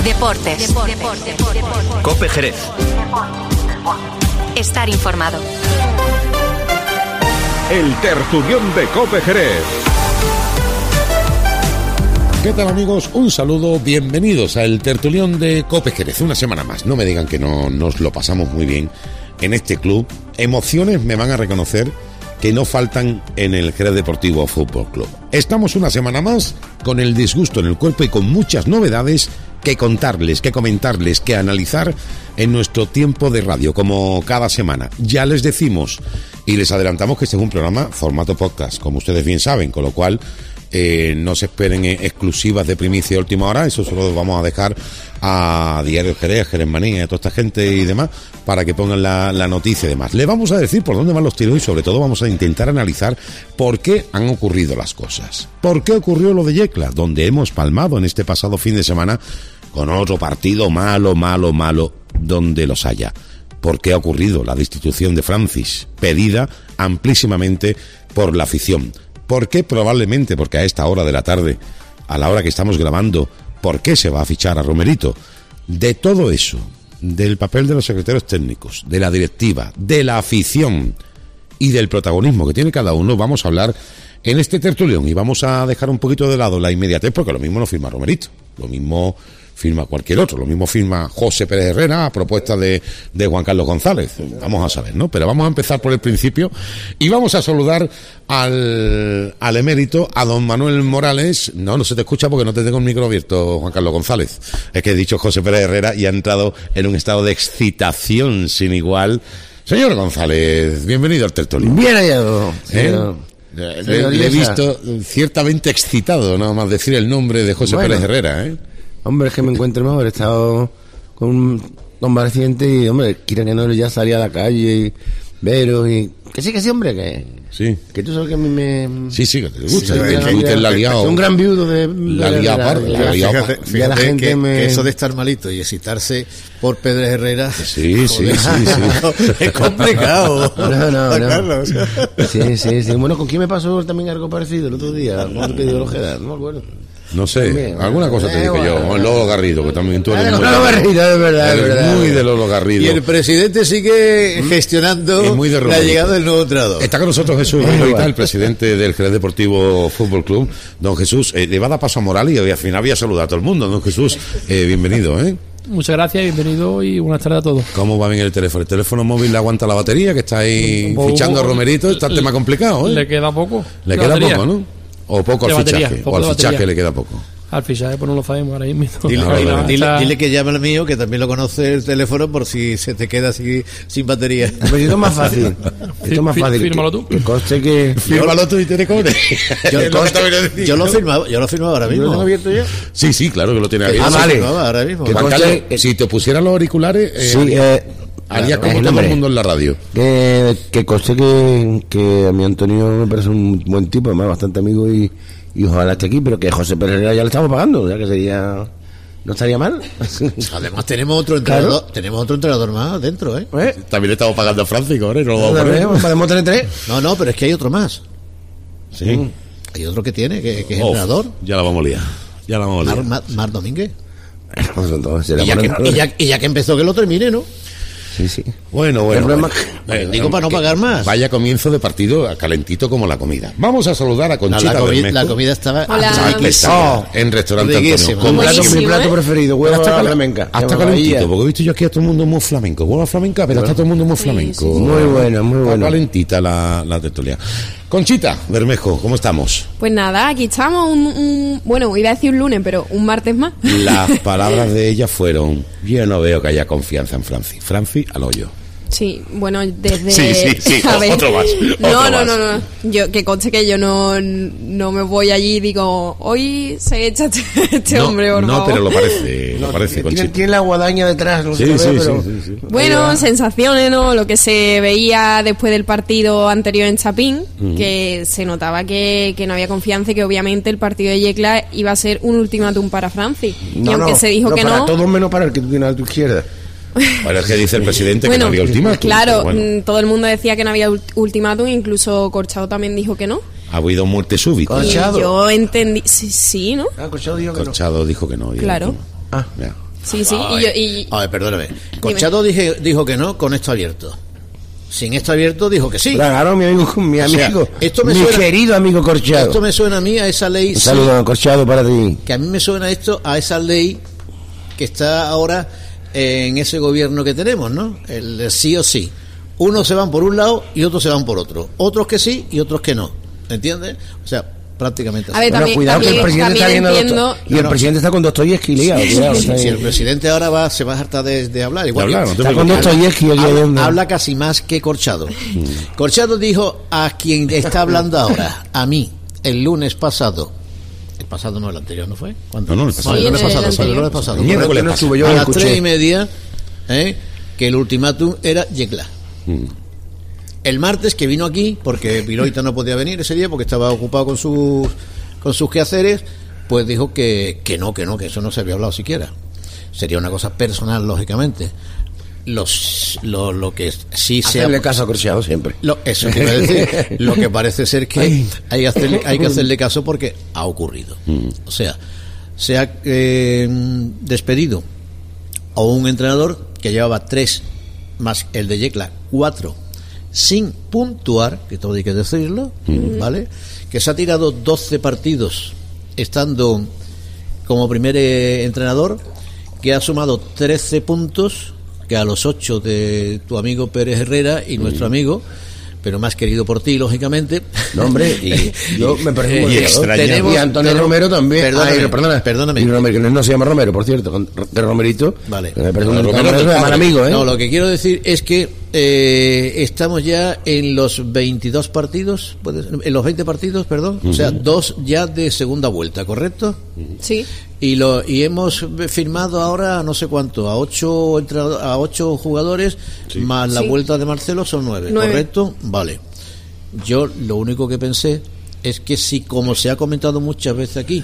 Deportes. COPE Jerez. Estar informado. El tertulión de COPE Jerez. ¿Qué tal, amigos? Un saludo, bienvenidos a El Tertulión de COPE Jerez. Una semana más, no me digan que no nos lo pasamos muy bien en este club. Emociones me van a reconocer que no faltan en el Jerez Deportivo Fútbol Club. Estamos una semana más con el disgusto en el cuerpo y con muchas novedades que contarles, que comentarles, que analizar en nuestro tiempo de radio, como cada semana. Ya les decimos y les adelantamos que este es un programa formato podcast, como ustedes bien saben, con lo cual no se esperen exclusivas de primicia de última hora. Eso solo vamos a dejar a Diario Jerez, Jerez Manía, a toda esta gente y demás, para que pongan la noticia y demás. Le vamos a decir por dónde van los tiros y sobre todo vamos a intentar analizar por qué han ocurrido las cosas. ¿Por qué ocurrió lo de Yecla? Donde hemos palmado en este pasado fin de semana con otro partido malo, donde los haya. ¿Por qué ha ocurrido la destitución de Francis, pedida amplísimamente por la afición? ¿Por qué? Probablemente porque a esta hora de la tarde, a la hora que estamos grabando, ¿por qué se va a fichar a Romerito? De todo eso, del papel de los secretarios técnicos, de la directiva, de la afición y del protagonismo que tiene cada uno, vamos a hablar en este tertulión y vamos a dejar un poquito de lado la inmediatez, porque lo mismo no firma Romerito, lo mismo firma cualquier otro, lo mismo firma José Pérez Herrera a propuesta de Juan Carlos González, vamos a saber, ¿no? Pero vamos a empezar por el principio y vamos a saludar al emérito, a don Manuel Morales. No se te escucha porque no te tengo el micro abierto, Juan Carlos González. Es que he dicho José Pérez Herrera y ha entrado en un estado de excitación sin igual. Señor González, bienvenido al tertulión. Bien hallado. Le he visto ciertamente excitado, nada más decir el nombre de José Pérez Herrera, ¿eh? Hombre, es que me encuentro mejor. He estado con un convaleciente y, hombre, quiera que no, ya salía a la calle y veros y... Que sí, hombre, que... Sí. Que tú sabes que a mí me... Sí, que te gusta. Que la liado. Es un gran viudo de... La liado. Fíjate la gente que eso de estar malito y excitarse por Pedro Herrera... Sí. Es complicado. No. Carlos. Sí. Bueno, ¿con quién me pasó también algo parecido el otro día? ¿Cuánto que dio Ojeda? No me acuerdo. No sé, alguna cosa te dije yo, el Lolo Garrido, que también tú eres muy Lolo Garrido, es verdad. Muy de Lolo Garrido. Y el presidente sigue gestionando la llegada del nuevo entrenador. Está con nosotros Jesús Rivera, el presidente del Jerez Deportivo Fútbol Club. Don Jesús, le va a dar paso a Morales y al final voy a saludar a todo el mundo. Don Jesús, bienvenido, Muchas gracias, bienvenido y buenas tardes a todos. ¿Cómo va bien el teléfono? ¿El teléfono móvil le aguanta la batería? Que está ahí fichando a Romerito, está el tema complicado, Le queda poco. Le queda poco, ¿no? O poco al fichaje, o al fichaje le queda poco. Al fichaje pues no lo sabemos ahora mismo. Dile que llame al mío, que también lo conoce el teléfono, por si se te queda así sin batería. Pues esto es más fácil. Fírmalo tú. Que conste que... Fírmalo tú y te cobre. Yo lo firmaba ahora mismo. ¿Lo tengo abierto ya? Sí, claro que lo tiene abierto. Vale. Ahora mismo. Juan Carlos, si te pusieran los auriculares... haría como todo el mundo en la radio. Que conste que a mi Antonio me parece un buen tipo, además bastante amigo y ojalá esté aquí, pero que José Pérez ya le estamos pagando, ya que sería... ¿No estaría mal? Además tenemos otro entrenador, tenemos otro entrenador más dentro, También le estamos pagando a Francisco, ¿no? Podemos tener tres. No, pero es que hay otro más. Sí. Hay otro que tiene, que es entrenador. Ya la vamos a liar. Mar Domínguez. Entonces, y ya que empezó, que lo termine, ¿no? Sí. Bueno. Digo para no pagar más. Vaya comienzo de partido calentito como la comida. Vamos a saludar a Conchita Bermejo. La comida estaba en restaurante riquísima. Antonio. Mi plato preferido, huevo a la flamenca. Hasta calentito, porque he visto yo aquí a todo el mundo muy flamenco. Huevo a flamenca, pero está todo el mundo muy flamenco. Muy bueno. Está calentita la tertulia. Conchita Bermejo, ¿cómo estamos? Pues nada, aquí estamos bueno, iba a decir un lunes, pero un martes más. Las palabras de ella fueron: yo no veo que haya confianza en Francis al hoyo. Sí, bueno, desde... Sí, otro más. No. Yo, que conste que yo no me voy allí y digo, hoy se echa este hombre, por favor. No, pero lo parece, Conchita. Tiene la guadaña detrás, no sé. Sí. Bueno, sensaciones, ¿no? Lo que se veía después del partido anterior en Chapín, que se notaba que no había confianza y que obviamente el partido de Yecla iba a ser un ultimátum para Francis. Y aunque se dijo que para no... todos menos para el que tú tienes a tu izquierda. Bueno, es que dice el presidente que no había ultimátum. Claro, todo el mundo decía que no había ultimátum, incluso Corchado también dijo que no. Ha habido muerte súbita. Corchado. Yo entendí, sí, ¿no? Corchado dijo que Corchado dijo que no. Claro. Ya. Sí, sí. A ver, perdóname. Corchado dijo que no con esto abierto. Sin esto abierto dijo que sí. Claro, mi amigo, mi suena, querido amigo Corchado. Esto me suena a mí a esa ley. Un saludo, Corchado, para ti. Que a mí me suena esto a esa ley que está ahora en ese gobierno que tenemos, ¿no? El de sí o sí. Unos se van por un lado y otros se van por otro. Otros que sí y otros que no. ¿Entiendes? O sea, prácticamente así. A ver, también, cuidado que el presidente está viendo entiendo... y el presidente está con Dostoyevsky liado. Si el presidente ahora se va a hartar de hablar, igual está con Dostoyevsky habla casi más que Corchado. Corchado dijo a quien está hablando ahora, a mí, el lunes pasado. El pasado no, el anterior, ¿no fue? ¿Cuándo? No, el pasado. El lunes pasado. Yo a las 3:30, que el ultimátum era Yecla. El martes, que vino aquí, porque Viloita no podía venir ese día porque estaba ocupado con sus quehaceres, pues dijo que no, que eso no se había hablado siquiera. Sería una cosa personal, lógicamente. Lo que sí se hacerle caso a Corchado siempre. Eso quiero decir. Lo que parece ser que hay que hacerle caso porque ha ocurrido. O sea, se ha despedido a un entrenador que llevaba 3 más el de Yecla, 4 sin puntuar, que todo hay que decirlo, ¿vale? Que se ha tirado 12 partidos estando como primer entrenador, que ha sumado 13 puntos, que a los 8 de tu amigo Pérez Herrera y nuestro amigo, pero más querido por ti, lógicamente. No, hombre, y yo me parece muy extraño. Y Antonio Romero también. Perdóname. Y Romero, que no se llama Romero, por cierto, de Romerito. Vale. Me parece un mal amigo, ¿eh? No, lo que quiero decir es que estamos ya en los 22 partidos, en los 20 partidos, perdón, o sea, 2 ya de segunda vuelta, ¿correcto? Sí. Y hemos firmado ahora no sé cuánto, a 8 jugadores, sí, más la vuelta de Marcelo son 9, ¿correcto? Vale. Yo lo único que pensé es que si, como se ha comentado muchas veces aquí,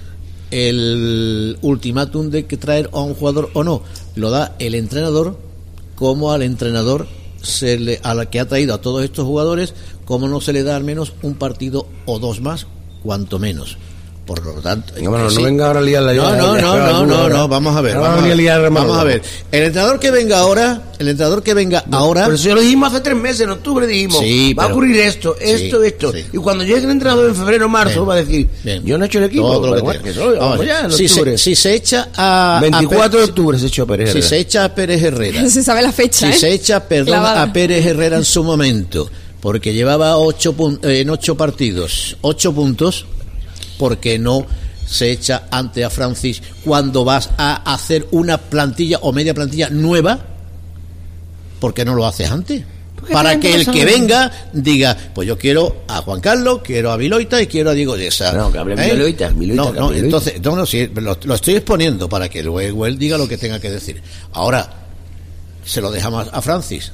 el ultimátum de que traer a un jugador o no lo da el entrenador, como al entrenador a la que ha traído a todos estos jugadores, como no se le da al menos un partido o 2 más, cuanto menos. Por lo tanto, no venga ahora a liar la no, vamos a ver. Vamos a ver. El entrenador que venga ahora. Pero eso ya lo dijimos hace 3 meses, en octubre dijimos, sí, va a ocurrir esto. Sí. Y cuando llegue el entrenador en febrero o marzo, va a decir, yo no he hecho el equipo. Si se echa a 24 de octubre se echó a Pérez Herrera. Si se echa a Pérez Herrera. Se sabe la fecha. Si se echa, a Pérez Herrera en su momento, porque llevaba 8 partidos, 8 puntos. Porque no se echa ante a Francis cuando vas a hacer una plantilla o media plantilla nueva? ¿Por qué no lo haces antes? Para que el que venga diga, pues yo quiero a Juan Carlos, quiero a Viloita y quiero a Diego Yesa. No, que hable Viloita. Entonces, sí, lo estoy exponiendo para que luego él diga lo que tenga que decir. Ahora, se lo dejamos a Francis.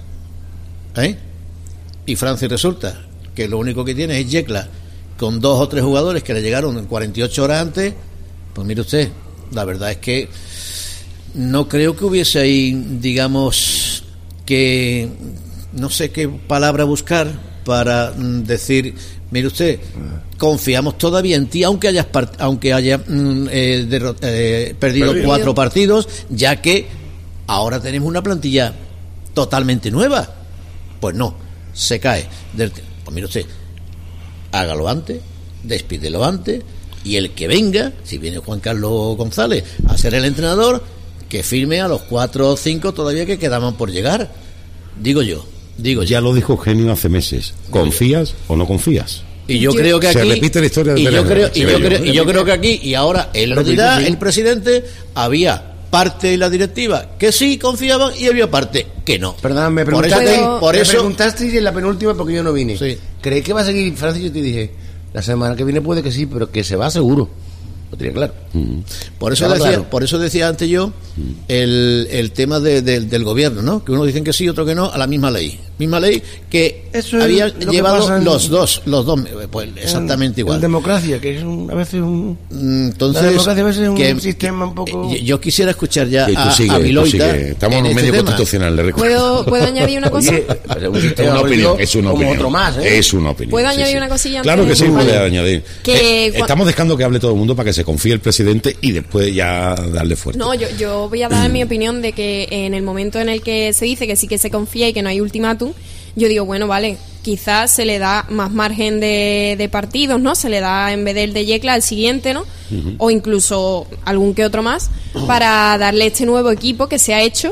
Y Francis resulta que lo único que tiene es Yecla, con 2 o 3 jugadores que le llegaron en 48 horas antes. Pues mire usted, la verdad es que no creo que hubiese ahí, digamos, que no sé qué palabra buscar para decir, mire usted, confiamos todavía en ti, aunque haya perdido 4 partidos, ya que ahora tenemos una plantilla totalmente nueva. Pues no, se cae. Pues mire usted, hágalo antes, despídelo antes, y el que venga, si viene Juan Carlos González a ser el entrenador, que firme a los 4 o 5 todavía que quedaban por llegar. Digo yo. Ya lo dijo Eugenio hace meses. ¿Confías o no confías? Y yo creo que aquí se repite la historia de yo creo que aquí, y ahora él lo dirá, el presidente, había parte de la directiva que sí confiaban y había parte que no. Perdón, me preguntaste y en la penúltima, porque yo no vine. Sí. ¿Crees que va a seguir Francis? Yo te dije, la semana que viene puede que sí, pero que se va seguro. Lo tenía claro. Por eso decía antes yo el tema del gobierno, ¿no? Que unos dicen que sí, otro que no, a la misma ley. misma ley que Eso es habían lo que llevado pasa en- los dos, pues exactamente igual. En democracia, que es a veces un... Entonces, la democracia a veces es un que- sistema un poco... yo quisiera escuchar ya Sí, tú a sigue. Viloita. Estamos en un este medio tema. constitucional, le recuerdo. ¿Puedo añadir una cosa? Oye, pero es un Es sistema una opinión, político es una como opinión. otro más, ¿eh? Es una opinión. ¿Puedo sí, añadir sí. una cosilla Claro que antes? sí, Vale. puede añadir. Que Estamos dejando que hable todo el mundo para que se confíe el presidente y después ya darle fuerte. No, yo voy a dar mi opinión de que en el momento en el que se dice que sí que se confía y que no hay ultimátum, yo digo, bueno, vale, quizás se le da más margen de partidos, ¿no? Se le da en vez del de Yecla al siguiente, ¿no? O incluso algún que otro más, para darle este nuevo equipo que se ha hecho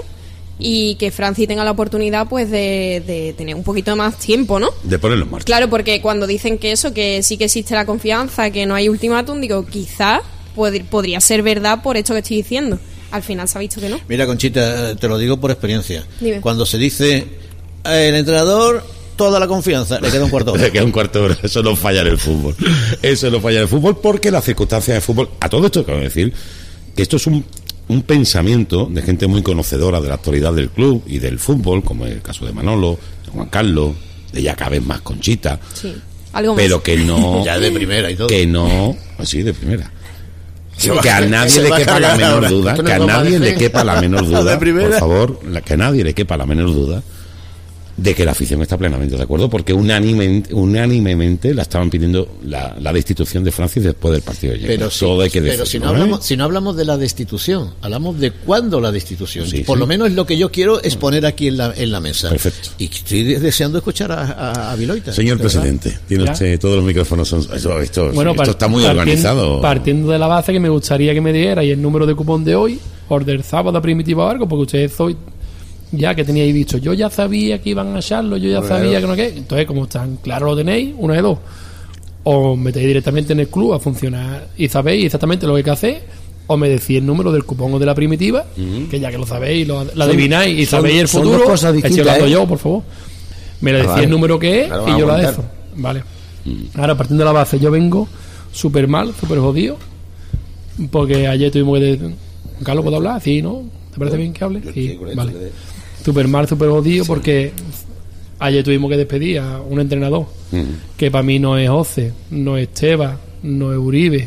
y que Franci tenga la oportunidad, pues, de tener un poquito más tiempo, ¿no? De ponerlo en marcha. Claro, porque cuando dicen que eso, que sí que existe la confianza, que no hay ultimátum, digo, quizás podría ser verdad por esto que estoy diciendo. Al final se ha visto que no. Mira, Conchita, te lo digo por experiencia. Dime. Cuando se dice el entrenador, toda la confianza, le queda un cuarto de hora. Le queda un cuarto de hora. Eso no falla en el fútbol. Eso no falla en el fútbol porque las circunstancias del fútbol. A todo esto quiero decir que esto es un pensamiento de gente muy conocedora de la actualidad del club y del fútbol, como es el caso de Manolo, de Juan Carlos, de ya cada vez más Conchita. Sí, algo más. Pero que no. Ya de primera y todo. Que no. Así, de primera. Se va Que a a- nadie se le va a quepa la cargar menor ahora. duda, Esto no que a es broma nadie de le fe. quepa la menor De duda, primera. por favor, que a nadie le quepa la menor duda de que la afición está plenamente de acuerdo, porque unánimemente la estaban pidiendo la destitución de Francis después del partido de Yecla. Pero, Todo hay que pero decirlo, si no hablamos de la destitución, hablamos de cuándo la destitución. Sí, Por sí. lo menos lo que yo quiero es poner aquí en la mesa. Perfecto. Y estoy deseando escuchar a Viloita. Señor de verdad. presidente, tiene Ya. usted todos los micrófonos. Esto está muy partiendo- organizado. Partiendo de la base que me gustaría que me diera y el número de cupón de hoy, o del sábado a primitivo o algo, porque ustedes hoy ya que teníais visto, yo ya sabía que iban a echarlo, yo ya sabía que no qué. Entonces, como tan claro lo tenéis, una de dos. O metéis directamente en el club a funcionar y sabéis exactamente lo que hay que hacer, o me decís el número del cupón o de la primitiva, que ya que lo sabéis, lo adivináis y son- sabéis el son futuro, dos cosas distintas, estoy hablando ¿eh? yo, por favor. Me le decís vale. el número que es Claro, y vamos yo a la contar. dejo. Vale. Ahora, partiendo de la base, yo vengo súper mal, súper jodido, porque ayer tuvimos que... Carlos, ¿puedo hablar? Sí, ¿no? ¿Te parece bien que hable? Sí, vale. Súper mal, súper jodido, porque ayer tuvimos que despedir a un entrenador que para mí no es Oce, no es Tebas, no es Uribe,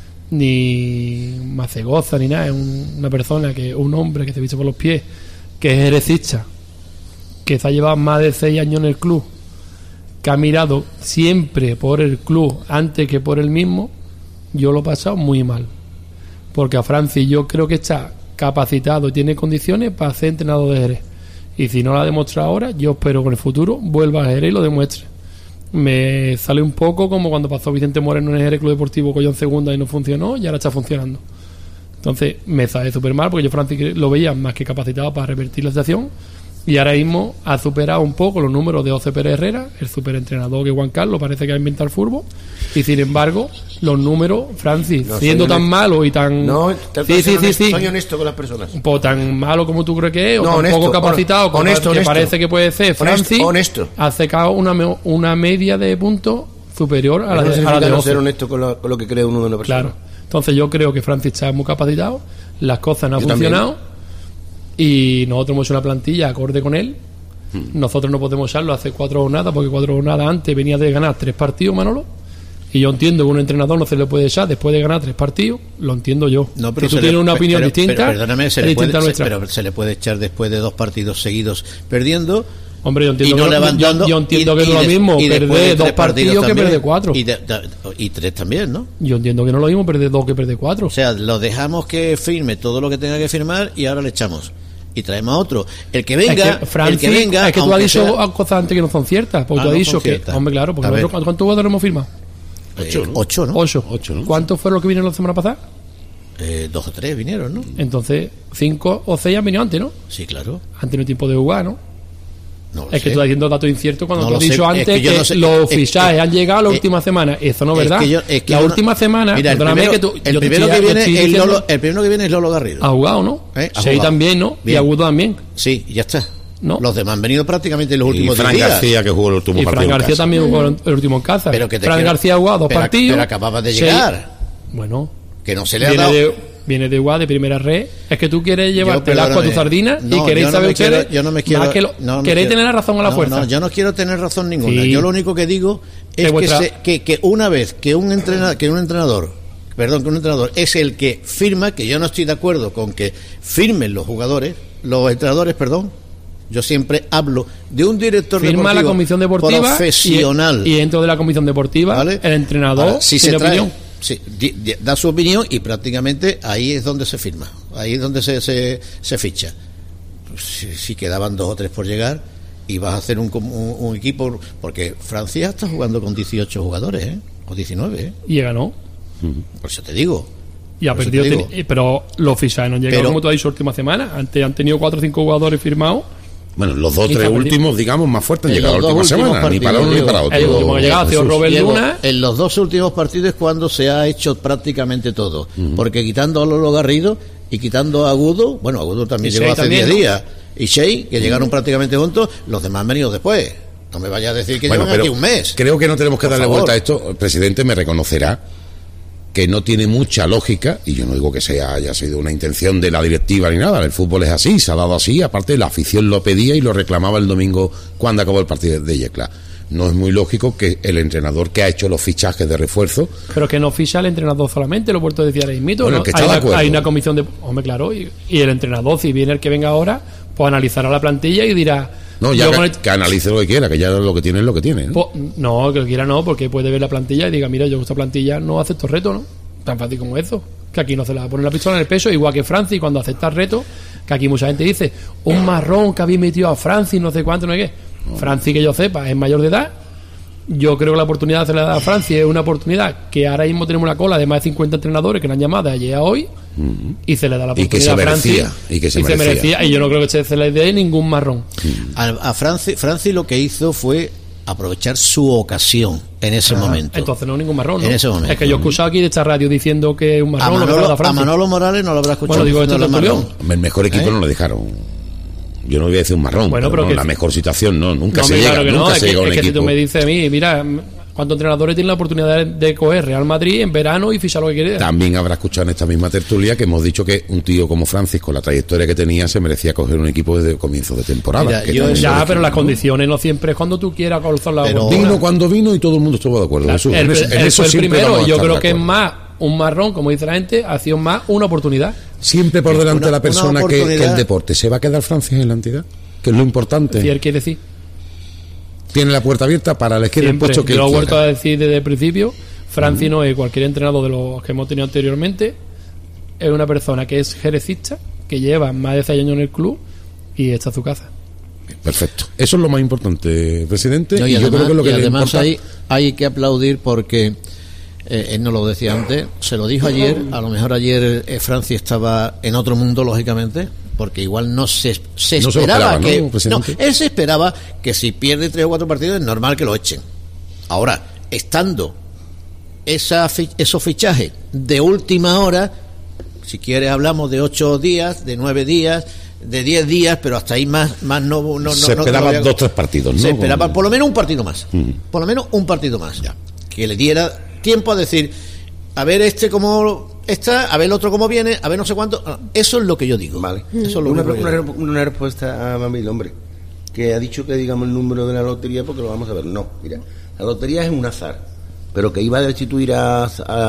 ni Macegoza, ni nada. Es una persona, un hombre que se viste por los pies, que es jerecista, que se ha llevado más de 6 años en el club, que ha mirado siempre por el club antes que por él mismo. Yo lo he pasado muy mal, porque a Francis yo creo que está capacitado y tiene condiciones para ser entrenador de Jerez, y si no lo ha demostrado ahora, yo espero que en el futuro vuelva a Jerez y lo demuestre. Me sale un poco como cuando pasó Vicente Moreno en el Jerez Club Deportivo, cogió en segunda y no funcionó, y ahora está funcionando. Entonces me sale súper mal, porque yo Francis lo veía más que capacitado para revertir la situación, y ahora mismo ha superado un poco los números de José Pérez Herrera, el superentrenador que Juan Carlos parece que ha inventado el fútbol, y sin embargo los números, Francis, No, siendo soy tan honesto. malo y tan... No, sí. soy honesto con las personas. Pues tan malo como tú crees que es, o No, tan honesto, poco capacitado como honesto, que honesto. parece que puede ser Francis, Honesto. ha sacado una media de puntos superior a la Eso de, significa a la de no Oce. ser honesto con lo que cree uno de una persona. Claro. Entonces yo creo que Francis está muy capacitado, las cosas no han Yo también. funcionado, y nosotros hemos hecho una plantilla acorde con él. Nosotros no podemos echarlo hace 4 jornadas, porque 4 jornadas antes venía de ganar 3 partidos, Manolo. Y yo entiendo que un entrenador no se le puede echar después de ganar 3 partidos, lo entiendo yo. No, pero si tú se tienes le- una opinión pero- distinta, pero perdóname, es distinta a nuestra. pero se le puede echar después de 2 partidos seguidos perdiendo. Hombre, yo entiendo y no que, levantando, yo entiendo y- que no y es lo des- mismo y después de perder 2 3 partidos que también, perder 4. y 3 también, ¿no? Yo entiendo que no es lo mismo perder 2 que perder 4. O sea, lo dejamos que firme todo lo que tenga que firmar y ahora le echamos y traemos a otro. El que venga, es que, Francis, el que venga, es que tú has aunque dicho sea- cosas antes que no son ciertas. Porque tú has no dicho son que, ciertas. hombre, claro, porque A ver. nosotros, ¿cuántos jugadores hemos firmado? 8, ¿no? 8. 8, ¿no? ¿Cuántos fueron los que vinieron la semana pasada? 2 o 3 vinieron, ¿no? Entonces, 5 o 6 han venido antes, ¿no? Sí, claro. Han tenido tiempo de jugar, ¿no? No lo Es que sé. tú estás diciendo datos inciertos cuando No tú lo has sé, dicho es antes que yo que, no sé, los es- fichajes es- han llegado la es- última semana. Eso no es verdad. es que la yo no- última semana, Mira, perdóname que tú. el yo te primero estoy- que te viene estoy es diciendo- Lolo, el primero que viene es Lolo Garrido. Ha jugado, ¿no? Ha Shea jugado. también, ¿no? Y Bien. Agudo también. Sí, ya está. No. Los demás han venido prácticamente en los Y últimos 10 Fran días. García, que jugó el último Y partido Fran en García casa. también jugó el último en casa. Pero que te Fran quiero- García ha jugado 2 pero- partidos. pero acababa de Shea- llegar. Bueno, Que no se le ha viene dado. viene de igual, de primera red. Es que tú quieres llevarte el asco a tu sardina y queréis saber ustedes. Yo no me quiero. Queréis tener la razón a la fuerza. No, yo no quiero tener razón ninguna. Sí. Yo lo único que digo es que una vez que un entrenador es el que firma, que yo no estoy de acuerdo con que firmen los entrenadores, yo siempre hablo de un director firma deportivo la comisión deportiva profesional y dentro de la comisión deportiva, ¿vale? El entrenador ahora, si tiene se trae, opinión. Sí, da su opinión y prácticamente ahí es donde se firma, ahí es donde se ficha. Si quedaban 2 o 3 por llegar y vas a hacer un equipo, porque Francia está jugando con 18 jugadores, o 19, y ganó. Por eso te digo. Y ha perdido, pero los fichajes no han llegado como tú has dicho última semana. Antes han tenido 4 o 5 jugadores firmados. Bueno, los 2 o 3 últimos, digamos, más fuertes han llegado la última semana, ni para uno ni para otro. El último que ha llegado ha sido Robert Luna. En los 2 últimos partidos es cuando se ha hecho prácticamente todo. Porque quitando a Lolo Garrido y quitando a Agudo, bueno, Agudo también llegó hace 10 días, y Shea, que llegaron prácticamente juntos, los demás han venido después. No me vayas a decir que llevan aquí un mes. Creo que no tenemos que darle vuelta a esto. El presidente me reconocerá que no tiene mucha lógica, y yo no digo que haya sido una intención de la directiva ni nada, el fútbol es así, se ha dado así, aparte la afición lo pedía y lo reclamaba el domingo cuando acabó el partido de Yecla. No es muy lógico que el entrenador que ha hecho los fichajes de refuerzo... Pero que no ficha el entrenador solamente, lo he vuelto a decir ahora mismo, bueno, ¿no? Hay una comisión de... Hombre, claro, y el entrenador, si viene el que venga ahora, pues analizará la plantilla y dirá... No, ya que analice lo que quiera, que ya lo que tiene es lo que tiene, ¿no? Pues, no, que lo quiera no, porque puede ver la plantilla y diga, mira, yo esta plantilla no acepto reto, ¿no? Tan fácil como eso. Que aquí no se le va a poner la pistola en el pecho, igual que Francia, y cuando acepta el reto, que aquí mucha gente dice, un marrón que habéis metido a Francia y no sé cuánto, no sé qué. Francia, que yo sepa, es mayor de edad. Yo creo que la oportunidad de se le da a Francia es una oportunidad que ahora mismo tenemos una cola de más de 50 entrenadores que la han llamado de ayer a hoy, y se le da la oportunidad a Francia y que se merecía. Y yo no creo que se le dé ningún marrón. A Francia lo que hizo fue aprovechar su ocasión en ese momento. Entonces no es ningún marrón, ¿no? En ese momento. Es que yo he escuchado aquí de esta radio diciendo que es un marrón. A Manolo Morales no lo habrá escuchado. Bueno, digo, esto es marrón. El mejor equipo no lo dejaron. Yo no voy a decir un marrón, bueno, pero no, la mejor situación nunca se llega, nunca se llega a un equipo. Es que si tú me dices a mí, mira, ¿cuántos entrenadores tienen la oportunidad de coger Real Madrid en verano y fichar lo que quiere? También habrá escuchado en esta misma tertulia que hemos dicho que un tío como Francis, con la trayectoria que tenía, se merecía coger un equipo desde el comienzo de temporada. Mira, pero las condiciones no siempre es cuando tú quieras calzar la bola. Vino cuando vino y todo el mundo estuvo de acuerdo. Claro, en eso el primero, yo creo que es más un marrón, como dice la gente, ha sido más una oportunidad. Siempre por delante de la persona que el deporte. ¿Se va a quedar Francis en la entidad? Que es lo importante. ¿Qué quiere decir? Tiene la puerta abierta para elegir el puesto que yo lo he vuelto a decir desde el principio. Francis no es cualquier entrenador de los que hemos tenido anteriormente. Es una persona que es jerecista, que lleva más de 6 años en el club y está a su casa. Perfecto. Eso es lo más importante, presidente. No, y además, yo creo que lo que además hay que aplaudir porque él no lo decía antes, se lo dijo ayer. A lo mejor ayer Francis estaba en otro mundo, lógicamente, porque igual no se esperaba que él se esperaba que si pierde 3 o 4 partidos es normal que lo echen. Ahora, estando esos fichajes de última hora, si quieres hablamos de 8 días, de 9 días, de 10 días, pero hasta ahí más no se esperaban 2 o 3 partidos, ¿no? Se esperaba por lo menos un partido más. Por lo menos un partido más. Ya. Que le diera tiempo a decir, a ver cómo está, a ver el otro cómo viene, a ver no sé cuánto. Eso es lo que yo digo. Vale. Eso es lo una respuesta a Mamil, hombre, que ha dicho que digamos el número de la lotería porque lo vamos a ver. No, mira, la lotería es un azar, pero que iba a destituir a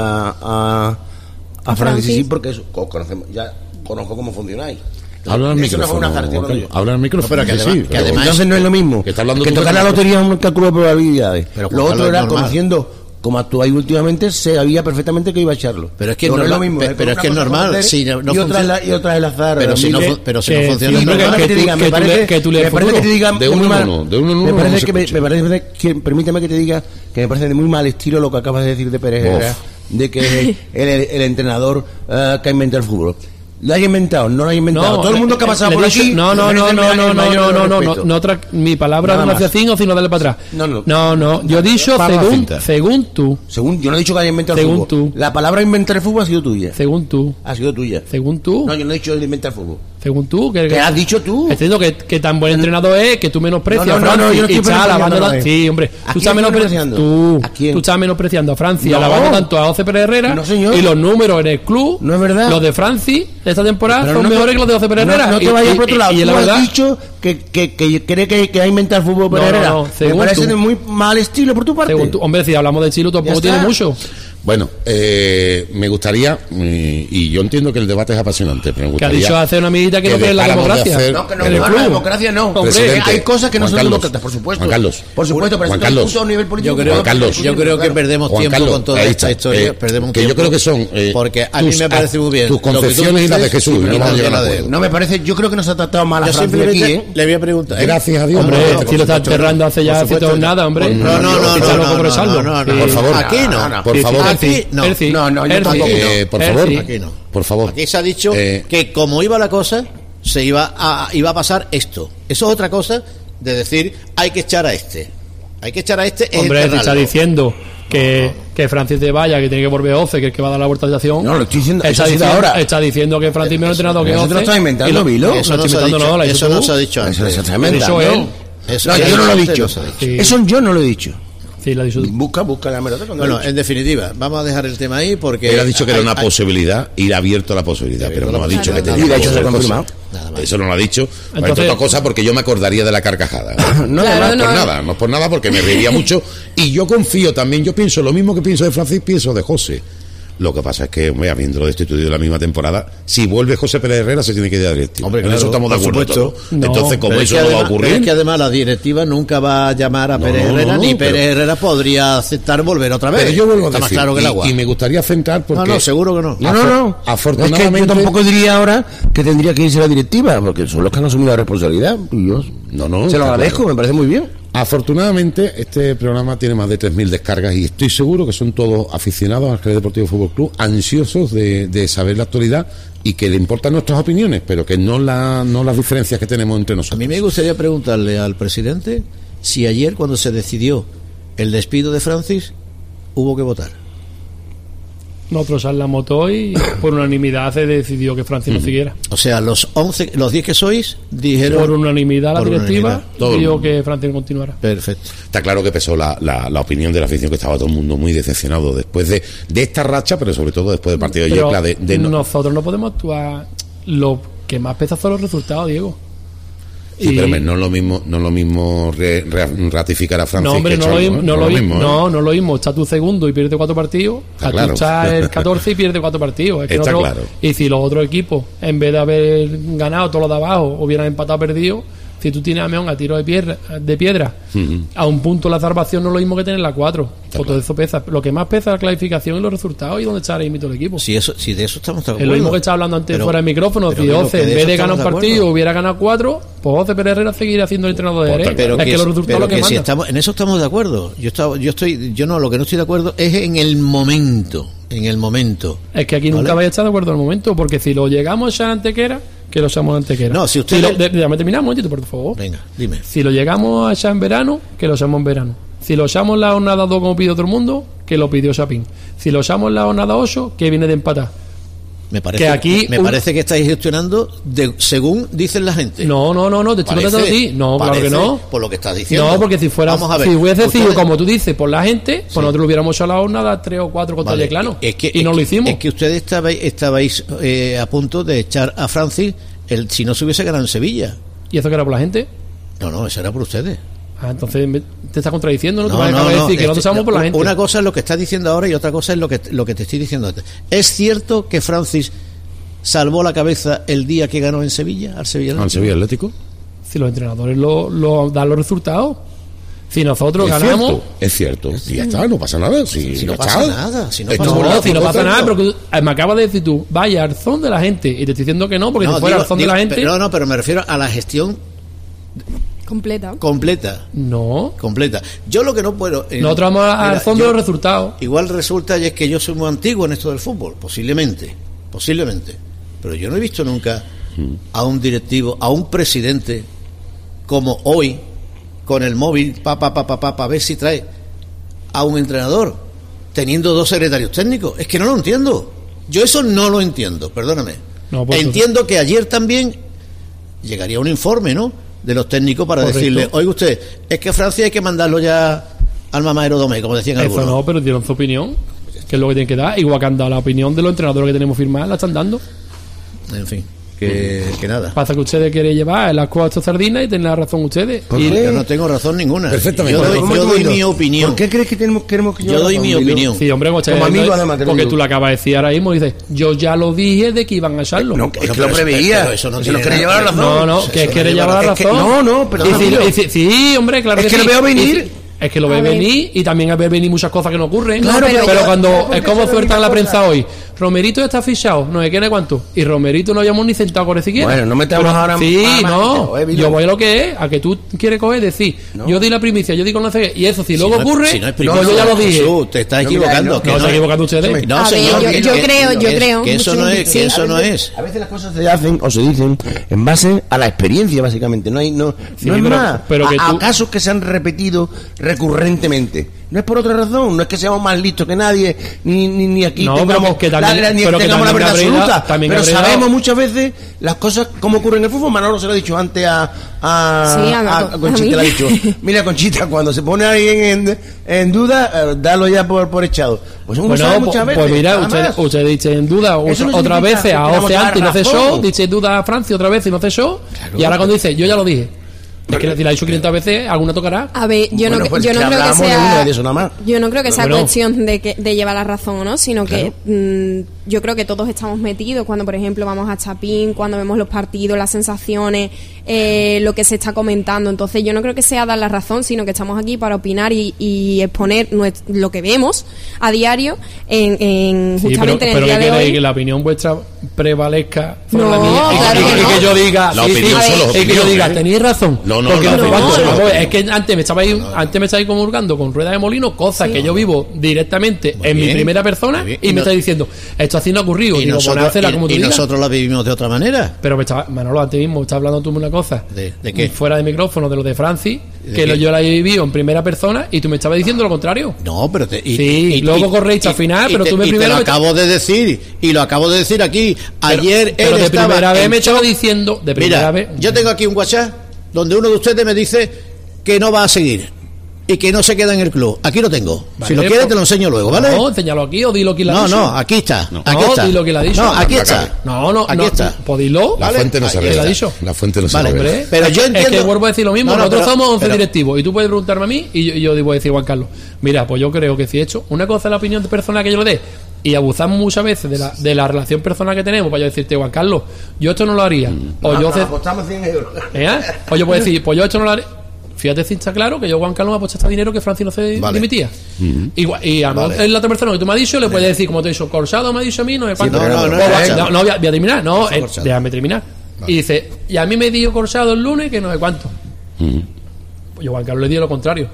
Francis, sí, porque eso, conozco cómo funcionáis. Habla al micrófono. Habla al micrófono. No, pero que además entonces no es lo mismo. Que tocar la lotería es un cálculo de probabilidades. Pero lo otro era conociendo como actuáis últimamente, se sabía perfectamente que iba a echarlo. Pero es que no es lo mismo. Pero es que es normal. Y otra es el azar. Pero si no funciona, me parece que te digan de uno en uno. Me parece que permíteme que te diga que me parece de muy mal estilo lo que acabas de decir de Pérez Herrera, de que es el entrenador que ha inventado el fútbol. ¿Lo hay inventado? No lo hay inventado. Todo el mundo que ha pasado por aquí. No. Mi palabra no hacia cinco, sino darle para atrás. No. Yo he dicho según tú. Yo no he dicho que haya inventado el fútbol. La palabra inventar el fútbol ha sido tuya. Según tú. Ha sido tuya. Según tú. No, yo no he dicho inventar el fútbol. Según tú. ¿Qué has dicho tú? Estoy diciendo que tan buen entrenador es que tú menosprecias a Francia. yo no estoy menospreciando. Sí, hombre. Tú estás menospreciando a Francia, alabando tanto a José Pérez Herrera. No, señor. Y los números en el club, no es verdad. Los de Francia de esta temporada Pero son no mejores que los de José Pérez Herrera. No te vayas por otro lado. Y Tú la verdad, has dicho que cree que ha inventado el fútbol Pérez Herrera. Me parece de muy mal estilo por tu parte. Hombre, si hablamos de Chile, tampoco tiene mucho. Bueno, me gustaría, y yo entiendo que el debate es apasionante, pero me gustaría... Que ha dicho hacer una amiguita que no cree en la democracia. La democracia no. Hombre, hay cosas que no son demócratas, por supuesto. Juan Carlos. Por supuesto, pero Juan Carlos. a nivel político. Yo creo que perdemos tiempo con toda esta historia. Perdemos tiempo. Yo creo que son... porque a mí me parece muy bien. Tus concepciones y las de Jesús. No me parece, yo creo que no se ha tratado mal a Francia aquí, le voy a preguntar. Gracias a Dios. Hombre, si lo está enterrando hace todo nada, hombre. No. Por favor. Aquí no. Por favor. Aquí no. Por favor, aquí no. Por favor. Aquí se ha dicho que como iba la cosa, se iba a pasar esto. Eso es otra cosa de decir, hay que echar a este. Hombre, te está diciendo que Francis de Valla, que tiene que volver 11, que es el que va a dar la vuelta de acción. No, lo estoy diciendo. Está diciendo que Francis me ha entrenado que 11. Eso te lo está inventando, Vilo. Eso no se ha dicho antes. Eso se está inventando. Yo no lo he dicho. Eso yo no lo he dicho. Sí, la dicho. Busca la melota. Bueno, en definitiva, vamos a dejar el tema ahí porque... Él ha dicho que era una posibilidad, ir abierto a la posibilidad, pero no ha dicho que tenía... Y de hecho se ha confirmado. Eso no lo ha dicho. Entonces, otra cosa porque yo me acordaría de la carcajada. No es por nada, porque me reiría mucho. Y yo confío también, yo pienso lo mismo que pienso de Francis, pienso de José. Lo que pasa es que, habiéndolo destituido la misma temporada, si vuelve José Pérez Herrera se tiene que ir a directiva. Hombre, claro, en eso estamos de acuerdo. Entonces, como eso no va a ocurrir... Es que además la directiva nunca va a llamar a Pérez Herrera, ni Pérez Herrera podría aceptar volver otra vez. Pero yo vuelvo a decir, más claro que el agua. Y me gustaría centrar porque... No, seguro que no. No. Afortunadamente... Es que yo tampoco diría ahora que tendría que irse la directiva, porque son los que han asumido la responsabilidad. Y yo se lo agradezco, claro. Me parece muy bien. Afortunadamente, este programa tiene más de 3.000 descargas y estoy seguro que son todos aficionados al Jerez Deportivo Fútbol Club, ansiosos de saber la actualidad y que le importan nuestras opiniones, pero que no las diferencias que tenemos entre nosotros. A mí me gustaría preguntarle al presidente si ayer, cuando se decidió el despido de Francis, hubo que votar. Nosotros hablamos hoy y por unanimidad se decidió que Francis no siguiera. O sea, los 10 que sois dijeron... Por unanimidad la directiva dijo que Francis continuara. Perfecto. Está claro que pesó la opinión de la afición, que estaba todo el mundo muy decepcionado después de esta racha, pero sobre todo después del partido de Yecla. Nosotros no podemos actuar. Lo que más pesa son los resultados, Diego. Sí, pero no es lo mismo ratificar a Francia. No, hombre, no lo mismo. Está tu segundo y pierde 4 partidos. Tú estás el 14 y pierde 4 partidos. Es que está claro. Y si los otros equipos, en vez de haber ganado todos los de abajo, hubieran empatado perdido, si tú tienes a Meón a tiro de piedra, a un punto la salvación no es lo mismo que tener la 4. Todo eso pesa. Lo que más pesa es la clasificación y los resultados y dónde está ahora mismo el equipo. Si de eso estamos de acuerdo. Es lo mismo que estaba hablando antes fuera del micrófono. Si José, en vez de ganar un partido, hubiera ganado 4, pues José Pérez Herrera seguiría siendo el entrenador de Jerez. Pero es que los resultados lo que manda. En eso estamos de acuerdo. Lo que no estoy de acuerdo es en el momento. Es que aquí nunca vais a estar de acuerdo en el momento, porque si lo llegamos a echar Antequera, que lo echamos Antequera. No, si usted... Déjame terminar un momentito, por favor. Venga, dime. Si lo llegamos a echar en verano, que lo echamos en verano. Si lo echamos en la jornada 2 como pidió todo el mundo, que lo pidió Chapín. Si lo echamos en la jornada 8, que viene de empatar. Me parece que estáis gestionando según dicen la gente. No, te estoy contando a ti. No, claro que no. Por lo que estás diciendo. No, porque si hubiese decidido como tú dices por la gente, pues nosotros lo hubiéramos hecho a la jornada 3 o 4 contra el Yeclano. Y no lo hicimos. Es que ustedes estabais a punto de echar a Francis si no se hubiese ganado en Sevilla. ¿Y eso que era por la gente? No, eso era por ustedes. Entonces te estás contradiciendo, ¿no? Te vas a decir que nosotros estamos por la gente. Una cosa es lo que estás diciendo ahora y otra cosa es lo que te estoy diciendo antes. ¿Es cierto que Francis salvó la cabeza el día que ganó en Sevilla, al Sevilla Atlético? Si los entrenadores lo dan los resultados. Si nosotros ganamos... Es cierto. Y ya está, no pasa nada. Si no pasa nada. Si no pasa nada, pero me acabas de decir tú, vaya Arzón de la gente. Y te estoy diciendo que no, porque si fuera Arzón de la gente... Pero me refiero a la gestión... Completa. No. Completa. Yo lo que no puedo... Nosotros vamos al fondo de los resultados. Igual resulta, y es que yo soy muy antiguo en esto del fútbol, posiblemente. Pero yo no he visto nunca a un directivo, a un presidente, como hoy, con el móvil, para ver si trae a un entrenador, teniendo 2 secretarios técnicos. Es que no lo entiendo. Yo eso no lo entiendo, perdóname. Entiendo que ayer también llegaría un informe, ¿no?, de los técnicos para Correcto. decirle, oiga usted, es que Francia hay que mandarlo ya al mamadero Domé, como decían Eso algunos. no, pero dieron su opinión, que es lo que tienen que dar. Igual que han dado la opinión de los entrenadores que tenemos firmada, la están dando. En fin, que nada. Pasa que ustedes quieren llevar las cuatro sardinas y tienen la razón ustedes. ¿Por Y qué? Yo no tengo razón ninguna. Perfectamente. Yo doy mi opinión. ¿Por qué crees que queremos que Yo doy mi opinión. Sí, hombre, Como amigo, además, te lo porque digo. tú lo acabas de decir ahora mismo y dices, yo ya lo dije de que iban a echarlo. No, es que lo preveía. pero eso no Se tiene lo quiere nada llevar a la que ver. razón. No, que eso quiere no llevar la Es que- razón. no, pero sí, hombre, claro Es que que sí. lo veo venir. Y sí, es que lo ve A ver. venir y también ve venir muchas cosas que no ocurren. Claro, pero, pero- cuando pero- es como pero- sueltan la pero- prensa hoy, Romerito ya está fichado, no sé quién es cuánto. Y Romerito no habíamos ni sentado con él siquiera. Bueno, no metamos Pero- ahora Sí, más- no. más- Yo voy a lo que es, a que tú quieres coger, decir, yo di la primicia, yo digo no sé qué. Y eso, si luego no es- ocurre, si no es pues primicia, yo ya lo dije. Jesús, te estás No, equivocando. mira, que No, se están equivocando ustedes. No, A ver, señor, yo que- creo. que eso no es, Sí. que eso no es. A veces las cosas se hacen o se dicen en base a la experiencia, básicamente. No es pero- más. pero que a tú- casos que se han repetido recurrentemente. No es por otra razón. No es que seamos más listos que nadie, ni aquí No, tengamos, pero que también- ni pero que tengamos la también verdad Gabriela- absoluta. también Pero Gabriela- sabemos muchas veces las cosas como ocurren en el fútbol. Manolo se lo ha dicho antes Sí, a Conchita. a Le ha mí. dicho, mira, Conchita, cuando se pone alguien en duda, dalo ya por echado. Pues uno sabe Bueno, muchas pues veces. mira, nada más. usted dice en duda Eso no otra significa vez que a tengamos 11 que dar antes y no hace razón. show, dice en duda a Francia otra vez y no hace show, y ahora cuando dice yo ya lo dije, es que si la ha dicho 500 veces, alguna tocará. A ver, yo Bueno, no, pues yo que no creo que hablamos de sea uno de eso nada más. yo no creo que sea Bueno. cuestión de llevar la razón o no, sino que yo creo que todos estamos metidos cuando, por ejemplo, vamos a Chapín, cuando vemos los partidos, las sensaciones, lo que se está comentando. Entonces, yo no creo que sea dar la razón, sino que estamos aquí para opinar y exponer lo que vemos a diario en Sí, justamente pero en el día ¿qué de queréis? hoy. Que la opinión vuestra prevalezca sobre No, la mía claro y que no. que yo diga La sí, opinión sí, solo es y que yo opinión, diga ¿eh? tenéis razón. No, porque no, no sé no, cuánto, no, vamos a no. ver, es que antes me estabais comulgando con ruedas de molino, cosas que yo vivo directamente Muy en mi bien, primera persona muy bien. y Y me no- estáis diciendo esto así no ha ocurrido. Y Digo, pues nosotros, hacela como tú y digas. nosotros la vivimos de otra manera. Pero Manolo, antes mismo estás hablando tú de una cosa. ¿De qué? Fuera de micrófono, de lo de Francis, ¿De que qué? yo la he vivido en primera persona y tú me estabas diciendo lo contrario. No, pero Sí, luego corréis al final, pero tú me te primero lo me- acabo de decir y lo acabo de decir aquí. Ayer pero él de estaba primera vez en me estaba shock. diciendo, de primera Mira, vez. yo tengo aquí un WhatsApp donde uno de ustedes me dice que no va a seguir y que no se queda en el club. Aquí lo tengo. Vale, Si lo quieres pues- te lo enseño luego, ¿vale? No, enséñalo aquí o dilo quién la ha No, dicho. no, aquí está. No, Aquí está. dilo quién la ha dicho. No, aquí La está. cara. No, Aquí está. pues dilo. La Vale, fuente no se ¿quién la ha revela. dicho? La fuente no se Vale, revela. Hombre, Pero yo es que entiendo- vuelvo a decir lo mismo. No, no, Nosotros pero- somos 11 pero- directivos y tú puedes preguntarme a mí y yo voy a decir, Juan Carlos, mira, pues yo creo que si he hecho una cosa es la opinión personal que yo le dé y abusamos muchas veces de la relación personal que tenemos para yo decirte, Juan Carlos, yo esto no lo haría. O yo apostamos 100 euros. O yo puedo decir, pues yo esto no lo haría. Fíjate si está claro que yo, Juan Carlos, me ha puesto este dinero que Francis no se Vale. dimitía. Y a lo mejor Vale. es la otra persona que tú me has dicho, le puedes decir, como te he dicho, Corsado me ha dicho a mí, no me cuánto. no, no, no, No, voy a terminar. No, fue Corsado. déjame terminar. Y dice, y a mí me dio Corsado el lunes que no sé cuánto. Pues yo, Juan Carlos, le di lo contrario.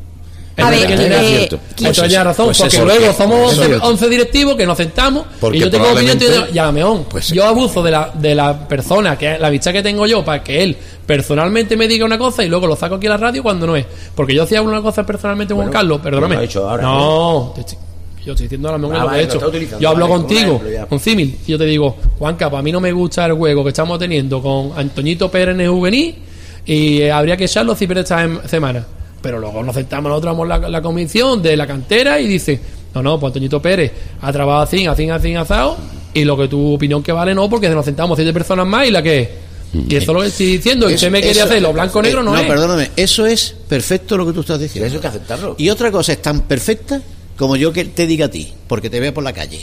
A ver, Entonces, es cierto. Entonces tiene razón, pues porque eso, luego porque- somos eso 11, es- 11 directivos que nos sentamos Porque y yo tengo opinión y probablemente- ya, meón. Pues- yo abuso de la persona, que es la amistad que tengo yo, para que él personalmente me diga una cosa y luego lo saco aquí a la radio cuando no es. Porque yo hacía una cosa personalmente con Juan Carlos, perdóname. lo ha hecho ahora, no, yo estoy diciendo a la meón Ah, lo que vale, he lo hecho. está utilizando, Yo hablo vale, como contigo, ejemplo ya. con símil, y yo te digo, Juanca, para mí no me gusta el juego que estamos teniendo con Antoñito Pérez en el juvenil y habría que echarlo si pierde esta semana. Pero luego nos sentamos nosotros, vamos la comisión de la cantera y dice, no, pues Antoñito Pérez ha trabajado así, asado, y lo que tu opinión que vale no, porque nos sentamos 7 personas más y la que es. Y eso es lo que estoy diciendo, y usted me quería hacer lo blanco-negro, no es. perdóname, eso es perfecto lo que tú estás diciendo. Eso hay que aceptarlo. Y otra cosa es tan perfecta como yo que te diga a ti, porque te vea por la calle.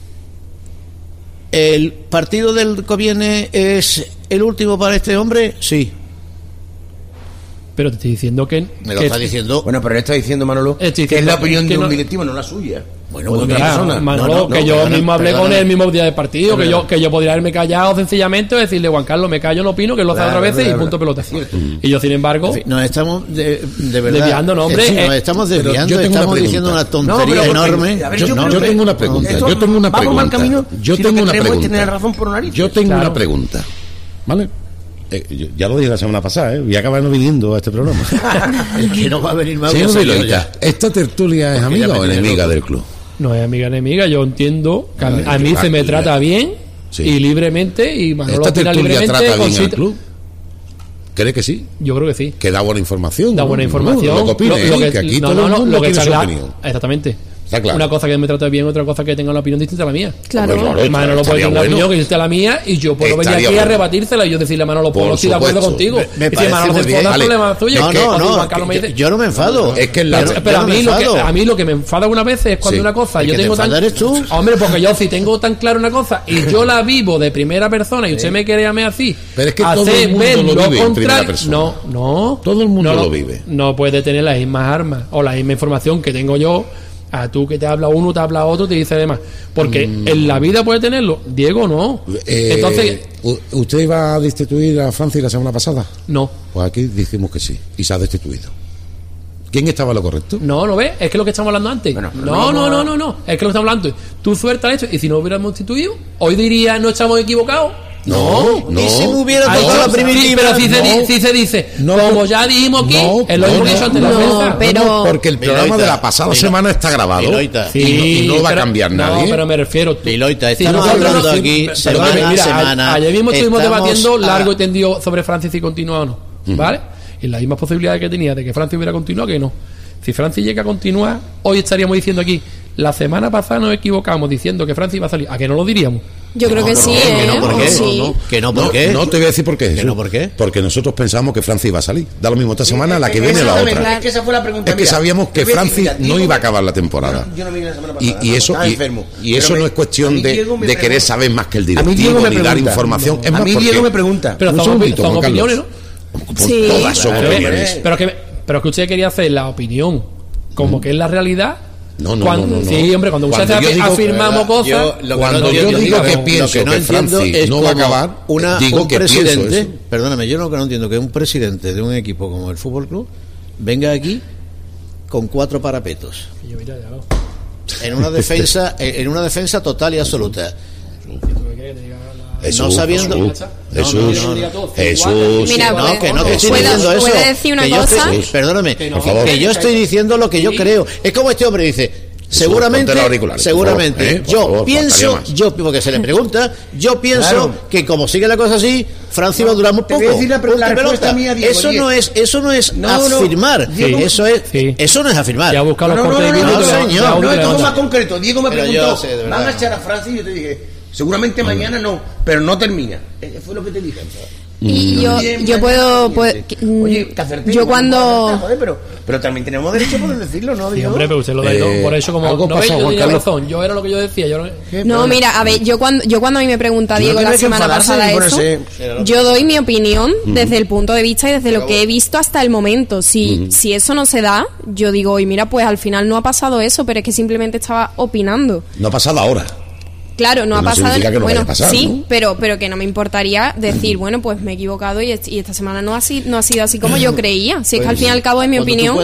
¿El partido del que viene es el último para este hombre? Sí. Pero te estoy diciendo que... Me lo que- está diciendo. Bueno, pero él está diciendo, Manolo, Estoy que es la diciendo opinión que de un no- directivo, no la suya. Bueno, O de muy otra bien. persona. Manolo, que yo mismo hablé con él el mismo día del partido, que yo podría haberme callado sencillamente o decirle, Juan Carlos, me callo, no opino, que lo hace Claro, otra vez y claro. punto pelota. Cierto. Y yo, sin embargo, En fin, nos estamos de verdad Desviando, no, hombre, nos estamos pero desviando, yo tengo una estamos pregunta. diciendo una No, tontería pero porque- enorme. a ver, Yo creo que tengo una pregunta. esto- Yo tengo una vamos mal pregunta. camino. Yo Si tengo lo que una queremos es pregunta. tener razón por narices. Yo tengo Claro. una pregunta. ¿Vale? Ya lo dije la semana pasada, voy a acabar no viniendo a este programa. El que no va a venir más Señor voy a salir Viloita, ya. ¿esta tertulia es Porque ya amiga me o tiene enemiga loco. del club? no es amiga enemiga, yo entiendo que a mí Ah, se me ya. trata bien Sí. y libremente y Manolo ¿Esta opina tertulia libremente. trata bien al Conchita- club? ¿Cree que sí? Yo creo que sí. Que da buena información. Da buena información. Lo que opine, que aquí todo el mundo tiene su opinión. Exactamente. Está claro. Una cosa que me trate bien, otra cosa que tenga una opinión distinta a la mía. Claro. Manolo puede tener una opinión que distinta a la mía y yo puedo venir aquí a rebatírsela y yo decirle a Manolo, pues no estoy de acuerdo contigo. Me parece Manolo, muy bien. problema tuyo. Yo no me enfado. Es que pero a mí lo que me enfada una vez es cuando una cosa yo tengo tan... ¿Eres tú? Hombre, porque yo si tengo tan claro una cosa y yo la vivo de primera persona y usted me quiere a mí así, pero es que todo el mundo lo vive en primera persona. No. Todo el mundo lo vive. No puede tener las mismas armas o la misma información que tengo yo. A tú que te habla uno, te habla otro, te dice demás. Porque en la vida puede tenerlo, Diego no. Entonces, ¿usted iba a destituir a Francia la semana pasada? No. Pues aquí decimos que sí, y se ha destituido. ¿Quién estaba lo correcto? No, ¿lo ves? Es que lo que estamos hablando antes. Bueno, no. Es que lo que estamos hablando. Tú sueltas esto, y si no hubiéramos destituido, hoy diría no estamos equivocados. No. Y si me hubiera puesto la primitiva. Pero si se dice, como ya dijimos aquí, es lo mismo que hizo antes la prensa. Pero porque el programa de la pasada semana está grabado y no va a cambiar nadie. No, pero me refiero. Liloita, estamos hablando aquí semana. Ayer mismo estuvimos debatiendo largo y tendido sobre Francia si continúa o no. ¿Vale? Y las mismas posibilidades que tenía de que Francia hubiera continuado que no. Si Francia llega a continuar, hoy estaríamos diciendo aquí, la semana pasada nos equivocamos diciendo que Francia iba a salir. ¿A qué no lo diríamos? yo creo que sí, ¿Por qué? ¿Por qué? No te voy a decir por qué. ¿Que no por qué? Porque nosotros pensamos que Francia iba a salir. Da lo mismo esta semana, la que viene la otra. Es que esa fue la pregunta. Es que sabíamos que Francia no iba a acabar la temporada. Yo no me vi la semana pasada. Y eso no es cuestión de querer saber más que el directivo ni dar información. A mí Diego me pregunta. Pero son opiniones, ¿no? Sí. Todas son opiniones. Pero que usted quería hacer la opinión como que es la realidad. No. Sí, hombre, cuando usted afirmamos cosas. Cuando yo digo que pienso que Francia no va a acabar, digo que pienso eso. Perdóname, yo lo que no entiendo que un presidente de un equipo como el Fútbol Club venga aquí con 4 parapetos en una defensa total y absoluta. Jesús, no sabiendo Jesús. Mira, no, que no te estoy diciendo eso. ¿Puede decir una cosa? Perdóname, que yo estoy diciendo lo que yo creo. Es como este hombre dice, seguramente, porque se le pregunta, yo pienso que como sigue la cosa así, Francia va a durar muy poco. La respuesta mía, Diego, eso no es afirmar. Eso no es afirmar. Ya busca los cortes de vídeo. No, es algo más concreto. Diego me preguntó, ¿van a echar a Francia? Y yo te dije, seguramente mañana no, pero no termina. Fue lo que te dije. Y yo puedo oye, yo cuando pero también tenemos derecho a poder decirlo, ¿no? Sí, hombre, pero usted lo da por eso como algo no pasó, yo tenía Carlos. razón, yo era lo que yo decía, no, mira, a ver, yo cuando a mí me pregunta Diego la semana pasada eso, yo doy mi opinión desde el punto de vista y desde lo que he visto hasta el momento. Si eso no se da, yo digo, oye, mira, pues al final no ha pasado eso, pero es que simplemente estaba opinando. No ha pasado ahora. Claro, no ha pasado. Que no bueno, pasar, sí, ¿no? pero que no me importaría decir, bueno, pues me he equivocado y esta semana no ha sido así como yo creía. Si es que al fin y al cabo es mi opinión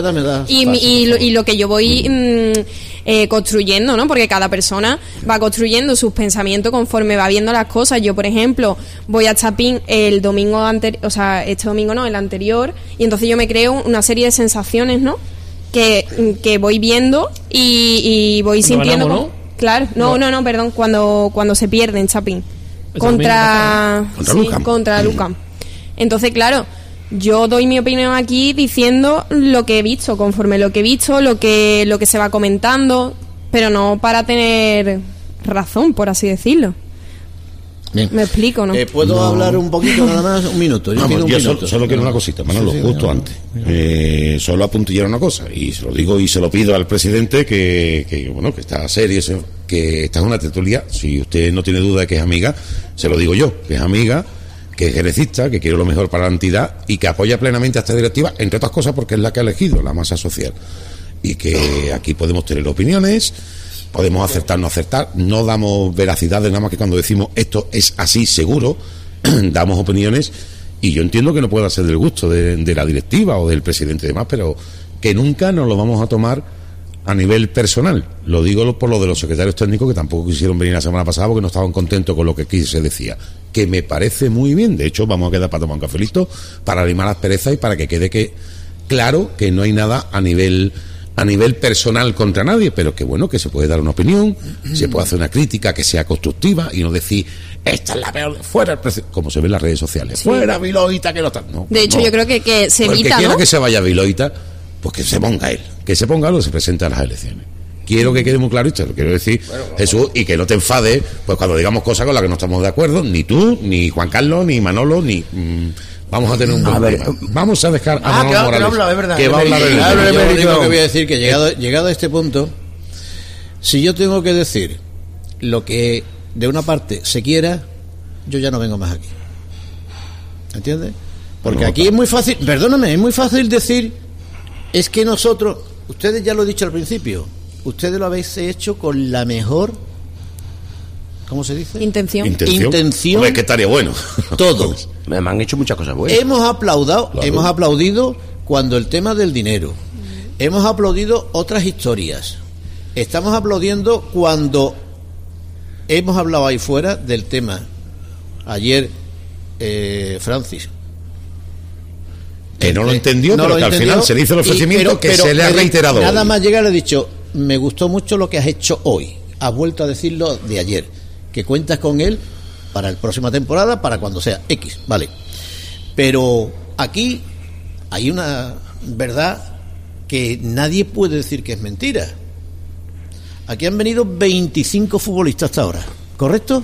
y lo que yo voy construyendo, ¿no? Porque cada persona va construyendo sus pensamientos conforme va viendo las cosas. Yo, por ejemplo, voy a Chapín el domingo anterior, o sea, este domingo no, el anterior, y entonces yo me creo una serie de sensaciones, ¿no? Que voy viendo y voy sintiendo. Ganamos, ¿no? Claro, no, perdón, cuando se pierde en Chapín contra Lucam. Entonces, claro, yo doy mi opinión aquí diciendo lo que he visto, conforme lo que he visto, lo que se va comentando, pero no para tener razón, por así decirlo. Bien. Me explico, ¿no? ¿Puedo hablar un poquito nada más? Un minuto. Solo quiero una cosita, Manolo, justo antes. Solo apuntillar una cosa, y se lo digo y se lo pido al presidente que está serio, que está en una tertulia. Si usted no tiene duda de que es amiga, se lo digo yo, que es amiga, que es gerecista, que quiere lo mejor para la entidad y que apoya plenamente a esta directiva, entre otras cosas porque es la que ha elegido la masa social. Y que aquí podemos tener opiniones, podemos acertar, no acertar, no damos veracidad de nada más que cuando decimos esto es así seguro, damos opiniones, y yo entiendo que no pueda ser del gusto de la directiva o del presidente y demás, pero que nunca nos lo vamos a tomar a nivel personal. Lo digo por lo de los secretarios técnicos, que tampoco quisieron venir la semana pasada porque no estaban contentos con lo que aquí se decía, que me parece muy bien. De hecho, vamos a quedar para tomar un cafelito, para animar las perezas y para que quede claro que no hay nada a nivel a nivel personal contra nadie, pero que bueno, que se puede dar una opinión, se puede hacer una crítica que sea constructiva y no decir, esta es la peor, fuera el presidente, como se ve en las redes sociales, Sí. fuera Viloita, que no está. No, De hecho, no. yo creo que se Pues el evita, que quiera ¿no? que se vaya Viloita, pues que se ponga él, que se ponga él o se presente a las elecciones. Quiero que quede muy claro, y te lo quiero decir, Jesús, y que no te enfades, pues cuando digamos cosas con las que no estamos de acuerdo, ni tú, ni Juan Carlos, ni Manolo, ni... vamos a tener un buen programa. Vamos a dejar a Manolo Morales, que no habla, es verdad. que va a hablar Yo del Yo lo tema. único que voy a decir que llegado a este punto, si yo tengo que decir lo que de una parte se quiera, yo ya no vengo más aquí. ¿Entiendes? Porque aquí es muy fácil, perdóname, es muy fácil decir, es que nosotros, ustedes ya lo he dicho al principio, ustedes lo habéis hecho con la mejor, ¿cómo se dice? Intención. Intención. Hombre, que estaría bueno. Todo. Me han hecho muchas cosas buenas. Hemos aplaudido, Claro. hemos aplaudido cuando el tema del dinero. Hemos aplaudido otras historias. Estamos aplaudiendo cuando hemos hablado ahí fuera del tema. Ayer, Francis. Que no lo entendió, No pero lo que al entendió, final se le hizo el ofrecimiento que se le ha pero reiterado Nada hoy. más llegar le he dicho, me gustó mucho lo que has hecho hoy. Has vuelto a decirlo de ayer. Que cuentas con él para la próxima temporada, para cuando sea X, vale. Pero aquí hay una verdad que nadie puede decir que es mentira. Aquí han venido 25 futbolistas hasta ahora, ¿correcto?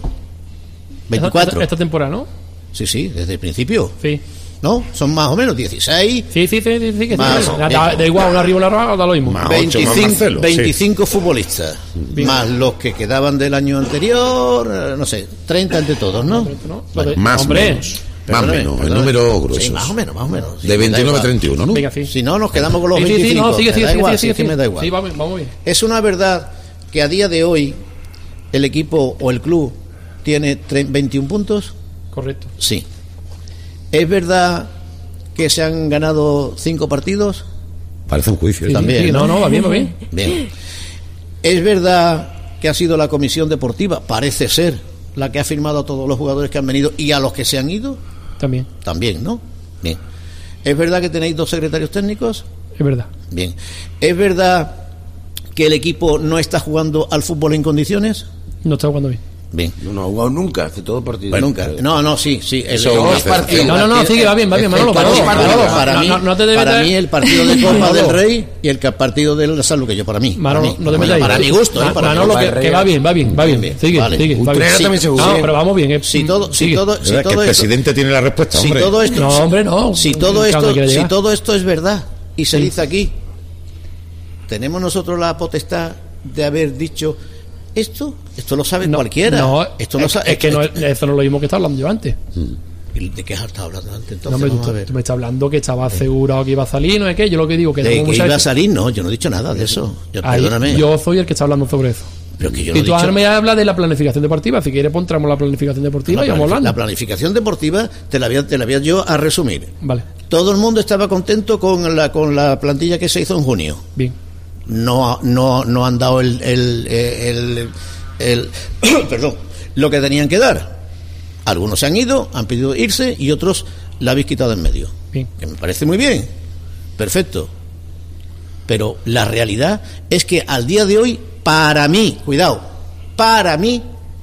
24. Esta temporada, ¿no? Sí, desde el principio. Sí. ¿No? Son más o menos 16. Sí, que Más, sí. Da igual, una arriba o una abajo, da lo mismo. Más 8 más 25, Marcelo, 25 futbolistas, Bien. más los que quedaban del año anterior, no sé, 30 entre todos, ¿no? ¿No? Vale. Más o Hombre. menos. Más o Perdóname, menos, el perdóname. número grueso. Sí, más o menos. Sí, De me da 29 a igual. 31, ¿no? Venga, sí. Si no, nos quedamos con los Sí, 25. no, sigue, me da igual, sigue. sí, que me da igual. Sí, vamos bien. Es una verdad que a día de hoy el equipo o el club tiene 21 puntos. Correcto. Sí. ¿Es verdad que se han ganado 5 partidos? Parece un juicio. Sí, También, sí, ¿no? no, va bien, va bien. Bien. ¿Es verdad que ha sido la comisión deportiva? Parece ser la que ha firmado a todos los jugadores que han venido y a los que se han ido. También, También, ¿no? Bien. ¿Es verdad que tenéis 2 secretarios técnicos? es verdad. Bien. ¿Es verdad que el equipo no está jugando al fútbol en condiciones? No está jugando bien. Bien. No ha jugado nunca, hace todo partido. Bueno, nunca. No, sí. Eso el- es una el partido- No, sí, que va bien, Manolo, partido- Manolo. Para No, mí, no te debes para de- mí el partido de Copa Manolo. del Rey y el partido de la Salud, que yo para mí. Manolo, para mí. no te Bueno, metas ahí. para mi gusto, para Manolo, mi gusto. que va bien. Bien, Sigue, vale. sigue. va bien. Utrera también se jugó No, bien. pero vamos bien. Si todo sigue. esto, Es verdad que el presidente tiene la respuesta, si hombre. todo esto, No, hombre, no. si todo Cada esto, quiere si llegar. todo esto es verdad y se Sí. dice aquí, tenemos nosotros la potestad de haber dicho esto lo sabe No, cualquiera. No, esto lo sabe. es que no, eso no es lo mismo que estaba hablando yo antes. ¿De qué has estado hablando antes? Entonces, No, hombre, vamos a ver. tú me estás hablando que estaba asegurado que iba a salir, no es que yo lo que digo que ¿De tengo que mucha iba a veces- salir? No, yo no he dicho nada de eso. Ahí, Perdóname. yo soy el que está hablando sobre eso. Pero que yo no Y he tú ahora dicho. me hablas de la planificación deportiva. Si quieres, entramos la planificación deportiva y vamos hablando. La planificación deportiva te la voy a yo a resumir. Vale, Todo el mundo estaba contento con la plantilla que se hizo en junio. bien. No han dado perdón, lo que tenían que dar. Algunos se han ido, han pedido irse y otros la habéis quitado en medio. Bien. Que me parece muy bien. Perfecto. Pero la realidad es que al día de hoy, para mí, cuidado, para mí,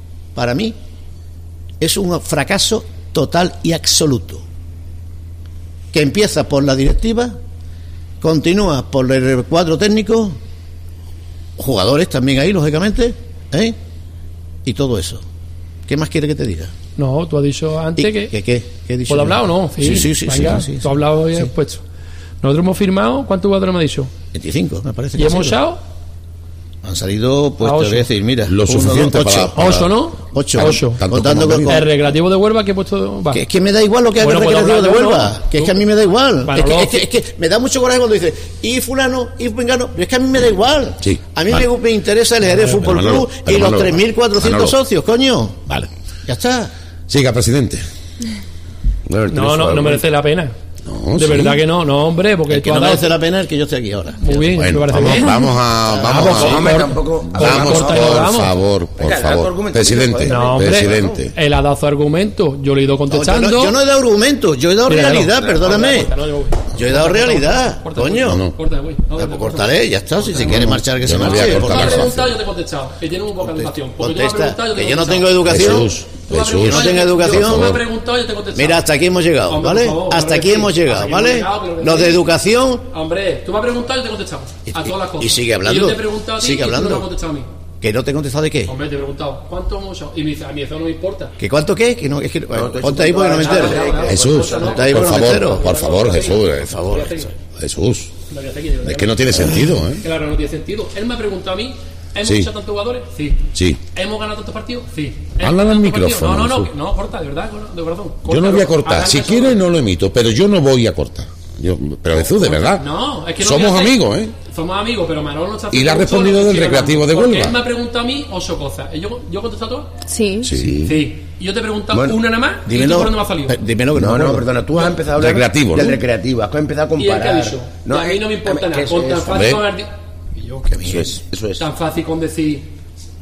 es un fracaso total y absoluto. Que empieza por la directiva, continúa por el cuadro técnico, jugadores también ahí, lógicamente, ¿eh? Y todo eso. ¿Qué más quiere que te diga? No, tú has dicho antes que... ¿Qué he dicho? ¿Puedo hablar o no? Sí. Venga, sí. tú has hablado y has puesto. Nosotros hemos firmado, ¿cuántos jugadores me has dicho? 25, me parece. Y que hemos ha sido. echado Han salido, pues a te voy a ocho. decir, mira, Lo suficiente para- 8, ¿no? 8. Tanto Contando como con... El recreativo de Huelva que he puesto... Va. Que es que me da igual lo que haga Bueno, el pues recreativo de hablar yo, Huelva. ¿no? Que es Tú- que a mí me da igual. Bueno, es que me da mucho coraje cuando dice, y fulano, y vengano. Pero es que a mí me da igual. Sí, A mí vale. me interesa el Jerez Fútbol Manolo, Club pero y los Manolo, 3.400 Manolo. socios, coño. Vale. Ya está. Siga, presidente. No merece la pena. No, No, de sí. verdad que no, hombre, porque El que tú no has dado... merece la pena es el que yo esté aquí ahora. Muy bien, Bueno, me parece vamos, bien. vamos a Hombre, tampoco. vamos, corta, por vamos. favor, Venga, da tu argumento, presidente, No, hombre, presidente. él ha dado su argumento, yo le he ido contestando. Yo no he dado argumentos, yo he dado Mira, realidad, no. perdóname. Corta, no, yo voy. Yo he dado realidad, Corta, coño. No. Corta, voy. No, Pues cortaré, ya está. Si se quiere marchar, que Yo se no voy a marche. cortar Tú me has la preguntado, yo te he contestado. Que tiene un poca educación. Porque tú me has Contesta, preguntado, yo te he que yo no contestado. tengo educación. Jesús, Tú me has Jesús. Que no tenga Tú educación. me has preguntado, yo te he contestado. Mira, hasta aquí hemos llegado, Hombre, ¿vale? por favor, Hasta claro aquí que hemos sí. llegado, Hasta aquí hemos ¿vale? llegado, claro que Los de sí. educación, Hombre, tú me has preguntado, yo te he contestado. A todas las cosas. y sigue hablando. Y yo te he preguntado a ti Sigue y tú no hablando. me has contestado a mí. que no te he contestado de qué. Hombre, te he preguntado, ¿cuánto hemos usado? Y me dice, a mí eso no me importa. ¿Que cuánto qué? Que no, es que, bueno, ponte ahí porque no me entero. Jesús, Ponte ahí por porque no me entero. favor, por favor, Jesús, por favor, Jesús. Es que no tiene sentido, ¿eh? Claro, no tiene sentido. Él me ha preguntado a mí, ¿hemos Sí. echado tantos jugadores? Sí. Sí. ¿Hemos ganado tantos partidos? Sí. Habla al ¿Hemos ganado micrófono, tantos partidos? No, Jesús. no, corta, de verdad, de corazón. Yo no voy a cortar. Arranca Si eso. quiere, no lo emito, pero yo no voy a cortar. Pero Jesús, de verdad. No, es que no Somos voy a hacer- amigos, ¿eh? Somos amigos, pero Manolo no está Y le ha haciendo mucho respondido lo que del quiere Recreativo de Manolo. Porque Huelva. él me ha preguntado a mí 8 cosas. ¿Yo he contestado todas? Sí. Sí. Sí. Y yo te he preguntado Bueno, una nada más y tú Dímelo, por dónde me has salido. dímelo que No, me no, acuerdo. perdona, tú has empezado a hablar Recreativo, del ¿no? recreativo, has empezado a ¿Y él qué ha comparar. dicho? Que a mí no me importa nada. eso Con tan es, fácil con hombre. y yo, Eso es. tan fácil con decir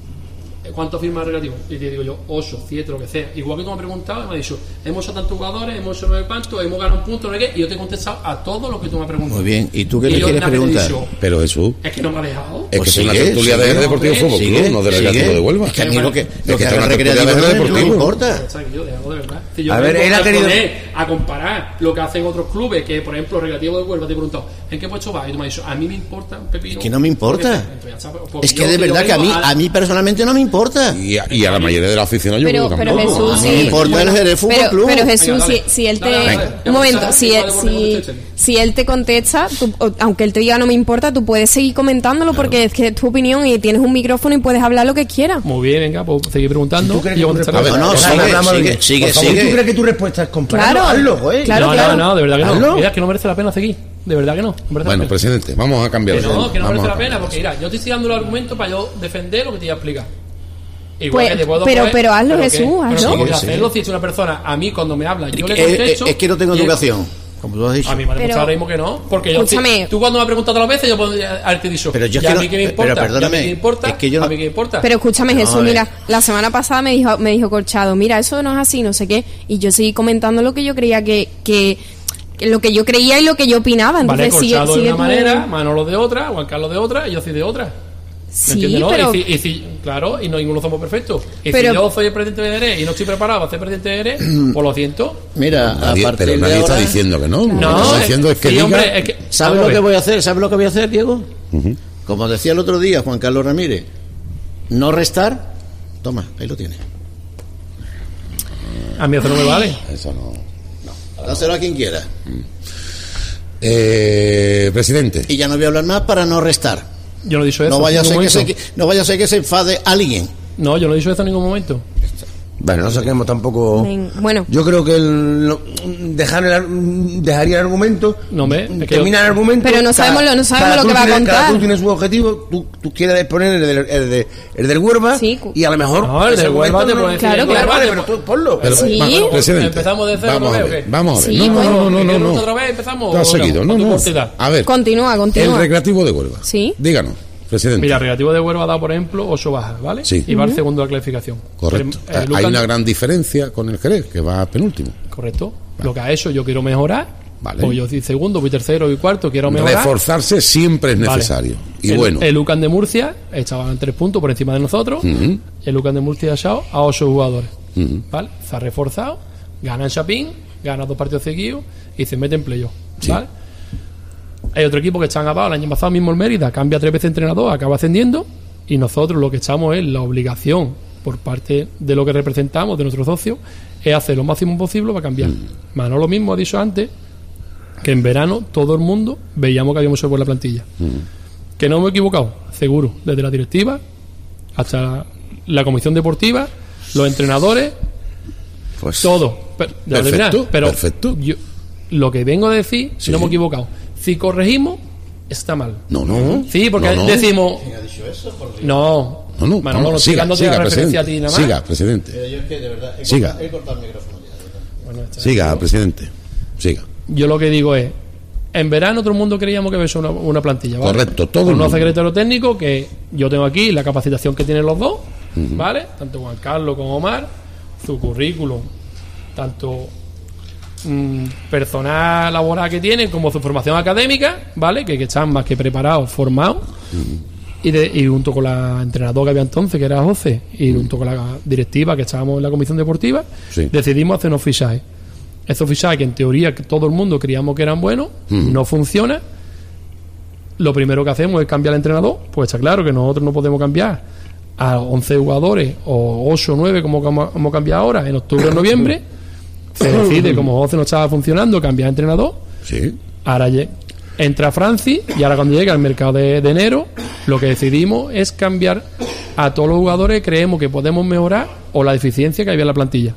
¿cuánto firma el relativo? Y te digo yo, 8, 7, lo que sea. Igual que tú me has preguntado, me has dicho, hemos hecho tantos jugadores, hemos hecho 9 cuantos, hemos ganado un punto, no sé qué, y yo te he contestado a todo lo que tú me has preguntado. Muy bien, ¿y tú qué le yo quieres nada que te he preguntar? dicho, Pero Jesús, es que no me ha dejado. es que Pues es una sigue, tertulia sigue, del Deportivo hombre, Fútbol sigue, Club, no del sigue. Recreativo de Huelva. Es que a mí lo que está haga en el una recreativo tertulia del no me Deportivo. importa. O sea, que yo de algo de verdad. Si yo A ver, vengo él ha a querido- poner, a comparar lo que hacen otros clubes, que por ejemplo el Recreativo de Huelva te he preguntado, ¿en qué puesto vas? Y tú me has dicho, a mí me importa un pepino. Es que no me importa. Porque ya está, porque Es que yo- de yo verdad que vengo a mí personalmente no me importa. Y a la mayoría de la afición yo Pero, creo que pero tampoco. Jesús, A mí sí. me importa el Jerez Fútbol Club. Pero Jesús, Venga, dale. si él te. Dale, dale. Un momento, Ya, si ya, él, ya, si, ya, si él te contesta, aunque él te diga no me importa, tú puedes seguir comentándolo porque es que es tu opinión y tienes un micrófono y puedes hablar lo que quieras. Muy bien, venga, pues seguir preguntando. ¿Tú crees y yo que contestaré. A ver, No, sigue, Por favor, ¿tú crees que tu respuesta es compararlo? ¿eh? Claro. Hazlo, güey. Claro, no, claro. no, de verdad que no. Hazlo. Mira, es que no merece la pena seguir. De verdad que no. merece la Bueno, pena. presidente, vamos a cambiar Que de no, tema. que no Vamos merece a la pena, cambiar. porque mira, yo te estoy dando el argumento para yo defender lo que te voy a explicar. Igual Pues, que te puedo pero- poner- pero hazlo, que- Jesús, pero hazlo. no voy a Sí, hacerlo si es una persona, a mí cuando me habla, yo le contesto. Es que no tengo y él- educación, como tú has dicho. A mí me ha Pero- demostrado ahora mismo que no, porque yo, Escúchame. tú cuando me has preguntado todas las veces, yo podría haberte dicho, Pero yo es ¿y que a no- mí qué me pero importa? perdóname, ¿Y a mí qué me importa? es que yo no- ¿A mí qué me importa? Pero escúchame, No, Jesús, a ver. mira, la semana pasada me dijo Corchado, mira, eso no es así, no sé qué, y yo seguí comentando lo que yo creía que lo que yo creía y lo que yo opinaba. Vale, Entonces Corchado sigue de una tu- manera, Manolo de otra, Juan Carlos de otra, y yo soy de otra. ¿Me Sí, entiendes, no? pero Y si, claro, y no ninguno somos perfectos. Y Pero- si yo soy el presidente de ERE y no estoy preparado para ser presidente de ERE, pues lo siento. Mira, Nadie- a partir pero de nadie está ahora, diciendo que no. Lo que No, está diciendo es que sí, diga. hombre, es que, ¿sabes vamos a lo que ver. voy a hacer? ¿Sabes lo que voy a hacer, Diego? Como decía el otro día Juan Carlos Ramírez, no restar. Toma, ahí lo tienes. A mí eso no me vale. Eso no. Dáselo a quien quiera. Presidente. Y ya no voy a hablar más para no restar. Yo no he dicho eso. No vaya a en ser ningún que momento. no vaya a ser que se enfade alguien. No, yo no he dicho eso en ningún momento. Bueno, no saquemos tampoco. Bueno, Yo creo que dejaría el argumento. No, hombre, es que termina el argumento. Pero no sabemos lo que club va a tiene- Cada contar. club tiene su objetivo. Tú quieres exponer el del Huelva. Sí. Y a lo mejor. No, el ese del Huelva argumento te puede decir, Claro, el claro. Huelva Vale, te pero puede- tú ponlo. Pero, Sí. presidente. ¿Empezamos de cero Vamos otra a vez ver. o qué? Vamos a ver. Sí, No, bueno. no, no, ¿Me no, quiero no. otra vez empezamos? Tú has o seguido. con No, tu no. cortedad? A ver. continúa. El Recreativo de Huelva. Sí. Díganos, presidente. Mira, el Recreativo de Huelva ha dado, por ejemplo, 8 bajas, ¿vale? Sí. Y va al segundo de la clasificación. Correcto. El Hay Lucas- una gran diferencia con el Jerez, que va penúltimo. Correcto. Lo que ha hecho, yo quiero mejorar. Vale. Pues yo soy segundo, voy tercero, voy cuarto, quiero mejorar. Reforzarse siempre es Vale. necesario. Y el, bueno. El Lucan de Murcia estaba en 3 puntos por encima de nosotros. Ujú. El Lucan de Murcia ha echado a 8 jugadores. Ujú. ¿Vale? Se ha reforzado, gana en Chapín, gana 2 partidos seguidos y se mete en playoff. Sí. ¿Vale? Hay otro equipo que está abajo, el año pasado mismo el Mérida, cambia 3 veces entrenador, acaba ascendiendo. Y nosotros lo que echamos es la obligación, por parte de lo que representamos, de nuestros socios, es hacer lo máximo posible para cambiar. Manolo mismo ha dicho antes que en verano todo el mundo veíamos que habíamos hecho por la plantilla. Que no hemos equivocado, seguro, desde la directiva hasta la comisión deportiva, los entrenadores, Pues, todo. Pero perfecto. yo lo que vengo a decir, Sí. no hemos equivocado. Si corregimos, está mal. No, no. Sí, porque No, no. decimos. No, No, no. Manolo, no vamos, estoy dándote la referencia a ti nada más. Siga, presidente. Yo es que de verdad Siga. he cortado el micrófono ya. Bueno, está Siga, bien. presidente. Siga. yo lo que digo es, en verano todo el mundo creíamos que es una plantilla, ¿vale? Correcto, todo el unos mundo. secretarios técnicos que yo tengo aquí la capacitación que tienen los dos, ¿vale? Tanto Juan Carlos como Omar, su currículum, tanto personal laboral que tienen como su formación académica, ¿vale? Que están más que preparados, formados. Y junto con la entrenadora que había entonces, que era José, y junto con la directiva, que estábamos en la comisión deportiva, decidimos hacer unos fichajes. Esos fichajes que en teoría que todo el mundo creíamos que eran buenos, no funciona. Lo primero que hacemos es cambiar al entrenador. Pues está claro que nosotros no podemos cambiar a 11 jugadores o 8 o 9 como hemos cambiado ahora en octubre o noviembre. Se decide, como José no estaba funcionando, cambiar de entrenador. Sí. Ahora entra Francis, y ahora cuando llega el mercado de enero, lo que decidimos es cambiar a todos los jugadores que creemos que podemos mejorar o la deficiencia que había en la plantilla.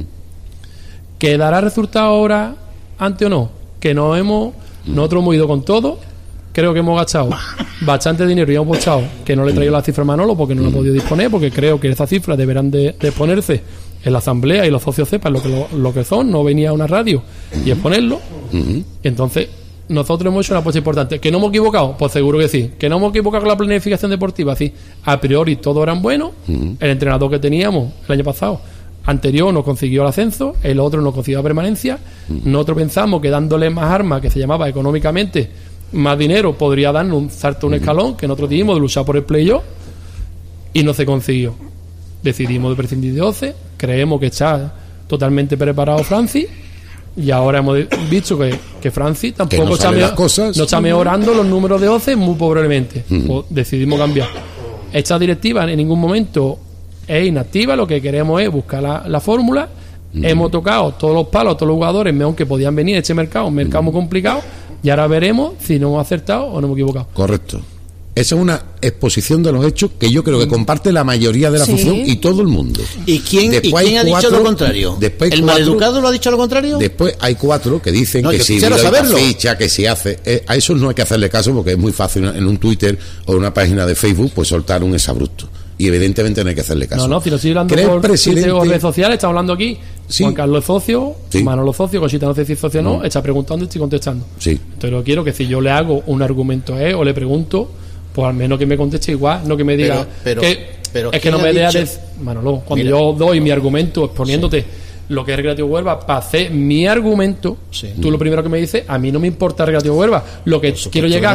¿Que dará resultado ahora antes o no? Que nosotros hemos ido con todo. Creo que hemos gastado bastante dinero y hemos gastado, que no le he traído la cifra a Manolo porque no la he podido disponer, porque creo que esas cifras deberán de ponerse en la asamblea y los socios sepan lo que son, no venía a una radio y exponerlo. Entonces nosotros hemos hecho una apuesta importante. ¿Que no hemos equivocado? Pues seguro que sí. ¿Que no hemos equivocado con la planificación deportiva? Sí. A priori todos eran buenos. El entrenador que teníamos el año pasado anterior nos consiguió el ascenso, el otro nos consiguió la permanencia. Nosotros pensamos que dándole más armas, que se llamaba económicamente más dinero, podría darnos un salto, un escalón, que nosotros dijimos de luchar por el playoff, y no se consiguió. Decidimos de prescindir de 12, creemos que está totalmente preparado Francis, y ahora hemos visto que Francis tampoco no está mejorando los números de 12 muy pobremente. Pues decidimos cambiar. Esta directiva en ningún momento es inactiva, lo que queremos es buscar la fórmula. Hemos tocado todos los palos, todos los jugadores mejor que podían venir a este mercado, un mercado muy complicado, y ahora veremos si nos hemos acertado o nos hemos equivocado. Correcto. Esa es una exposición de los hechos que yo creo que comparte la mayoría de la función y todo el mundo. ¿Y quién ha dicho lo contrario? ¿El maleducado lo ha dicho lo contrario? Después hay 4 que dicen que si ficha, que si hace... a eso no hay que hacerle caso porque es muy fácil en un Twitter o en una página de Facebook pues soltar un exabrupto. Y evidentemente no hay que hacerle caso. No, si lo estoy hablando por Twitter o redes sociales, estamos hablando aquí. Juan Carlos es socio, Manolo socio, Cosita no sé si es socio o no, está preguntando y estoy contestando. Entonces lo quiero que si yo le hago un argumento o le pregunto, pues al menos que me conteste igual, no que me diga pero es que no me dejas Manolo, cuando yo doy mi argumento exponiéndote lo que es Recreativo Huelva para hacer mi argumento, tú lo primero que me dices, a mí no me importa Recreativo Huelva, lo que quiero llegar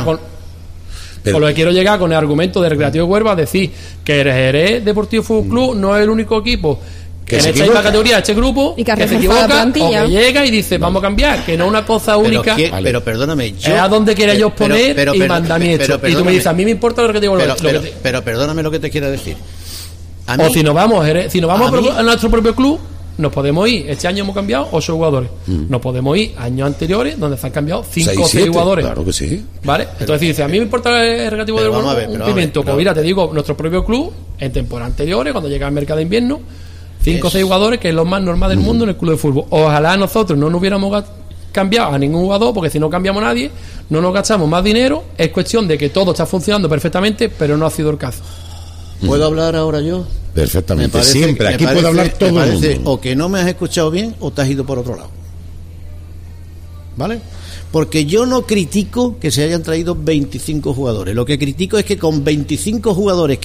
con lo que quiero llegar con el argumento de Recreativo Huelva, decir que el Jerez Deportivo Fútbol Club no es el único equipo que en esta misma categoría, este grupo, y que se equivoca, o que llega y dice vamos a cambiar, que no es una cosa única. Pero perdóname, es a donde quiera ellos poner y mandar mi hecho. Y tú me dices, a mí me importa lo que te digo. Pero perdóname lo que te quiero decir. O si nos vamos a nuestro propio club, nos podemos ir. Este año hemos cambiado 8 jugadores. Nos podemos ir años anteriores donde se han cambiado 5 o 6 jugadores. Claro que sí. ¿Vale? Entonces dice, a mí me importa el Recreativo del un pimiento. Pues mira, te digo, nuestro propio club, en temporadas anteriores, cuando llega el mercado de invierno, 5 o 6 jugadores, que es lo más normal del mundo en el club de fútbol. Ojalá nosotros no nos hubiéramos cambiado a ningún jugador, porque si no cambiamos a nadie, no nos gastamos más dinero. Es cuestión de que todo está funcionando perfectamente, pero no ha sido el caso. ¿Puedo hablar ahora yo? Perfectamente, siempre. Aquí puede hablar todo el mundo. O que no me has escuchado bien o te has ido por otro lado. ¿Vale? Porque yo no critico que se hayan traído 25 jugadores. Lo que critico es que con 25 jugadores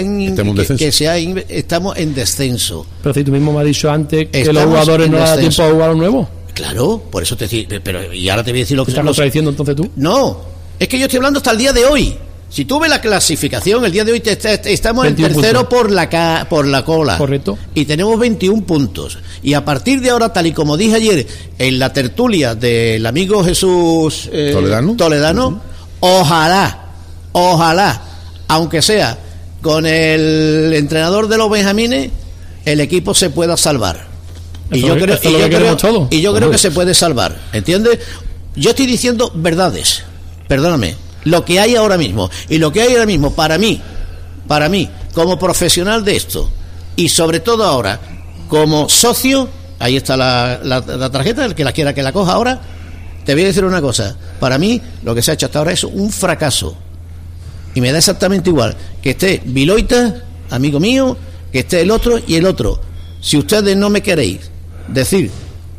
estamos en descenso. Pero si tú mismo me has dicho antes que los jugadores no dan tiempo a jugar a los nuevos. Claro, por eso te decía. Pero y ahora te voy a decir lo que ¿estás contradiciendo entonces tú? No, es que yo estoy hablando hasta el día de hoy. Si tú ves la clasificación, el día de hoy estamos en tercero por la cola. Correcto. Y tenemos 21 puntos. Y a partir de ahora, tal y como dije ayer en la tertulia del amigo Jesús Toledano, ojalá, aunque sea con el entrenador de los Benjamines, el equipo se pueda salvar. Y yo creo que se puede salvar. ¿Entiendes? Yo estoy diciendo verdades. Perdóname. Lo que hay ahora mismo. Y lo que hay ahora mismo, para mí, como profesional de esto, y sobre todo ahora, como socio, ahí está la tarjeta, el que la quiera que la coja ahora, te voy a decir una cosa. Para mí, lo que se ha hecho hasta ahora es un fracaso. Y me da exactamente igual que esté Viloita, amigo mío, que esté el otro y el otro. Si ustedes no me queréis decir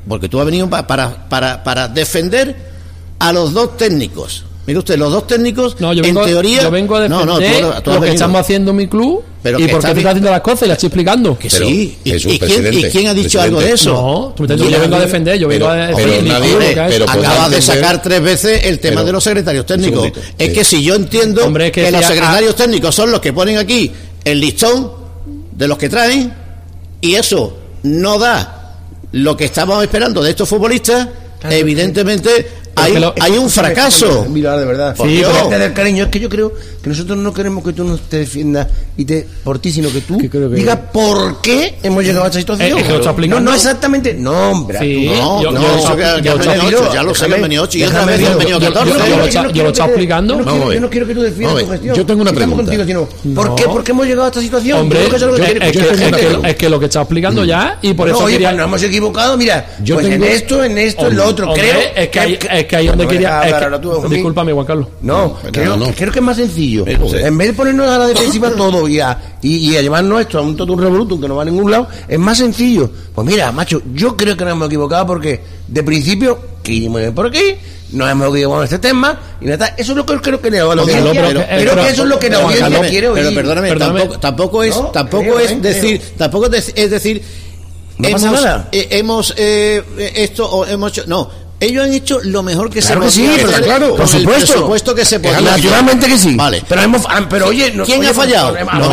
porque tú has venido para defender a los dos técnicos. Mire usted, los dos técnicos, en teoría... Yo vengo a defender lo que estamos haciendo en mi club, pero y porque tú estás haciendo las cosas y las estoy explicando. Que sí. ¿Y quién ha dicho algo de eso? No, tú me estás diciendo, yo vengo a defender, yo vengo a decir... Acabas de sacar 3 veces el tema de los secretarios técnicos. Es que si yo entiendo que los secretarios técnicos son los que ponen aquí el listón de los que traen, y eso no da lo que estábamos esperando de estos futbolistas, evidentemente... Hay un fracaso. Mira, de verdad. Sí, del cariño. Es que yo creo que nosotros no queremos que tú nos te defiendas por ti, sino que tú digas por qué hemos llegado a esta situación. No exactamente. No, hombre. Sí, yo lo sé que han venido 8 y otra vez han venido 14. Yo lo estaba explicando. Yo no quiero que tú defiendas tu gestión. Yo tengo una pregunta. ¿Por qué hemos llegado a esta situación? Hombre, es que lo que estaba explicando ya, y por eso quería... nos hemos equivocado, mira, en esto, en lo otro. Creo que ahí donde quería... Discúlpame, Juan Carlos. No, creo que es más sencillo. En vez de ponernos a la defensiva todo y a llevarnos esto a un totum revolutum que no va a ningún lado, es más sencillo. Pues mira, macho, yo creo que nos hemos equivocado porque de principio quisimos ir por aquí, nos hemos equivocado en este tema y nada. Eso es lo que creo que la audiencia creo que eso es lo que la audiencia quiere oír. Pero perdóname, tampoco es decir no pasa nada. Hemos esto o hemos hecho... No. Ellos han hecho lo mejor que se podía hacer, claro, por supuesto que se podía. Naturalmente que sí. Vale. Pero oye, ¿quién ha fallado?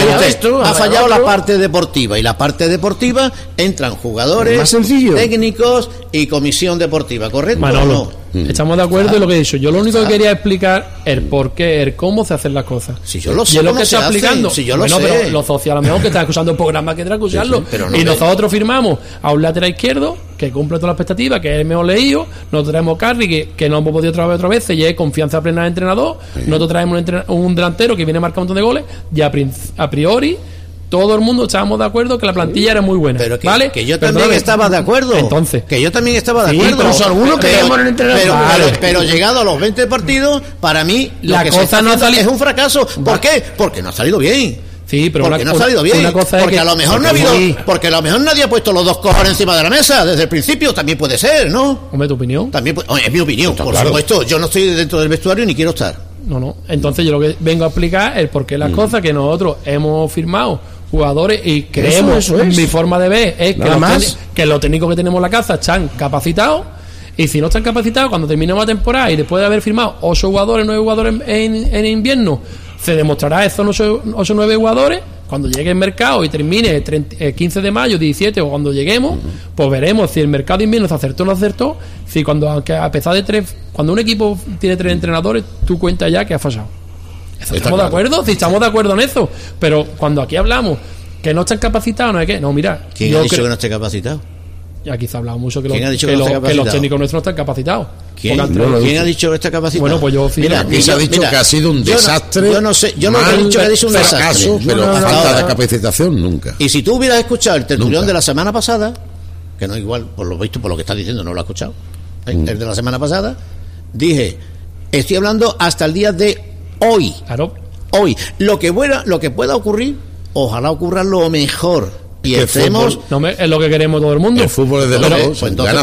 Ha fallado la parte deportiva, y la parte deportiva entran jugadores, técnicos y comisión deportiva, ¿correcto? Manolo, estamos de acuerdo en lo que he dicho. Yo lo único que quería explicar el por qué, el cómo se hacen las cosas. Si yo lo sé, y es lo que está explicando. Si yo lo sé. Pero los sociales, a lo mejor que están escuchando el programa que tendrán que escucharlo. Y nosotros firmamos a un lateral izquierdo que cumple todas las expectativas, que es el mejor leído. Nosotros traemos Carri, que no hemos podido traer otra vez, y es confianza plena del entrenador. Nosotros traemos un delantero que viene a marcar un montón de goles, y a priori todo el mundo estábamos de acuerdo que la plantilla era muy buena. Pero ¿vale? Que yo también estaba de acuerdo. Entonces, que yo también estaba de acuerdo. Pero algunos queremos el entrenador. Pero llegado a los 20 partidos, para mí la cosa no ha salido. Es un fracaso. ¿Por qué? Porque no ha salido bien. Sí, pero porque no ha salido bien. Porque a lo mejor no ha habido. Porque a lo mejor nadie ha puesto los dos cojones encima de la mesa desde el principio. También puede ser, ¿no? Hombre, ¿tu opinión? También es mi opinión, por supuesto. Yo no estoy dentro del vestuario ni quiero estar. No. Entonces yo lo que vengo a explicar es por qué las cosas que nosotros hemos firmado jugadores y creemos, eso es. Mi forma de ver es que los técnicos que tenemos en la casa están capacitados, y si no están capacitados, cuando terminemos la temporada y después de haber firmado 8 jugadores, 9 jugadores en invierno, se demostrará esos 8 o 9 jugadores. Cuando llegue el mercado y termine 15 de mayo, 17 o cuando lleguemos, pues veremos si el mercado de invierno se acertó o no acertó. Si aunque a pesar de cuando un equipo tiene 3 entrenadores, tú cuentas ya que ha fallado. ¿Estamos de acuerdo? Sí, estamos de acuerdo en eso. Pero cuando aquí hablamos que no están capacitados, no es que... No, mira... ¿Quién ha dicho que no esté capacitado? Ya quizá hablado mucho que los técnicos nuestros no están capacitados. ¿Quién ha dicho que está capacitado? Bueno, pues yo... Aquí se ha dicho que ha sido un desastre. Yo no he dicho que ha sido un desastre. Pero falta de capacitación nunca. Y si tú hubieras escuchado el tertulión de la semana pasada, que no igual, por lo visto, por lo que estás diciendo, no lo has escuchado, el de la semana pasada, dije, estoy hablando hasta el día de hoy. Claro. Hoy. Lo que pueda ocurrir, ojalá ocurra lo mejor. Y estemos... es lo que queremos todo el mundo. El fútbol es de locos. Entonces,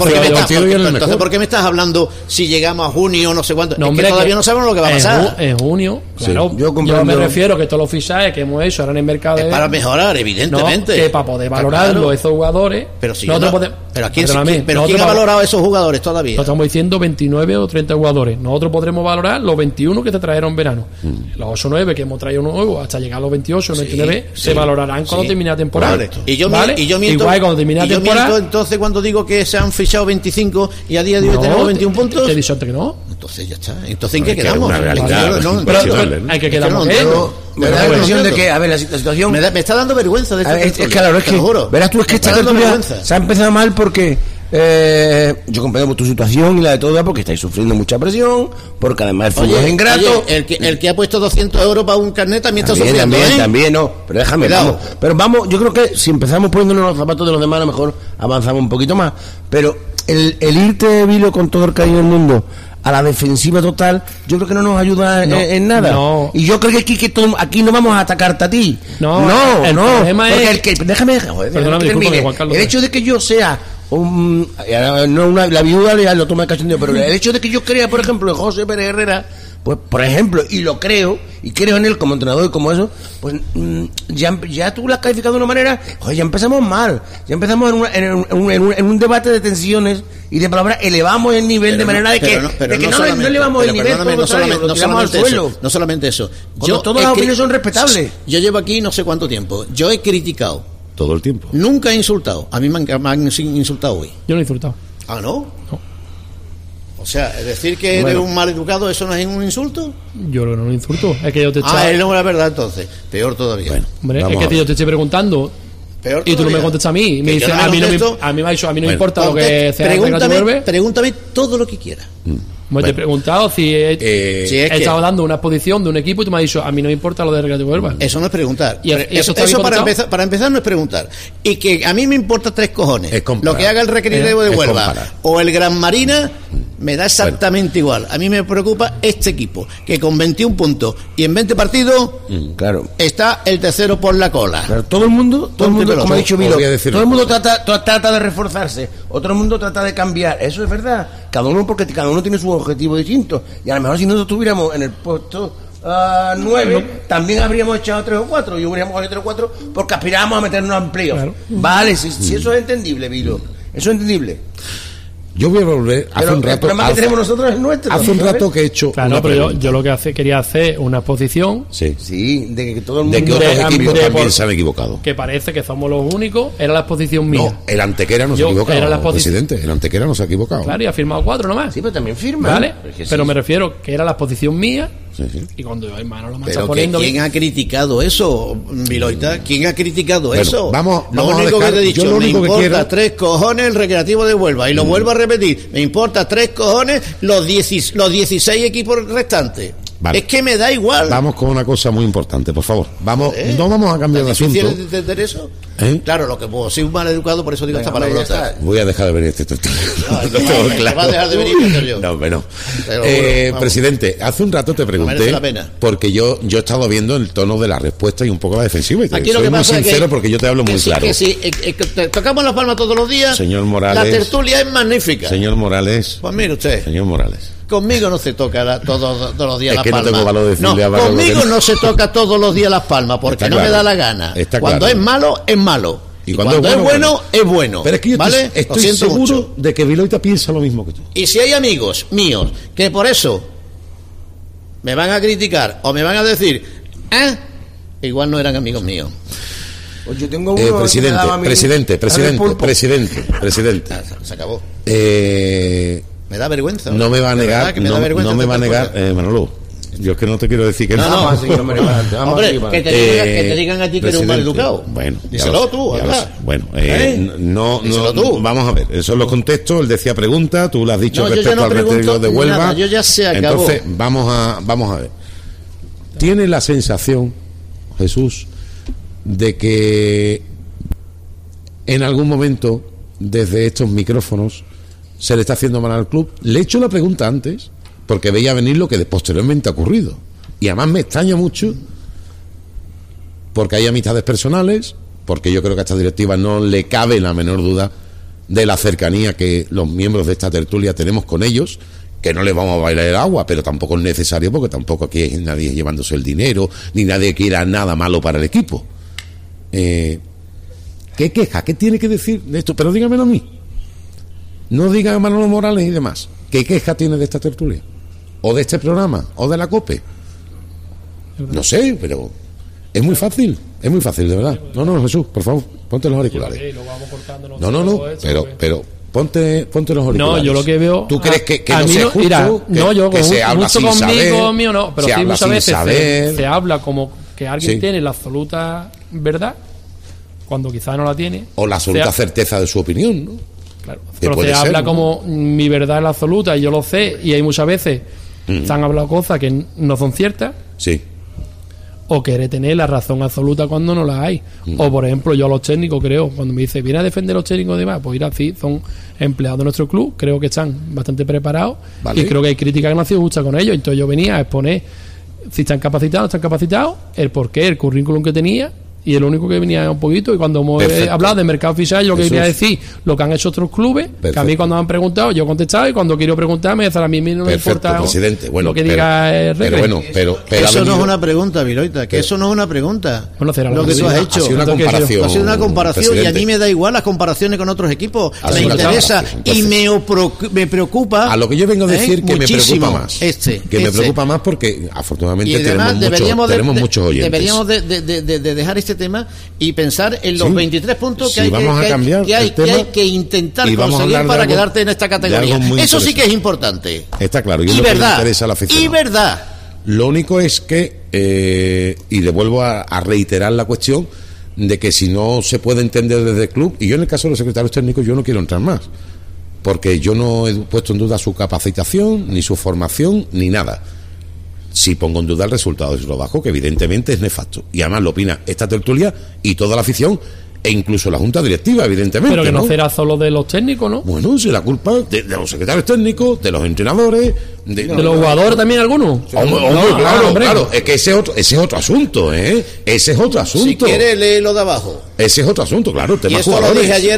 ¿por qué me estás hablando si llegamos a junio, no sé cuánto? No, es que todavía no sabemos lo que va a pasar. En junio, claro. Sí, yo me refiero que todos los fichajes que hemos hecho ahora en el mercado es para mejorar, evidentemente. Que para poder valorarlo, esos jugadores... Pero si ¿quién ha valorado esos jugadores todavía? Nosotros estamos diciendo 29 o 30 jugadores. Nosotros podremos valorar los 21 que te trajeron en verano. Los 8 o 9 que hemos traído nuevos hasta llegar a los 28 o 29 se valorarán cuando termine la temporada. Y yo miento, igual cuando termine la temporada. Entonces cuando digo que se han fichado 25 y a día de hoy tenemos 21 puntos. Te he dicho antes que no. Entonces ya está. Entonces ¿en qué quedamos? Una realidad hay que quedarnos me da la impresión de que, a ver, la situación... Me está dando vergüenza de esto. Es claro, es que... Verás tú, es que esta tertulia se ha empezado mal porque... yo comprendo tu situación y la de todas porque estáis sufriendo mucha presión, porque además el fútbol es ingrato. El que ha puesto 200 euros para un carnet también está sufriendo. También, no. Pero déjame, vamos, yo creo que si empezamos poniéndonos los zapatos de los demás, a lo mejor avanzamos un poquito más. Pero el irte, Vilo, con todo el cariño del mundo a la defensiva total, yo creo que no nos ayuda en nada. No. Y yo creo que aquí no vamos a atacarte a ti. No. Déjame, Juan Carlos, el hecho de que yo sea la viuda ya lo toma el cachondeo, pero el hecho de que yo crea, por ejemplo, en José Pérez Herrera, pues por ejemplo, y lo creo, y creo en él como entrenador y como eso, pues ya tú lo has calificado de una manera, joder, ya empezamos mal, ya empezamos en un debate de tensiones y de palabras, elevamos el nivel de manera de que no elevamos el nivel, no solamente eso. Todas las opiniones son respetables. Yo llevo aquí no sé cuánto tiempo, yo he criticado todo el tiempo. Nunca he insultado. A mí me han insultado hoy. Yo no he insultado. ¿Ah, no? No. O sea, decir que eres un mal educado, ¿eso no es un insulto? Yo no lo insulto. Es que yo te no, la verdad, entonces. Peor todavía. Bueno, hombre, es que yo te estoy preguntando. Peor y tú no me contestas a mí. Y me dices, a mí no me importa lo que sea. Pregúntame todo lo que quieras. Te he preguntado si he estado dando una exposición de un equipo y tú me has dicho, a mí no me importa lo de Recreativo de Huelva. Eso no es preguntar. Y eso para empezar no es preguntar. Y que a mí me importa 3 cojones. Lo que haga el Recreativo de Huelva o el Gran Marina me da exactamente igual. A mí me preocupa este equipo, que con 21 puntos y en 20 partidos está el tercero por la cola. Claro, todo el mundo, como ha dicho Milo, todo el mundo trata de reforzarse, otro mundo trata de cambiar. Eso es verdad. Porque cada uno tiene su objetivo distinto. Y a lo mejor si nosotros estuviéramos en el puesto 9, también habríamos echado 3 o 4. Y hubiéramos cogido 3 o 4 porque aspirábamos a meternos en playoff. Claro. Vale, si eso es entendible, Milo. Eso es entendible. Yo voy a volver hace un rato. El problema que tenemos nosotros es nuestro. Hace un rato que he hecho. Claro, pero yo lo que quería hacer una exposición. Sí, de que todo el mundo. De que otros equipos también se han equivocado. Que parece que somos los únicos. Era la exposición mía. No, el Antequera no se ha equivocado. Presidente, el Antequera no se ha equivocado. Claro, y ha firmado 4 nomás. Sí, pero también firma. Vale, pero me refiero que era la exposición mía. Sí. Y cuando yo, hermano, lo mancha poniendo. ¿Quién ha criticado eso, Viloita? ¿Quién ha criticado eso? Vamos lo único que te he dicho, me importa 3 cojones el Recreativo de Huelva. Y lo vuelvo a repetir, me importa 3 cojones los 16 equipos restantes. Vale. Es que me da igual. Vamos con una cosa muy importante, por favor. No vamos a cambiar de asunto. ¿Quieres entender eso? Claro, lo que puedo. Soy un mal educado, por eso digo esta palabra. Voy a dejar de venir este claro. Va a dejar de venir yo. No, bueno. Presidente, hace un rato te pregunté, porque yo he estado viendo el tono de la respuesta y un poco la defensiva. Aquí lo que pasa muy sincero porque yo te hablo muy claro. Que si tocamos las palmas todos los días, señor Morales, la tertulia es magnífica. Señor Morales. Pues mire usted. Señor Morales. Conmigo no se toca todos los días las palmas. No tengo valor de decirle a conmigo no se toca todos los días las palmas porque no me da la gana. Cuando es malo, es malo. Y cuando es bueno, es bueno. Pero es que yo estoy seguro de que Viloita piensa lo mismo que tú. Y si hay amigos míos que por eso me van a criticar o me van a decir, igual no eran amigos míos. Pues yo tengo uno presidente. Se acabó. Me da vergüenza. No me va a negar, no me va a negar, Manolo. Yo es que no te quiero decir que no. Hombre, que te digan a ti que eres un mal educado. Bueno, díselo tú, ¿verdad? Bueno, no, vamos a ver. Esos son los contextos. Él decía pregunta, tú lo has dicho respecto al Recreativo de Huelva. Nada, yo ya se acabó. Entonces, vamos a ver. ¿Tiene la sensación, Jesús, de que en algún momento, desde estos micrófonos, se le está haciendo mal al club? Le he hecho la pregunta antes porque veía venir lo que posteriormente ha ocurrido y además me extraña mucho porque hay amistades personales, porque yo creo que a esta directiva no le cabe la menor duda de la cercanía que los miembros de esta tertulia tenemos con ellos, que no les vamos a bailar el agua, pero tampoco es necesario porque tampoco aquí hay nadie llevándose el dinero ni nadie quiera nada malo para el equipo. ¿Qué queja? ¿Qué tiene que decir de esto? Pero dígamelo a mí. No diga a Manolo Morales y demás. ¿Qué queja tiene de esta tertulia? ¿O de este programa? ¿O de la COPE? No sé, pero es muy fácil, de verdad. No, Jesús, por favor, ponte los auriculares. No, pero ponte los auriculares. No, yo lo que veo... ¿Tú crees que no sea justo? Mira, que se habla sin saber? Mío no, pero sí muchas veces se habla como que alguien tiene la absoluta verdad cuando quizás no la tiene. O la absoluta certeza de su opinión, ¿no? Claro, pero se habla como mi verdad es la absoluta y yo lo sé, y hay muchas veces se han hablado cosas que no son ciertas, o querer tener la razón absoluta cuando no la hay. O por ejemplo, yo a los técnicos creo, cuando me dice viene a defender a los técnicos y demás, pues ir así, son empleados de nuestro club, creo que están bastante preparados, y creo que hay críticas que no han sido justas con ellos. Entonces yo venía a exponer si están capacitados, no están capacitados, el porqué, el currículum que tenía Y el único que venía un poquito, y cuando hemos hablado de mercado fichaje, yo lo que quería decir, lo que han hecho otros clubes, que a mí cuando me han preguntado, yo he contestado, y cuando quiero preguntarme, a mí no me importa presidente. Bueno, lo que diga el pero bueno, pero eso no es una pregunta, Viloita, que eso no es una pregunta. Bueno, lo que tú has hecho. Ha sido una comparación, presidente. Y a mí me da igual las comparaciones con otros equipos. Me interesa y me preocupa. A lo que yo vengo a decir que muchísimo, me preocupa más. Me preocupa más porque afortunadamente tenemos muchos oyentes. Deberíamos de dejar este tema y pensar en los 23 puntos que hay que intentar conseguir para quedarte en esta categoría. Eso sí que es importante. Está claro. Y verdad. Y verdad. Lo único es que, y le vuelvo a reiterar la cuestión de que si no se puede entender desde el club, y yo en el caso de los secretarios técnicos yo no quiero entrar más, porque yo no he puesto en duda su capacitación, ni su formación, ni nada. Sí pongo en duda el resultado de su trabajo, que evidentemente es nefasto. Y además lo opina esta tertulia y toda la afición, e incluso la junta directiva, evidentemente. Pero que no será solo de los técnicos, ¿no? Bueno, si la culpa de los secretarios técnicos, de los entrenadores, de los jugadores también algunos. Claro, es que ese es otro asunto, ¿eh? Ese es otro asunto. Si quieres, lee lo de abajo. Ese es otro asunto, claro. Y eso lo dije ayer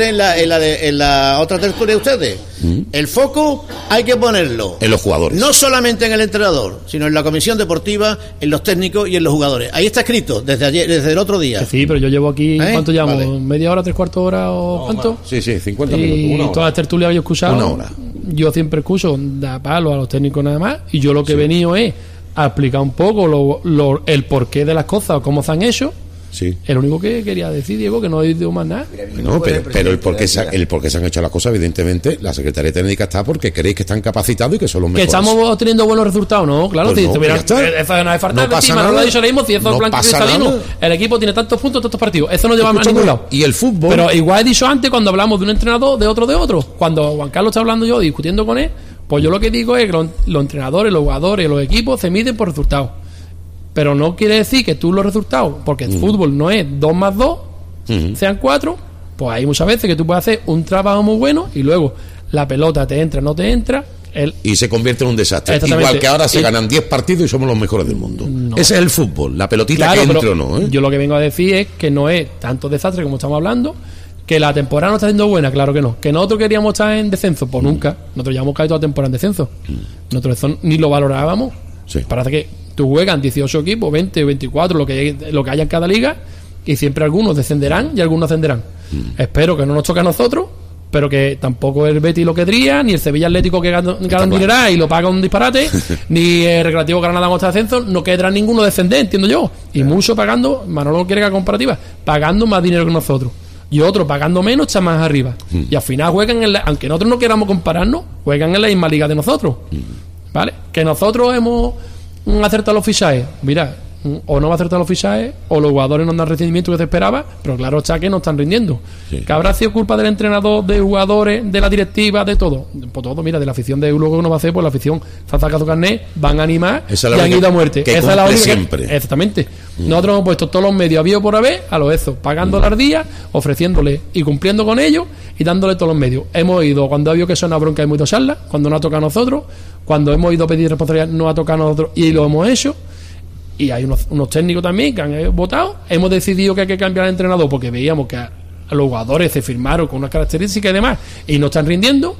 en la otra tertulia de ustedes. El foco hay que ponerlo en los jugadores. No solamente en el entrenador, sino en la comisión deportiva, en los técnicos y en los jugadores. Ahí está escrito desde ayer, desde el otro día. Sí, pero yo llevo aquí, ¿cuánto llevamos? Vale. ¿Media hora, 3/4 hora o cuánto? Sí, 50 minutos. Y todas las tertulias que yo he escuchado, 1 hora. Yo siempre escucho da palo a los técnicos nada más, y yo lo que he venido es a explicar un poco el porqué de las cosas o cómo se han hecho. Sí. El único que quería decir, Diego, que no he dicho más nada. No, pero el por qué se han hecho las cosas, evidentemente, la Secretaría Técnica está porque creéis que están capacitados y que son los mejores. Que estamos teniendo buenos resultados, ¿no? Claro, pues si no, estuviera. Eso no es falta. No pasa nada. Lo ha dicho ahora mismo, si eso es blanco cristalino. El equipo tiene tantos puntos, tantos partidos. Eso no lleva a ningún lado. Y el fútbol. Pero igual he dicho antes, cuando hablamos de un entrenador, de otro. Cuando Juan Carlos está hablando yo, discutiendo con él, pues yo lo que digo es que los entrenadores, los jugadores, los equipos se miden por resultados. Pero no quiere decir que tú los resultados, porque el fútbol no es 2 más 2, sean 4, pues hay muchas veces que tú puedes hacer un trabajo muy bueno y luego la pelota te entra, no te entra. Y se convierte en un desastre. Igual que ahora se ganan 10 partidos y somos los mejores del mundo. No. Ese es el fútbol, la pelotita que entra o no. Yo lo que vengo a decir es que no es tanto desastre como estamos hablando, que la temporada no está siendo buena, claro que no. Que nosotros queríamos estar en descenso, pues nunca. Nosotros llevamos casi toda la temporada en descenso. Nosotros eso ni lo valorábamos. Sí. Parece que tú juegas 18 equipos, 20 o 24, lo que haya en cada liga, y siempre algunos descenderán y algunos ascenderán. Espero que no nos toque a nosotros, pero que tampoco el Betis lo querría, ni el Sevilla Atlético que gana dinero y lo paga un disparate, ni el Recreativo Granada con este descenso, no quedará ninguno descender, entiendo yo. Y mucho pagando, Manolo quiere que comparativa, pagando más dinero que nosotros. Y otro pagando menos está más arriba. Y al final juegan aunque nosotros no queramos compararnos, juegan en la misma liga de nosotros. ¿Vale? Que nosotros hemos acertado los fichajes. Mira, o no va a acertar los fichajes, o los jugadores no dan rendimiento que se esperaba, pero claro está que no están rindiendo. Sí. Que habrá sido culpa del entrenador, de jugadores, de la directiva, de todo. Por todo, mira, de la afición de luego que no va a hacer, pues la afición se ha sacado su carnet, van a animar y han ido a muerte. Esa es la única siempre. Exactamente. Nosotros hemos puesto todos los medios habido por haber a los esos, pagando las días, ofreciéndole y cumpliendo con ellos y dándole todos los medios. Hemos ido cuando ha habido que suena bronca, hemos ido a charla, cuando no ha tocado a nosotros, cuando hemos ido a pedir responsabilidad, no ha tocado a nosotros y lo hemos hecho. Y hay unos técnicos también que han votado. Hemos decidido que hay que cambiar al entrenador porque veíamos que a los jugadores se firmaron con unas características y demás y no están rindiendo.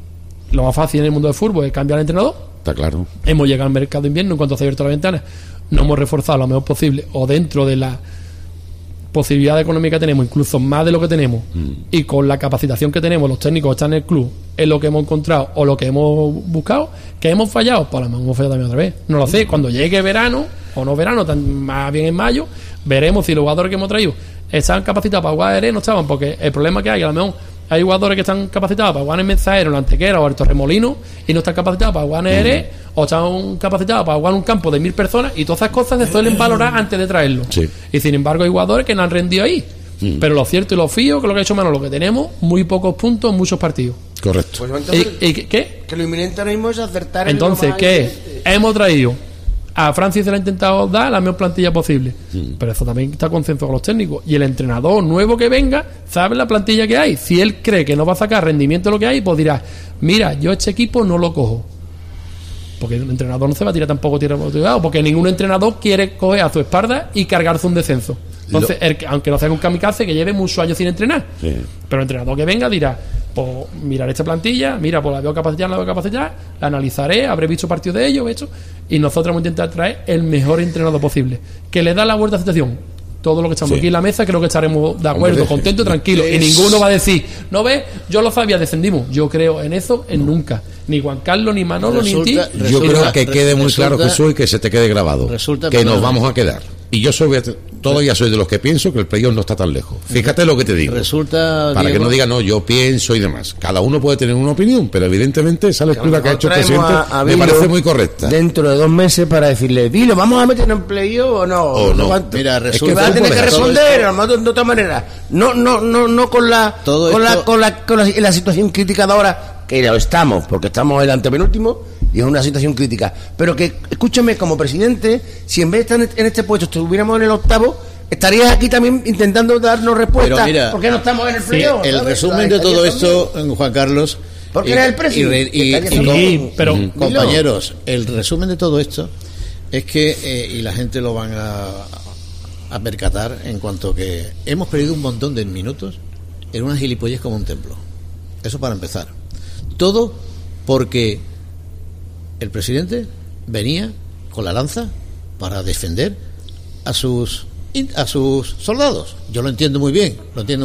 Lo más fácil en el mundo del fútbol es cambiar al entrenador. Está claro. Hemos llegado al mercado de invierno en cuanto se ha abierto la ventana. No hemos reforzado lo mejor posible o dentro de la posibilidad económica que tenemos, incluso más de lo que tenemos, y con la capacitación que tenemos, los técnicos que están en el club, es lo que hemos encontrado o lo que hemos buscado, que hemos fallado, pues a lo mejor hemos fallado también otra vez. No lo sé, cuando llegue verano, o no verano, más bien en mayo, veremos si los jugadores que hemos traído están capacitados para jugar no estaban, porque el problema que hay, a lo mejor hay jugadores que están capacitados para jugar en Mensajero, en la Antequera o el Torremolino y no están capacitados para jugar en Jerez, o están capacitados para jugar en un campo de 1000 personas, y todas esas cosas se suelen valorar antes de traerlo. Sí. Y sin embargo hay jugadores que no han rendido ahí. Pero lo cierto y lo fío que lo que ha hecho Manolo, lo que tenemos muy pocos puntos en muchos partidos. Correcto. Pues entonces, ¿Y qué? Que lo inminente ahora mismo es acertar. Entonces, ¿qué? Hemos traído a Francis, se le ha intentado dar la mejor plantilla posible, pero eso también está consensuado con los técnicos, y el entrenador nuevo que venga sabe la plantilla que hay. Si él cree que no va a sacar rendimiento de lo que hay, pues dirá, mira, yo este equipo no lo cojo, porque el entrenador no se va a tirar tampoco tierra por otro lado, porque ningún entrenador quiere coger a su espalda y cargarse un descenso. Entonces, aunque no sea un kamikaze, que lleve muchos años sin entrenar. Sí. Pero el entrenador que venga dirá, pues miraré esta plantilla, mira, pues la veo capacitar, la analizaré, habré visto partidos de ellos, y nosotros vamos a intentar traer el mejor entrenador posible, que le da la vuelta a la situación. Todo lo que estamos aquí en la mesa creo que estaremos de acuerdo, contentos y tranquilos. Y ninguno va a decir, no ves, yo lo sabía, descendimos. Yo creo en eso, en nunca. Ni Juan Carlos, ni Manolo, ni en ti. Yo creo que quede muy claro, Jesús, y que se te quede grabado. Que nos vamos a quedar. Y yo todavía soy de los que pienso que el playoff no está tan lejos. Fíjate lo que te digo. Resulta, para Diego, que no diga, no, yo pienso y demás. Cada uno puede tener una opinión, pero evidentemente esa lectura que ha hecho el presidente me parece muy correcta. Dentro de 2 meses para decirle, Vilo, ¿vamos a meter en playoff o no? O no. Mira, es que va a tener que responder de otra manera. No con la situación crítica de ahora, que ya estamos, porque estamos el antepenúltimo y es una situación crítica. Pero que, escúchame, como presidente, si en vez de estar en este puesto estuviéramos en el 8º, estarías aquí también intentando darnos respuesta. ¿Por qué no estamos en el playoff? El resumen de todo esto, Juan Carlos, porque eres el presidente. Pero compañeros, el resumen de todo esto es que, y la gente lo van a percatar, en cuanto que hemos perdido un montón de minutos en una gilipollez como un templo. Eso para empezar. Todo porque el presidente venía con la lanza para defender a sus soldados. Yo lo entiendo muy bien,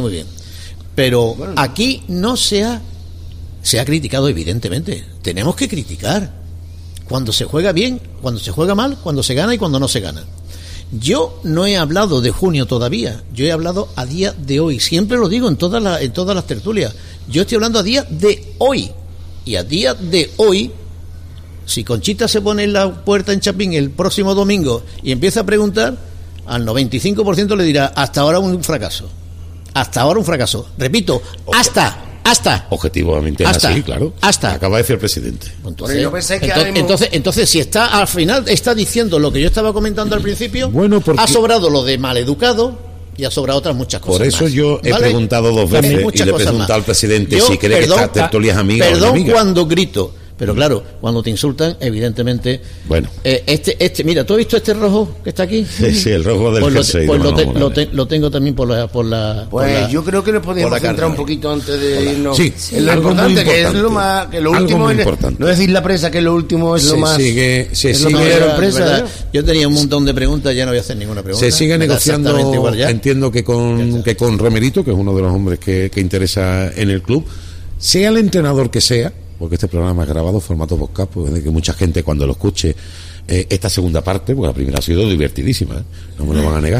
pero aquí no se ha criticado, evidentemente. Tenemos que criticar cuando se juega bien, cuando se juega mal, cuando se gana y cuando no se gana. Yo no he hablado de junio todavía, yo he hablado a día de hoy. Siempre lo digo en todas las tertulias. Yo estoy hablando a día de hoy. Y a día de hoy, si Conchita se pone en la puerta en Chapín el próximo domingo y empieza a preguntar, al 95% le dirá, hasta ahora un fracaso. Hasta ahora un fracaso. Repito, hasta. Objetivamente es así, claro. Acaba de decir el presidente. Entonces, si está al final está diciendo lo que yo estaba comentando al principio, porque ha sobrado lo de maleducado y ha sobrado otras muchas cosas. Por eso más, yo he preguntado 2 veces y le he preguntado al presidente si cree que esta tertulia es amiga o no amiga. Cuando grito. Pero claro, cuando te insultan, evidentemente. Bueno. Mira, ¿tú has visto este rojo que está aquí? Sí, el rojo del jersey. Lo tengo también por la. Yo creo que nos podíamos centrar un poquito antes de irnos. Sí, en lo importante, que es lo más. Que lo último es. No decir la presa, que lo último es lo más. Se sigue la empresa. Yo tenía un montón de preguntas, ya no voy a hacer ninguna pregunta. Se sigue negociando, entiendo que con Romerito, que es uno de los hombres que interesa en el club, sea el entrenador que sea, porque este programa es grabado formato podcast, pues que mucha gente cuando lo escuche esta segunda parte, porque la primera ha sido divertidísima, no me lo van a negar,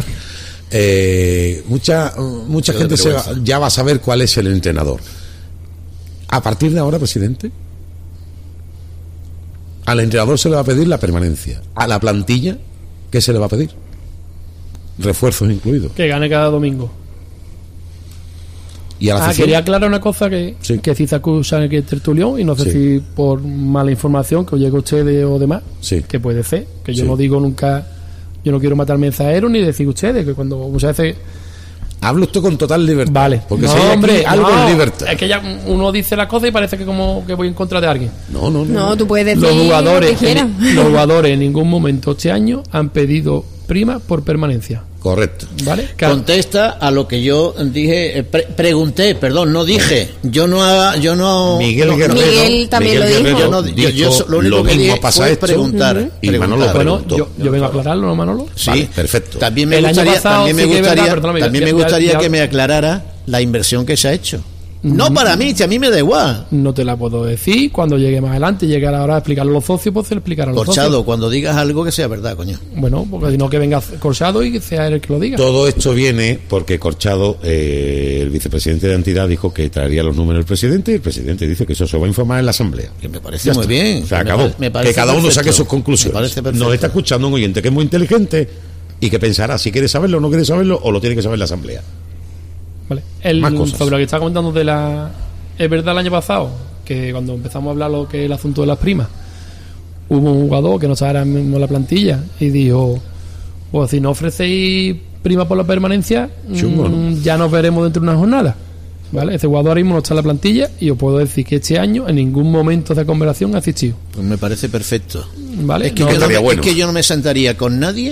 mucha gente ya va a saber cuál es el entrenador. A partir de ahora, presidente, al entrenador se le va a pedir la permanencia. A la plantilla, ¿qué se le va a pedir? Refuerzos incluidos. Que gane cada domingo. ¿Y a la afición? Quería aclarar una cosa que sí se acusa en el tertulión, y no sé si por mala información que os llegue a ustedes o demás, que puede ser, que yo no digo nunca, yo no quiero matar mensajeros ni decir ustedes, que cuando muchas veces hablo esto con total libertad. Vale. Porque algo en libertad. Es que ya uno dice las cosas y parece que como que voy en contra de alguien. No, tú puedes decir los jugadores, los jugadores en ningún momento este año han pedido prima por permanencia. Correcto. ¿Vale? Contesta a lo que yo dije, pregunté, perdón, no dije. Yo no. Miguel también lo dijo. Yo lo único que dije fue preguntar. Y Manolo preguntó. Yo vengo a aclararlo, ¿no, Manolo? Sí, vale, perfecto. También me gustaría que me aclarara la inversión que se ha hecho. No para mí, si a mí me da igual. No te la puedo decir. Cuando llegue más adelante, llegue a la hora de explicarlo a los socios, pues se lo explicará a los socios. Corchado, cuando digas algo que sea verdad, coño. Bueno, porque si no, que venga Corchado y que sea él el que lo diga. Todo esto viene porque Corchado, el vicepresidente de la entidad, dijo que traería los números del presidente, y el presidente dice que eso se va a informar en la asamblea. Que me parece muy bien. Se acabó. Que cada uno saque sus conclusiones. Nos está escuchando un oyente que es muy inteligente y que pensará si quiere saberlo o no quiere saberlo, o lo tiene que saber la asamblea. Vale. Sobre lo que está comentando de la... Es verdad, el año pasado, que cuando empezamos a hablar lo que es el asunto de las primas, hubo un jugador que no estaba ahora mismo en la plantilla y dijo, pues si no ofrecéis prima por la permanencia, ya nos veremos dentro de una jornada. ¿Vale? Ese jugador ahora mismo no está en la plantilla, y os puedo decir que este año en ningún momento de conversación ha asistido. Pues me parece perfecto. ¿Vale? Es que yo no me sentaría con nadie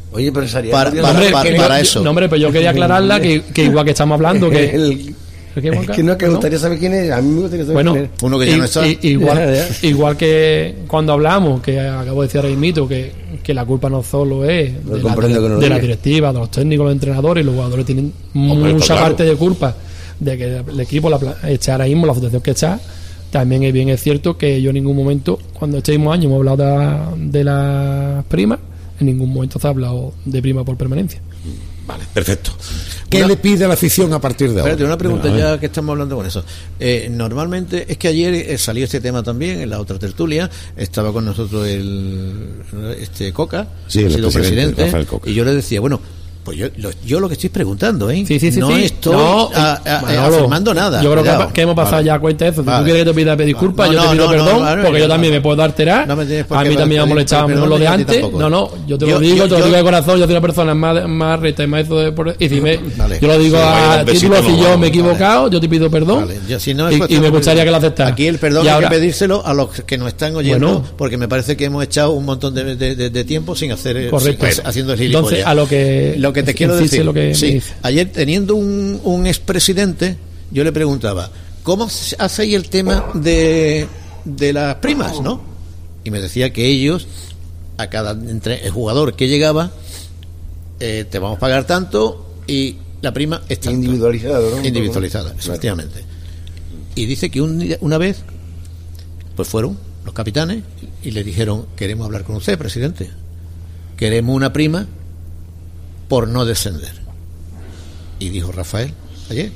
Oye, pero sería para eso. No, hombre, pero yo quería aclararla que igual que estamos hablando que... que no, que me gustaría saber quién es. A mí me gustaría saber quién es. Uno que ya no está. Igual que cuando hablamos, que acabo de decir ahora mismo, que la culpa no solo es de la directiva, de los técnicos, los entrenadores, los jugadores tienen mucha parte de culpa de que el equipo echa ahora mismo la situación que echa. También es cierto que yo en ningún momento, cuando este mismo año hemos hablado de las primas, en ningún momento se ha hablado de prima por permanencia. Vale, perfecto. ¿Qué le pide a la afición a partir de ahora? Espérate, una pregunta ya que estamos hablando con eso. Normalmente, es que ayer salió este tema también en la otra tertulia, estaba con nosotros Coca, sí, el presidente Rafael Coca. Y yo le decía, bueno, pues yo lo que estoy preguntando, sí, no estoy afirmando nada. Yo creo que hemos pasado ya cuenta de eso. Si tú quieres que te pida disculpas, yo te pido perdón, porque yo también me puedo alterar. A mí también me ha molestado lo de antes. Yo te lo digo, te lo digo de corazón. Yo soy una persona más recta y más eso de y si yo lo digo a título, si yo me he equivocado, yo te pido perdón. Y me gustaría que lo aceptaras. Aquí el perdón hay que pedírselo a los que nos están oyendo, porque me parece que hemos echado un montón de tiempo sin hacer, haciendo el gilipollas. Entonces, a lo que te quiero decir, ayer teniendo un expresidente, yo le preguntaba, ¿cómo hacéis el tema de las primas, no? Y me decía que ellos, a cada jugador que llegaba, te vamos a pagar tanto y la prima está individualizada, ¿no? Individualizada, efectivamente. Y dice que una vez, pues fueron los capitanes y le dijeron, queremos hablar con usted, presidente, queremos una prima por no descender. Y dijo Rafael ayer,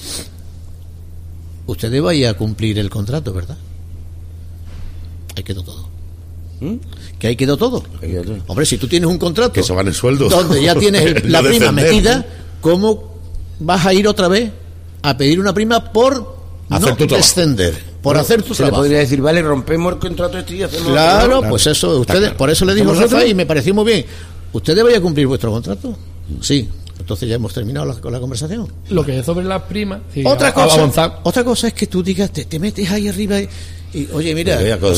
ustedes vayan a cumplir el contrato, ¿verdad? Ahí quedó todo. Que ahí quedó todo. Hombre, si tú tienes un contrato que eso va en el sueldo, donde ya tienes la prima metida, ¿cómo vas a ir otra vez a pedir una prima por no descender? Por hacer tu trabajo. Se le podría decir, vale, rompemos el contrato y hacemos... Claro, pues eso, ustedes, por eso le dijo Rafael y me pareció muy bien. ¿Ustedes van a cumplir vuestro contrato? Sí. Entonces ya hemos terminado con la conversación. Lo que es sobre las primas. Sí, otra cosa es que tú digas, te metes ahí arriba y oye, mira.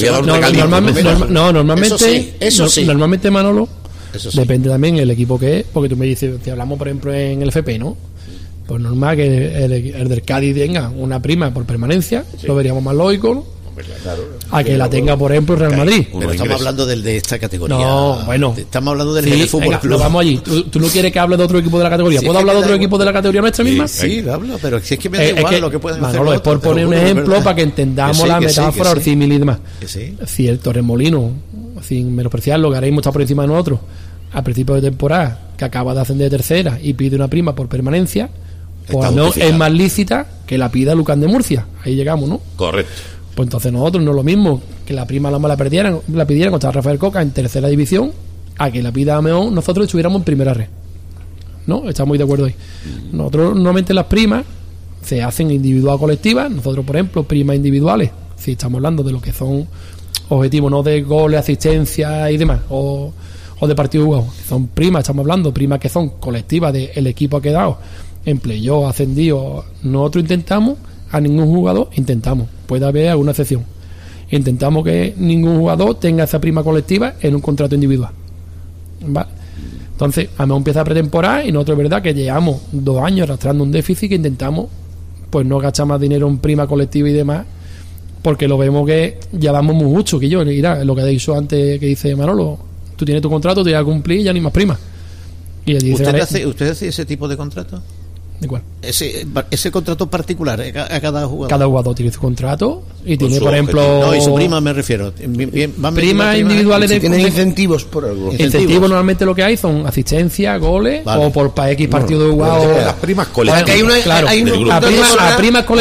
Normalmente, Manolo, depende también el equipo que es, porque tú me dices, si hablamos por ejemplo en el FP, ¿no? Pues normal que el del Cádiz tenga una prima por permanencia, lo veríamos más lógico, ¿no? A que la tenga, por ejemplo, el Real Madrid. Pero estamos hablando del de esta categoría. No, bueno. Estamos hablando del de Fútbol Club. Vamos allí. ¿Tú no quieres que hable de otro equipo de la categoría? ¿Puedo hablar de otro equipo de la categoría nuestra misma? Sí, hablo, pero si es que me da igual lo que pueden hacer. Manolo, es por poner un ejemplo para que entendamos la metáfora, el símil y demás. Si el Torremolinos, sin menospreciarlo, que ahora mismo está por encima de nosotros, a principio de temporada, que acaba de ascender de tercera y pide una prima por permanencia, pues no es más lícita que la pida Lucán de Murcia. Ahí llegamos, ¿no? Correcto. Pues entonces nosotros no es lo mismo que la prima la pidieran contra Rafael Coca en tercera división a que la pida Ameón nosotros estuviéramos en primera red. ¿No? Estamos muy de acuerdo ahí. Nosotros normalmente las primas se hacen individual o colectivas. Nosotros, por ejemplo, primas individuales, si estamos hablando de lo que son objetivos, no de goles, asistencia y demás, o de partidos jugados, son primas, estamos hablando primas que son colectivas del equipo que ha quedado en playoff, ascendido. Nosotros intentamos a ningún jugador, puede haber alguna excepción, intentamos que ningún jugador tenga esa prima colectiva en un contrato individual, ¿vale? Entonces a mí empieza a pretemporada y nosotros es verdad que llevamos 2 años arrastrando un déficit que intentamos pues no gastar más dinero en prima colectiva y demás, porque lo vemos que ya damos muy mucho, que yo, mira, lo que he dicho antes que dice Manolo, tú tienes tu contrato, te vas a cumplir y ya ni más prima. Y allí ¿Usted hace ese tipo de contrato? ¿De cuál? Ese contrato particular a cada jugador. Cada jugador tiene su contrato y tiene, por ejemplo... No, y su prima me refiero. Primas individuales de... Tienen incentivos por algo. Incentivos normalmente lo que hay son asistencia, goles, o por X partido de jugado. Las primas colectivas. A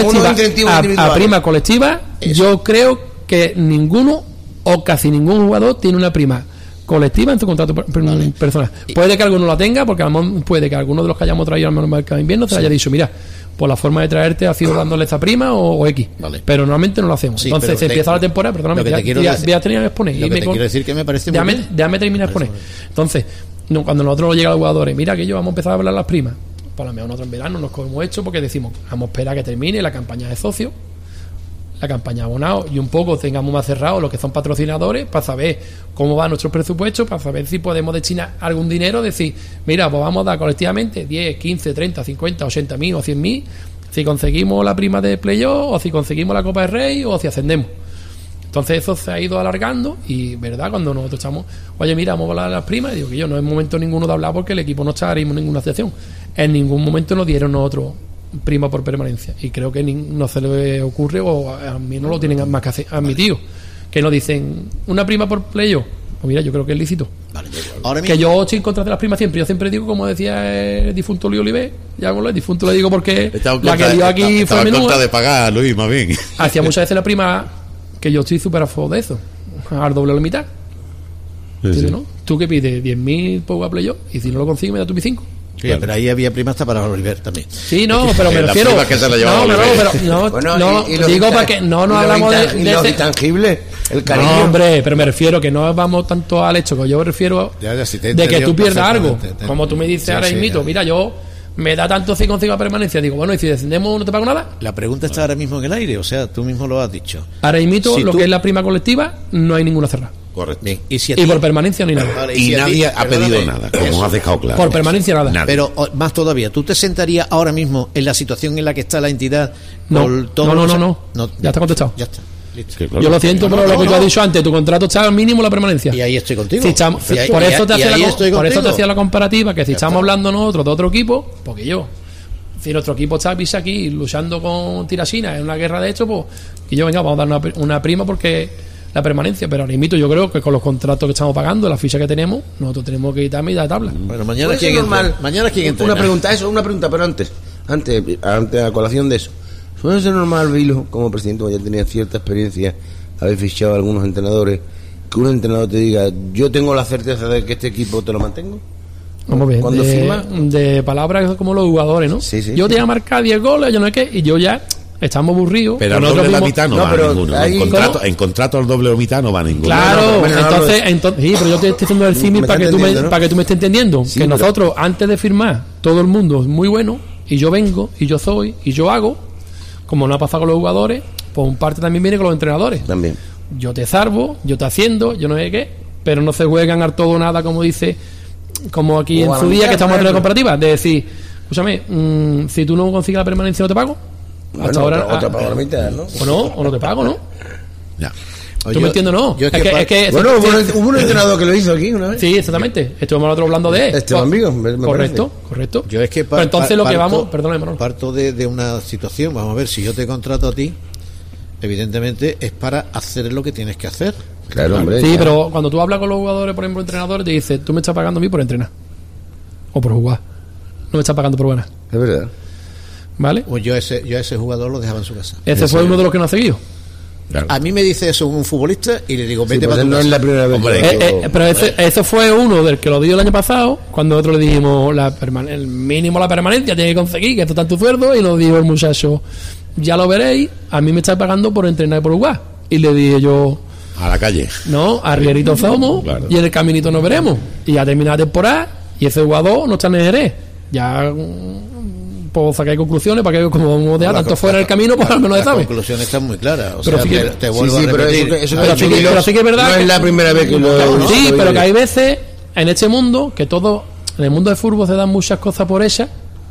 primas colectivas, yo creo que ninguno o casi ningún jugador tiene una prima colectiva en su contrato personal. Puede que alguno la tenga, porque a lo mejor puede que alguno de los que hayamos traído al mercado de invierno se haya dicho, mira, pues la forma de traerte ha sido dándole esa prima o X, pero normalmente no lo hacemos. Entonces se empieza la temporada, perdóname, voy a terminar de exponer. Lo que te quiero decir que me parece muy bien. Déjame terminar de exponer. Entonces, cuando nosotros llegamos a los jugadores, mira que yo vamos a empezar a hablar las primas, por lo menos nosotros en verano nos hemos hecho porque decimos, vamos a esperar a que termine la campaña de socios, la campaña de abonado y un poco tengamos más cerrado lo que son patrocinadores para saber cómo van nuestros presupuestos, para saber si podemos destinar algún dinero, decir, mira, pues vamos a dar colectivamente 10, 15, 30, 50, 80.000 o 100.000 si conseguimos la prima de playoff o si conseguimos la Copa del Rey o si ascendemos. Entonces eso se ha ido alargando y, ¿verdad? Cuando nosotros estamos, oye, mira, vamos a hablar de las primas, y digo que yo no es momento ninguno de hablar porque el equipo no está ahora mismo en ninguna asociación. En ningún momento nos dieron nosotros prima por permanencia y creo que no se le ocurre, o a mí no lo tienen más que hacer, a mi tío, que nos dicen una prima por playoff. Pues mira, yo creo que es lícito. Vale, ahora mismo, que yo estoy en contra de las primas siempre. Yo siempre digo, como decía el difunto Luis Oliver, ya con el difunto le digo porque la que dio aquí fue en contra de pagar, Luis, más bien. Hacía muchas veces la prima, que yo estoy súper a favor de eso, al doble o la mitad. Sí. ¿No? Tú que pides 10.000 por playoff y si no lo consigues me da tú mis 5. Sí, claro. Pero ahí había prima hasta para Oliver también. Sí, no, pero me refiero. Que se la digo para que no nos hablamos de los intangibles, el cariño. No, hombre, pero me refiero que no vamos tanto al hecho, que yo me refiero de que tú pierdas algo. Como tú me dices ahora mismo, mira, yo me da tanto si consigo permanencia. Digo, bueno, y si descendemos no te pago nada. La pregunta está ahora mismo en el aire, o sea, tú mismo lo has dicho. Ahora mismo, lo que es la prima colectiva, no hay ninguna cerrada. Correcto. Bien. Y por permanencia ni nada. Vale, y nadie ha pedido nada, como has dejado claro. Por permanencia nada. Pero más todavía, ¿tú te sentarías ahora mismo en la situación en la que está la entidad? No, ya está contestado. Ya está. Listo. Yo lo siento, pero lo que tú has dicho antes, tu contrato está al mínimo la permanencia. Y ahí estoy contigo. Por eso te hacía la comparativa, que si estamos hablando nosotros de otro equipo, porque si nuestro equipo está aquí luchando con Tirasina en una guerra de hecho, pues que yo venga, vamos a dar una prima porque la permanencia, pero ahora mismo yo creo que con los contratos que estamos pagando, la ficha que tenemos, nosotros tenemos que quitar mitad de tabla. Bueno, mañana quién entra. Una pregunta, pero antes a colación de eso. ¿Suele ser normal, Vilo, como presidente, ya tenía cierta experiencia, haber fichado a algunos entrenadores, que un entrenador te diga, yo tengo la certeza de que este equipo te lo mantengo? Vamos bien, cuando firma de palabras como los jugadores, ¿no? Sí. Yo te voy a marcar 10 goles, yo no sé qué, y yo ya estamos aburridos. Pero al doble de la mitad no va ninguno. En contrato al doble o mitad no va ninguno. Claro, entonces sí, pero yo te estoy haciendo el símil para que tú me estés entendiendo. Sí, que nosotros, antes de firmar, todo el mundo es muy bueno, y yo vengo, y yo soy, y yo hago, como no ha pasado con los jugadores, pues un parte también viene con los entrenadores. También. Yo te salvo, yo te haciendo, yo no sé qué, pero no se juegan al todo o nada, como dice, como aquí en su día que estamos en la comparativa, de decir, escúchame, si tú no consigues la permanencia no te pago. Bueno, hasta ahora o te pago la mitad, ¿no? O no te pago, ¿no? Ya. ¿Tú me entiendes, no? Bueno, hubo un entrenador que lo hizo aquí una vez. Sí, exactamente. Estuvimos nosotros hablando de él. Correcto. Yo es que pero entonces lo que vamos... Perdóname, Manolo. Parto de una situación. Vamos a ver, si yo te contrato a ti, evidentemente es para hacer lo que tienes que hacer. Claro, hombre. Sí, pero cuando tú hablas con los jugadores, por ejemplo, entrenadores, te dice, tú me estás pagando a mí por entrenar. O por jugar. No me estás pagando por ganar. Es verdad. ¿Vale? Pues yo a ese jugador lo dejaba en su casa. Ese fue uno de los que no ha seguido. Claro. A mí me dice eso un futbolista y le digo, vete para tu casa. No es la primera vez. Pero eso fue uno del que lo dio el año pasado, cuando nosotros le dijimos el mínimo la permanencia tiene que conseguir, que esto está en tu sueldo, y nos dijo el muchacho, ya lo veréis, a mí me estáis pagando por entrenar y por jugar. Y le dije yo, a la calle. No, arrierito somos, claro. Y en el caminito nos veremos. Y ya termina la temporada y ese jugador no está en el Jerez. Ya puedo sacar conclusiones para que como vamos a dejar tanto fuera del camino, pues al menos las sabe. Las conclusiones están muy claras. O pero sea, te vuelvo a repetir. Pero sí que es verdad. No es la primera vez que lo... Sí, pero que hay veces en este mundo, que todo, en el mundo del fútbol se dan muchas cosas por hechas,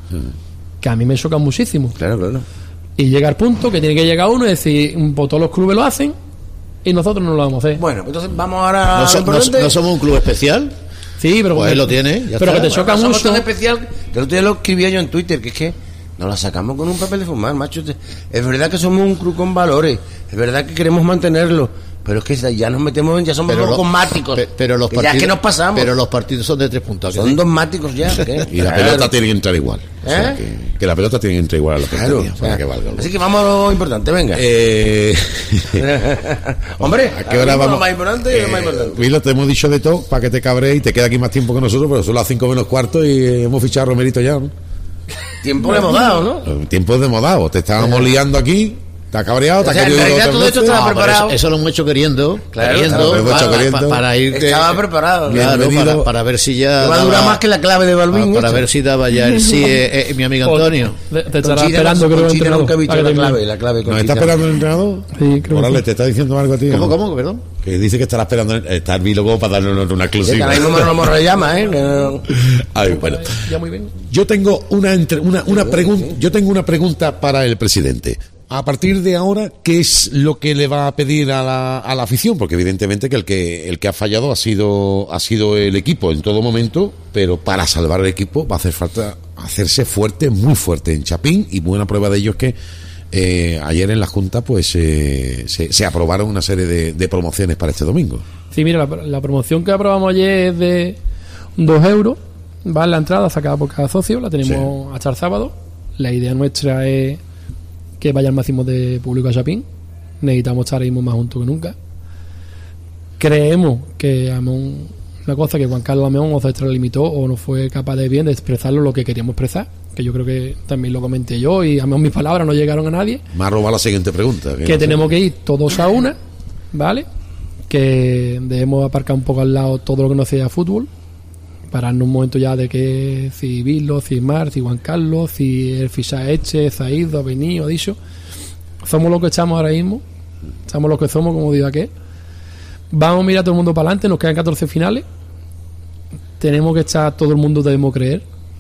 que a mí me chocan muchísimo. Claro. Y llega el punto que tiene que llegar uno y decir, pues todos los clubes lo hacen y nosotros no lo vamos a hacer. Bueno, entonces vamos ahora no somos un club especial. Sí, pero pues él lo tiene. Pero que te choca mucho. Tan especial que el otro día lo escribía yo en Twitter, que es que nos la sacamos con un papel de fumar, macho. Es verdad que somos un club con valores, es verdad que queremos mantenerlo, pero es que ya nos metemos en, ya somos dogmáticos. Pero los partidos, ya que nos pasamos. Pero los partidos son de 3 puntos. Son dogmáticos ya. ¿Qué? Y la pelota tiene que entrar igual. O sea, que la pelota tiene que entrar igual a la portería, para que valga. Así que vamos a lo importante, venga. Hombre, ¿a qué hora vamos? Lo más importante y lo más importante. Vilo, te hemos dicho de todo para que te cabres y te queda aquí más tiempo que nosotros, pero son las 5 menos cuarto y hemos fichado a Romerito ya, ¿no? Tiempo le hemos dado, ¿no? Tiempo le hemos dado. Te estábamos liando aquí. ¿Está cabreado? ¿Está O sea, en querido realidad otras todo esto veces? estaba No, pero preparado. eso lo hemos hecho queriendo, Claro, para ir Estaba preparado. Bienvenido. para ver si ya Que va a durar más que la clave de Balvin. para esto. ver si daba ya el sí mi amigo Antonio. Te estará Conchita esperando, creo, el Conchita entrenador. nunca he visto para que la termine. clave ¿Nos Conchita. está esperando el entrenador? Sí, creo que Morales, sí. ¿te está diciendo algo a ti? ¿Cómo? Perdón. Que dice que estará esperando estar Bilogo para darnos una Sí, que exclusiva. ahora mismo no me llama, ¿eh? Que no- Ay, bueno. Ya muy bien. Yo tengo una pregunta para el presidente. A partir de ahora, ¿qué es lo que le va a pedir a la afición? Porque evidentemente que el que ha fallado ha sido el equipo en todo momento, pero para salvar el equipo va a hacer falta hacerse fuerte, muy fuerte en Chapín, y buena prueba de ello es que ayer en la Junta pues se aprobaron una serie de promociones para este domingo. Sí, mira, la promoción que aprobamos ayer es de 2 euros. Va en la entrada sacada por cada socio, la tenemos hasta el sábado. La idea nuestra es que vaya al máximo de público a Chapín. Necesitamos estar ahí más juntos que nunca. Creemos que una cosa que Juan Carlos Ameón o se extralimitó o no fue capaz de bien de expresarlo lo que queríamos expresar, que yo creo que también lo comenté yo, y Ameón mis palabras no llegaron a nadie. Me ha robado la siguiente pregunta. Que tenemos que ir todos a una, ¿vale? Que debemos aparcar un poco al lado todo lo que no sea fútbol, pararnos un momento ya de que si Vilo, si Mar, si Juan Carlos, si el fichaje Eche, Zaid, ha venido, ha dicho. Somos lo que echamos ahora mismo, somos lo que somos, como digo aquel. Vamos a mirar todo el mundo para adelante, nos quedan 14 finales. Tenemos que echar todo el mundo, debemos creer.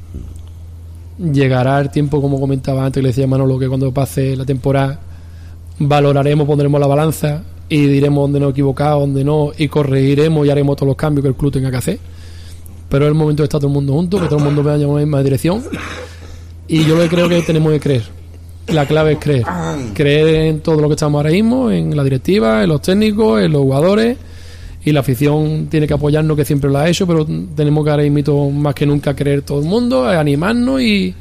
Llegará el tiempo, como comentaba antes, que le decía Manolo, que cuando pase la temporada valoraremos, pondremos la balanza y diremos dónde nos hemos equivocado, dónde no, y corregiremos y haremos todos los cambios que el club tenga que hacer. Pero es el momento de estar todo el mundo junto, que todo el mundo vaya en la misma dirección, y yo lo que creo que tenemos que creer. La clave es creer en todo lo que estamos ahora mismo, en la directiva, en los técnicos, en los jugadores, y la afición tiene que apoyarnos, que siempre lo ha hecho, pero tenemos que ahora mismo más que nunca creer todo el mundo, animarnos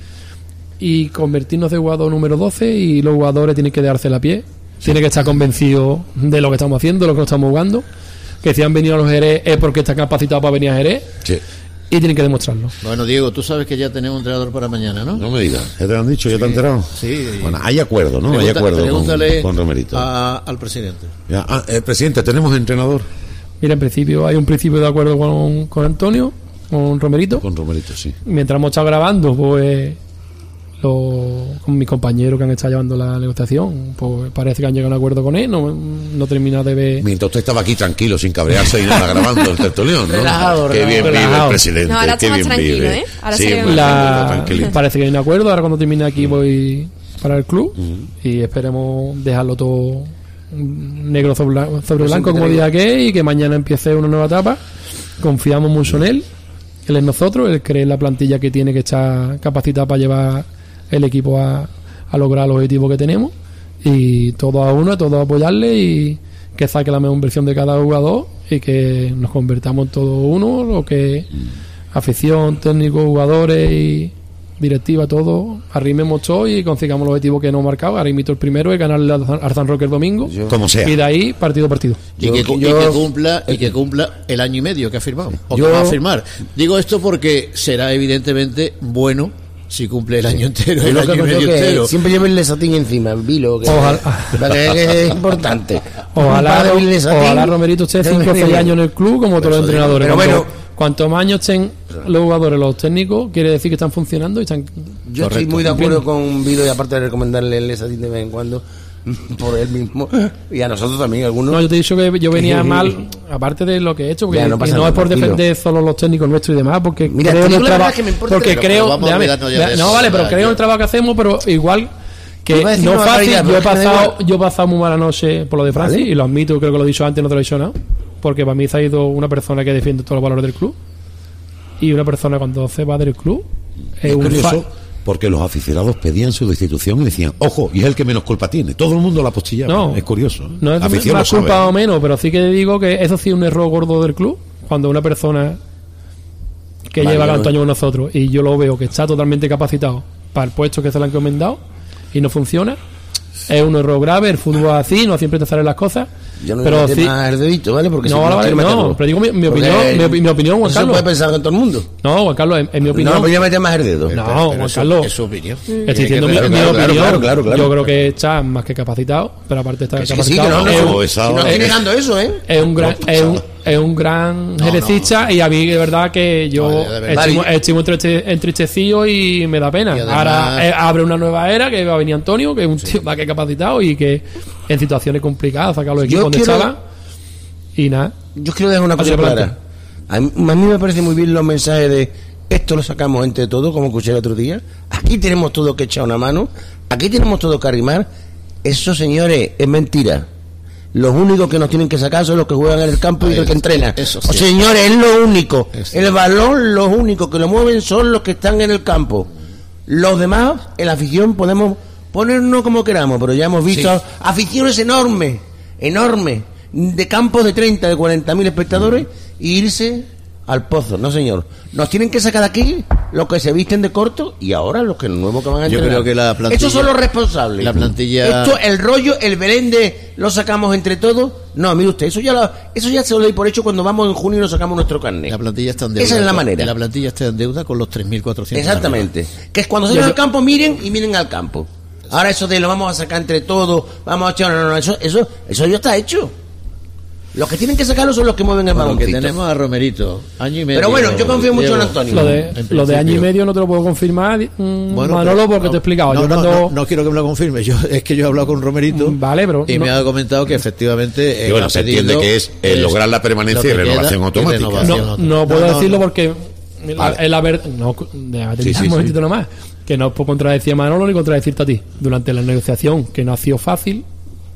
y convertirnos de jugador número 12, y los jugadores tienen que darse la pie, tienen que estar convencidos de lo que estamos haciendo, de lo que estamos jugando, que si han venido a los Jerez es porque están capacitados para venir a Jerez. Sí. Y tienen que demostrarlo. Bueno, Diego, tú sabes que ya tenemos un entrenador para mañana, ¿no? No me digas, ¿ya te lo han dicho? ¿Ya te han enterado? Sí. Bueno, hay acuerdo, ¿no? Hay acuerdo Pregúntale con Romerito. al presidente. Ya, presidente, ¿tenemos entrenador? Mira, en principio hay un principio de acuerdo con Antonio, con Romerito. Con Romerito, sí. Mientras hemos estado grabando, pues con mis compañeros que han estado llevando la negociación, pues parece que han llegado a un acuerdo con él. No termina de ver. Mientras usted estaba aquí tranquilo, sin cabrearse y nada, grabando el tertulión, ¿no? Relajado, Qué bien relajado. vive el presidente. No, ahora qué está más bien tranquilo, vive. ¿eh? Ahora Sí, se ve muy más tranquilito. Parece que hay un acuerdo. Ahora cuando termine aquí voy para el club y esperemos dejarlo todo negro sobre blanco, como diga que, y que mañana empiece una nueva etapa. Confiamos mucho en él es nosotros, él cree en la plantilla que tiene, que estar capacitada para llevar el equipo a lograr los objetivos que tenemos, y todos a uno, todos a apoyarle, y que saque la mejor versión de cada jugador y que nos convertamos en todo uno, lo que afición, técnicos, jugadores y directiva, todo, arrimemos todo y consigamos los objetivos que nos hemos marcado. Ahora invito el primero es ganarle al San Roque el domingo, Como sea. y de ahí partido a partido. Y que cumpla el año y medio que ha firmado, o Yo- que va a firmar. Digo esto porque será evidentemente bueno si cumple el año entero, Es el lo que año y creo medio que entero. siempre lleven el satín encima, en vilo, que, Ojalá. que es importante. Ojalá, Un par de Bill Satín. ojalá Romerito esté 5 o 6 años en el club como todos los entrenadores. Pero bueno. Cuanto más años estén los jugadores, los técnicos, quiere decir que están funcionando y están. Yo estoy muy de acuerdo con Vilo, y aparte de recomendarle el satín de vez en cuando, por él mismo, y a nosotros también, algunos. No, yo te he dicho que yo venía mal, aparte de lo que he hecho, porque Ya, no y pasa no nada, es por tranquilo. defender solo los técnicos nuestros y demás, porque Mira, creo te en digo el la verdad trabajo, que me importa, porque pero creo, vamos a déjame, olvidarnos ya de no eso. vale, pero creo en Ya. el trabajo que hacemos, pero igual que Iba a decir no una fácil. barbaridad, pero es que da igual. Yo he pasado muy mala noche por lo de Francis, Vale. y lo admito, creo que lo he dicho antes, no te lo he dicho nada, porque para mí se ha ido una persona que defiende todos los valores del club, y una persona cuando se va del club es Es un curioso porque los aficionados pedían su destitución y decían, ojo, y es el que menos culpa tiene. Todo el mundo la apostillaba. No, es curioso. No es La afición más lo culpa sabe. o menos, pero sí que digo que eso sí es un error gordo del club. Cuando una persona que Vale, lleva yo tantos lo- años con nosotros y yo lo veo que está totalmente capacitado para el puesto que se le han encomendado y no funciona, es un error grave. El fútbol es así, no siempre te salen las cosas. Yo no pero voy a meter sí, más el dedito, ¿vale? Porque no, si vale, quiero no, meterlo. pero digo mi Porque opinión, mi opinión, Juan eso Carlos. puede pensar con todo el mundo. No, Juan Carlos, en mi opinión. No, pues yo meter más el dedo. No, Pero Juan eso- Carlos. es su opinión. Estoy diciendo mi claro, opinión. claro. Yo creo que está más que capacitado, pero aparte de estar Que sí, que sí, que capacitado, no, es, no, un- si no estoy negando eso, ¿eh? es un gran, es un gran jerecista y a mí de verdad que yo No, de verdad. estoy muy entristecido y me da pena. Y además- Ahora abre una nueva era que va a venir Antonio, que es un tío más que capacitado y que en situaciones complicadas saca los equipos donde quiero- estaban y nada. Yo quiero dejar una cosa Hacia clara. adelante. A mí me parece muy bien los mensajes de esto lo sacamos entre todos, como escuché el otro día. Aquí tenemos todo que echar una mano. Aquí tenemos todo que arrimar. Eso, señores, es mentira. Los únicos que nos tienen que sacar son los que juegan en el campo y el que entrena. Eso O sí. señores, es lo único. Es El balón, los únicos que lo mueven son los que están en el campo. Los demás, en la afición, podemos ponernos como queramos, pero ya hemos visto aficiones enormes, de campos de 30, de 40.000 espectadores, e irse al pozo. No, señor. Nos tienen que sacar de aquí los que se visten de corto y ahora los que nuevos que van a Yo entrenar. creo que la plantilla- Estos son los responsables. la plantilla- Esto, el rollo, el Belén de lo sacamos entre todos. No, mire usted, eso ya se lo doy por hecho cuando vamos en junio y nos sacamos nuestro carnet. La plantilla está en deuda. Esa es la manera. La plantilla está en deuda con los 3.400. Exactamente. Que es cuando salgan al campo, miren al campo. Ahora eso de lo vamos a sacar entre todos, vamos a echar... No, eso ya está hecho. Los que tienen que sacarlo son los que mueven el Bueno, que baloncito. tenemos a Romerito, año y medio. Pero bueno, yo confío mucho en Antonio. Lo En de año y principio. medio no te lo puedo confirmar, Bueno, Manolo, pero- porque te he explicado. No, Yo no, cuando- no quiero que me lo confirme. Es que yo he hablado con Romerito. Vale, pero Y no- me ha comentado que efectivamente. Y bueno, se entiende que es lograr la permanencia y lo que renovación queda automática. es renovación No, automática. no puedo decirlo porque Vale. es la verdad. No, déjate Sí, sí, un momentito sí. nomás. Que no puedo contradecir a Manolo ni contradecirte a ti. Durante la negociación, que no ha sido fácil,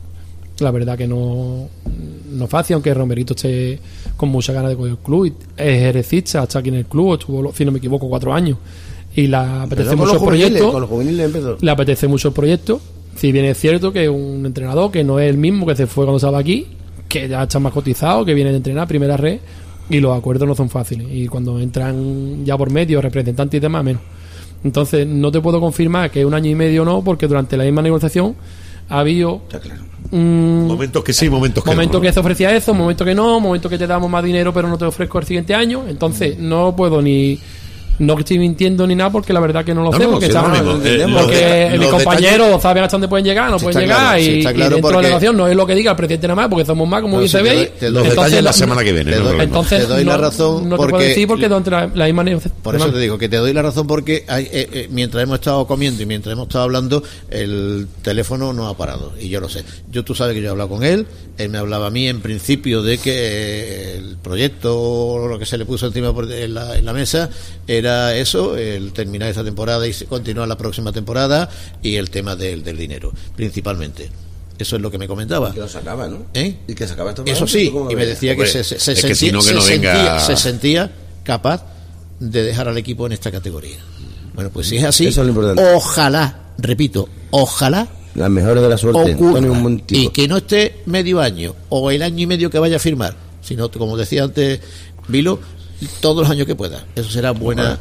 la verdad que no fácil, aunque Romerito esté con muchas ganas de coger el club. Es jerecista, está aquí en el club, estuvo, si no me equivoco, 4 años. Y le apetece Con mucho los el proyecto. con los juveniles empezó. Le apetece mucho el proyecto. Si bien es cierto que es un entrenador que no es el mismo que se fue cuando estaba aquí, que ya está más cotizado, que viene de entrenar primera red, y los acuerdos no son fáciles. Y cuando entran ya por medio representantes y demás, menos. Entonces, no te puedo confirmar que un año y medio no, porque durante la misma negociación ha habido Momentos que sí, momentos que momentos no. que se ofrecía eso, momentos que no, momentos que te damos más dinero pero no te ofrezco el siguiente año. Entonces, no puedo ni... No estoy mintiendo ni nada porque la verdad que no lo No, sé, no, porque sí, estamos- no, porque mis los compañeros saben hasta dónde pueden llegar, no Sí, pueden está llegar claro, sí, y está claro, dentro de la porque- negociación no es lo que diga el presidente nada más porque somos más, como No, bien sí, se te ve. doy- te doy- Los Entonces, detalles la semana que viene. te no doy- hay problema. entonces Te doy la no- razón no te puedo porque- decir porque durante la misma negociación. Por eso te digo que te doy la razón porque mientras hemos estado comiendo y mientras hemos estado hablando, el teléfono no ha parado. Y yo lo sé. Tú sabes que yo he hablado con él. Él me hablaba a mí en principio de que el proyecto, lo que se le puso encima en la mesa, era eso, el terminar esta temporada y continuar la próxima temporada y el tema del dinero, principalmente. Eso es lo que me comentaba. Que lo sacaba, ¿no? ¿Eh? Y que sacaba esto. Eso sí, y me decía que Hombre, se es que sentía, si no, que no venga- se sentía capaz de dejar al equipo en esta categoría. Bueno, pues si es así, Eso es lo importante. ojalá, repito, ojalá Las mejores de la suerte. ocurra Antonio, un buen tipo. y que no esté medio año o el año y medio que vaya a firmar, sino como decía antes Vilo, todos los años que pueda. Eso será buena.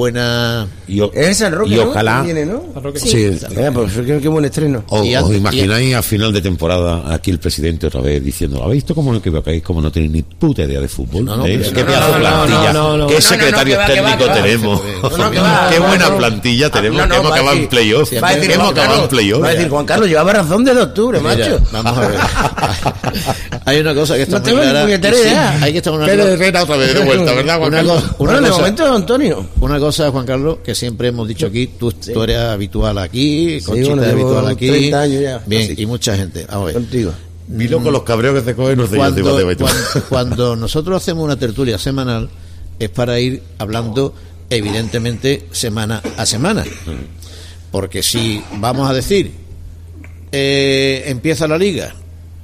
Es San Roque, y ¿no? ojalá- ¿Viene, ¿no? Sí. Pues qué buen estreno. ¿Os Y antes- imagináis a final de temporada aquí el presidente otra vez diciendo, ¿habéis visto cómo os equivocáis? Como no tenéis ni puta idea de fútbol. No, no, ¿eh? pero ¿Qué no, pedazo de no, plantilla? no, no. ¿Qué No, secretarios no, que va, que va, técnicos que va. tenemos? No, que va, ¿Qué no, buena no. plantilla tenemos? No, no, que hemos va a acabado en decir- playoff. Va a decir Hemos Juan acabado en Carlos, playoff. va a decir Juan Carlos, llevaba razón desde octubre, macho. Vamos a ver. Hay una cosa que está No muy tengo ni clara. puñetera y sí, idea. hay que estar una Pero Herrera otra vez de vuelta, ¿verdad, Juan Una Carlos? cosa- Bueno, de momento, Antonio. Una cosa, Juan Carlos, que siempre hemos dicho aquí, tú eres habitual aquí, Conchita bueno, es llevo habitual aquí. 30 años ya. Bien, Así. y mucha gente. A ver, Contigo. Vilo con los cabreos que se cogen, no sé yo, cuando nosotros hacemos una tertulia semanal, es para ir hablando, evidentemente, semana a semana. Porque si vamos a decir, empieza la liga,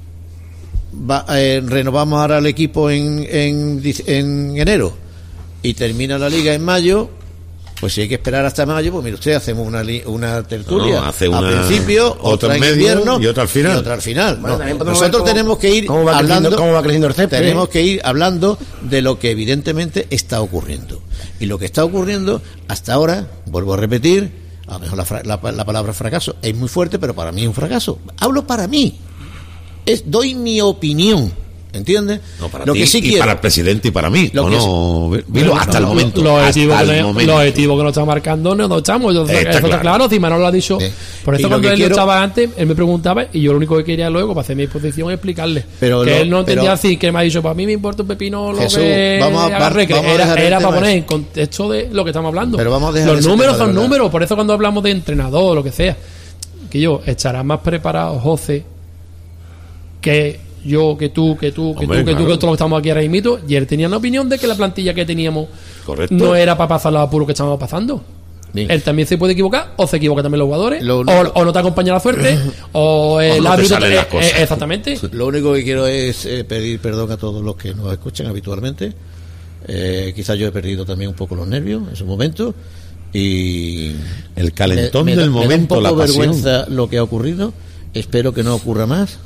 renovamos ahora el equipo en enero y termina la liga en mayo, pues si hay que esperar hasta mayo, pues mire usted, hacemos una tertulia No, hace al una- principio, otra otra en en medio invierno y otra al final. Bueno, No, también podemos nosotros ver tenemos que ir cómo va hablando, creciendo el césped. tenemos que ir hablando de lo que evidentemente está ocurriendo. Y lo que está ocurriendo hasta ahora, vuelvo a repetir, a lo mejor la palabra fracaso es muy fuerte, pero para mí es un fracaso. Hablo para mí. doy mi opinión, ¿entiendes? No, para lo ti que sí y quiero, para el presidente y para mí. Lo ¿O que no? Vilo, hasta el momento. Los objetivos momento. que nos está marcando no nos echamos. Eso Está está claro, si Manolo lo ha dicho. Por Y eso lo cuando que él quiero- estaba antes, él me preguntaba y yo lo único que quería luego para hacer mi exposición es explicarle. Pero que él no entendía pero- así, que me ha dicho, para mí me importa un pepino lo Jesús, que vamos a agarre, que dejar el era tema para poner ese. en contexto de lo que estamos hablando. Pero vamos a dejar los ese números tema de son verdad. números, por eso cuando hablamos de entrenador o lo que sea, que yo estará más preparado José que yo, que tú, que Hombre, todos claro. los que estamos aquí ahora mismo, y él tenía la opinión de que la plantilla que teníamos Correcto. no era para pasar los apuros que estábamos pasando. Bien. Él también se puede equivocar, o se equivocan también los jugadores, Lo único- o no te acompaña la suerte, o el no te árbitro salen las cosas. exactamente. Lo único que quiero es pedir perdón a todos los que nos escuchan habitualmente. Quizás yo he perdido también un poco los nervios en su momento. Y El calentón me da del momento, un la poco pasión. vergüenza lo que ha ocurrido. Espero que no ocurra más.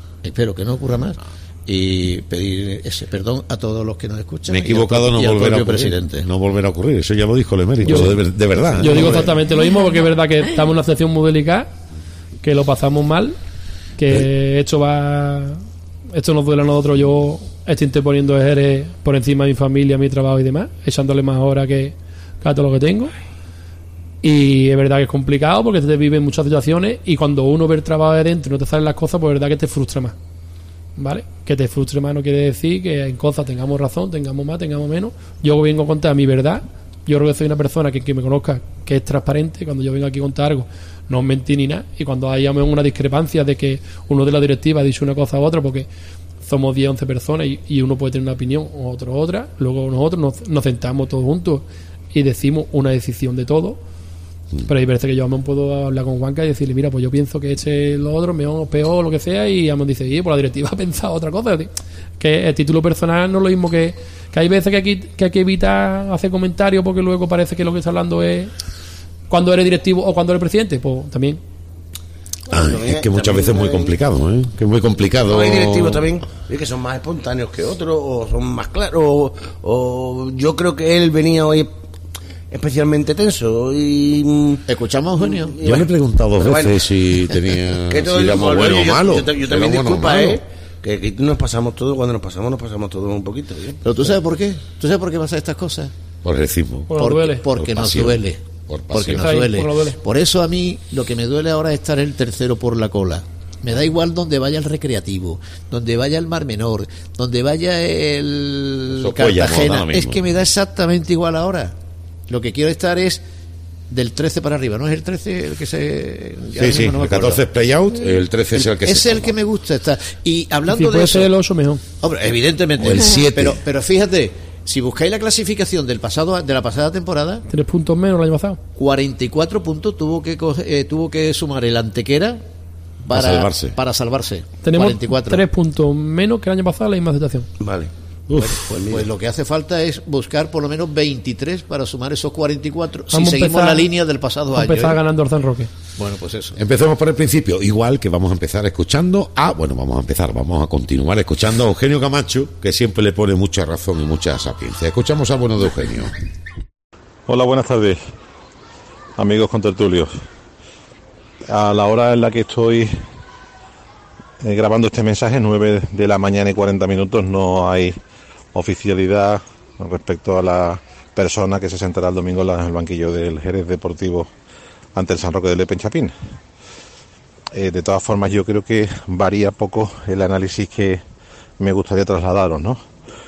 Y pedir ese perdón a todos los que nos escuchan. Me he equivocado, y no al volverá a propio ocurrir. presidente. No volverá a ocurrir. Eso ya lo dijo el emérito, Yo- de verdad. Yo digo exactamente lo mismo, porque es verdad que estamos en una situación muy delicada, que lo pasamos mal, que esto nos duele a nosotros. Yo estoy interponiendo Jerez por encima de mi familia, mi trabajo y demás, echándole más horas que a todo lo que tengo. Y es verdad que es complicado porque te vive en muchas situaciones, y cuando uno ve el trabajo de dentro y no te salen las cosas, pues es verdad que te frustra más. ¿Vale? Que te frustre más no quiere decir que en cosas tengamos razón, tengamos más, tengamos menos. Yo vengo a contar mi verdad. Yo creo que soy una persona que me conozca, que es transparente. Cuando yo vengo aquí a contar algo, no os mentí ni nada. Y cuando hay una discrepancia de que uno de la directiva ha dicho una cosa u otra, porque somos 10, 11 personas y uno puede tener una opinión, otro otra, luego nosotros nos sentamos todos juntos y decimos una decisión de todo. Pero hay veces que yo aún puedo hablar con Juanca y decirle, mira, pues yo pienso que este es lo otro, mejor, peor, lo que sea, y Amon dice, pues la directiva ha pensado otra cosa. Que el título personal no es lo mismo que hay veces que hay que evitar hacer comentarios porque luego parece que lo que está hablando es cuando eres directivo o cuando eres presidente, pues también. Es que muchas veces es muy complicado, ¿eh? Que es muy complicado. Hay directivos también que son más espontáneos que otros, o son más claros, o yo creo que él venía hoy especialmente tenso y ¿Escuchamos, Eugenio? Yo le he preguntado dos Pero veces bueno. si tenía que todo si éramos bueno, bueno o malo. yo también Éramos disculpa, bueno o malo. que nos pasamos todo, cuando nos pasamos todo un poquito, ¿eh? Pero ¿tú sabes por qué? ¿Tú sabes por qué pasan estas cosas? Por racismo. Pues nos duele. Porque Por nos pasión. duele. Por Porque pasión. nos Ahí, duele. porque nos duele. Por eso a mí lo que me duele ahora es estar el tercero por la cola. Me da igual donde vaya el Recreativo, donde vaya el Mar Menor, donde vaya el Eso Cuélamo, da Cartagena. lo Es mismo. que me da exactamente igual ahora. Lo que quiero estar es del 13 para arriba. ¿No es el 13 el que se...? ya Sí, sí, mismo no me el 14 es acuerdo. play-out, el 13 es el que Es se el salva. que me gusta estar. Y hablando Si de puede eso... ser el 8 mejor. Hombre, evidentemente. O el 7. Pero fíjate, si buscáis la clasificación de la pasada temporada, 3 puntos menos el año pasado. 44 puntos tuvo que sumar el Antequera para salvarse. Tenemos 44. 3 puntos menos que el año pasado en la misma situación. Vale. Pues lo que hace falta es buscar por lo menos 23 para sumar esos 44 si Vamos a seguimos empezar- la línea del pasado Vamos a año. empezar ¿eh? ganando el San Roque. Bueno, pues eso. Empecemos por el principio, igual que vamos a empezar escuchando vamos a continuar escuchando a Eugenio Camacho, que siempre le pone mucha razón y mucha sapiencia. Escuchamos a bueno de Eugenio. Hola, buenas tardes, amigos contertulios. A la hora en la que estoy grabando este mensaje, 9 de la mañana y 40 minutos, no hay oficialidad respecto a la persona que se sentará el domingo en el banquillo del Jerez Deportivo ante el San Roque de Lepe en Chapín. De todas formas, yo creo que varía poco el análisis que me gustaría trasladaros, ¿no?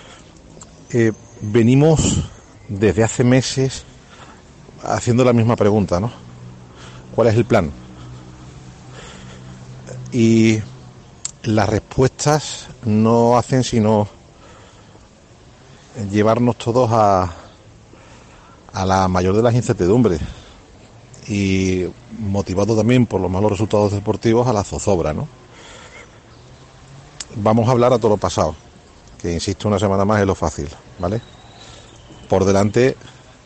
Venimos desde hace meses haciendo la misma pregunta, ¿no? ¿Cuál es el plan? Y las respuestas no hacen sino llevarnos todos a la mayor de las incertidumbres y motivado también por los malos resultados deportivos a la zozobra, ¿no? Vamos a hablar a todo lo pasado, que insisto, una semana más es lo fácil, ¿vale? Por delante,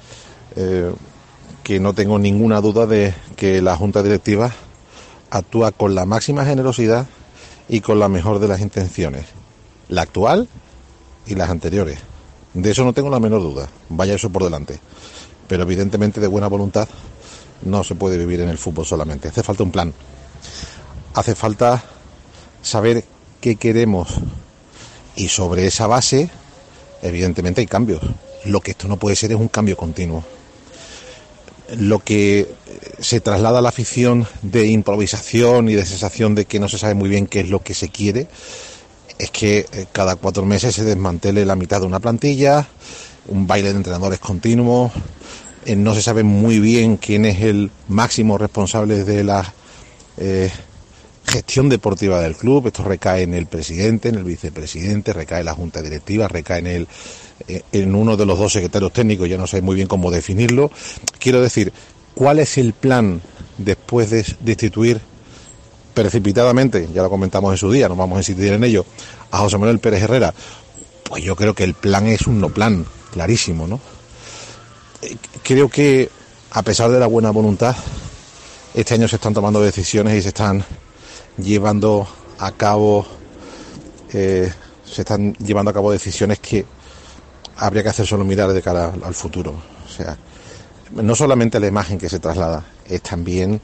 que no tengo ninguna duda de que la Junta Directiva actúa con la máxima generosidad y con la mejor de las intenciones, la actual y las anteriores. De eso no tengo la menor duda, vaya eso por delante. Pero evidentemente de buena voluntad no se puede vivir en el fútbol solamente. Hace falta un plan. Hace falta saber qué queremos y sobre esa base, evidentemente hay cambios. Lo que esto no puede ser es un cambio continuo. Lo que se traslada a la afición de improvisación y de sensación de que no se sabe muy bien qué es lo que se quiere, es que cada 4 meses se desmantele la mitad de una plantilla, un baile de entrenadores continuo, no se sabe muy bien quién es el máximo responsable de la gestión deportiva del club. Esto recae en el presidente, en el vicepresidente, recae en la junta directiva, recae en uno de los 2 secretarios técnicos, ya no sé muy bien cómo definirlo. Quiero decir, ¿cuál es el plan después de destituir precipitadamente, ya lo comentamos en su día, no vamos a insistir en ello, a José Manuel Pérez Herrera? Pues yo creo que el plan es un no plan, clarísimo, ¿no? Creo que, a pesar de la buena voluntad, este año se están tomando decisiones y se están llevando a cabo decisiones que habría que hacer solo mirar de cara al futuro. O sea, no solamente la imagen que se traslada, es también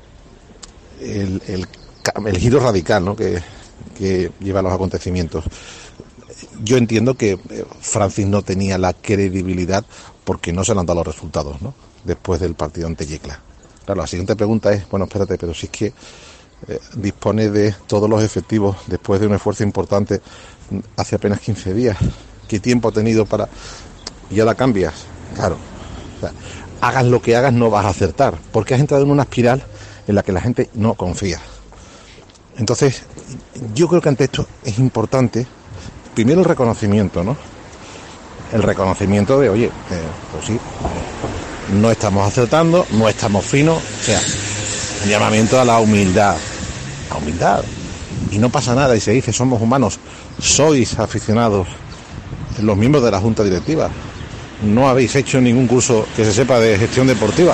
el giro radical, ¿no?, que lleva a los acontecimientos. Yo entiendo que Francis no tenía la credibilidad porque no se le han dado los resultados, ¿no?, después del partido ante Yecla. Claro, la siguiente pregunta es, bueno, espérate, pero si es que dispone de todos los efectivos después de un esfuerzo importante hace apenas 15 días. ¿Qué tiempo ha tenido para...? Y ya la cambias. Claro. O sea, hagas lo que hagas, no vas a acertar, porque has entrado en una espiral en la que la gente no confía. Entonces, yo creo que ante esto es importante, primero el reconocimiento, ¿no? El reconocimiento de, oye, pues sí, no estamos acertando, no estamos finos, o sea, un llamamiento a la humildad. A humildad. Y no pasa nada, y se dice, somos humanos, sois aficionados, los miembros de la Junta Directiva. No habéis hecho ningún curso que se sepa de gestión deportiva.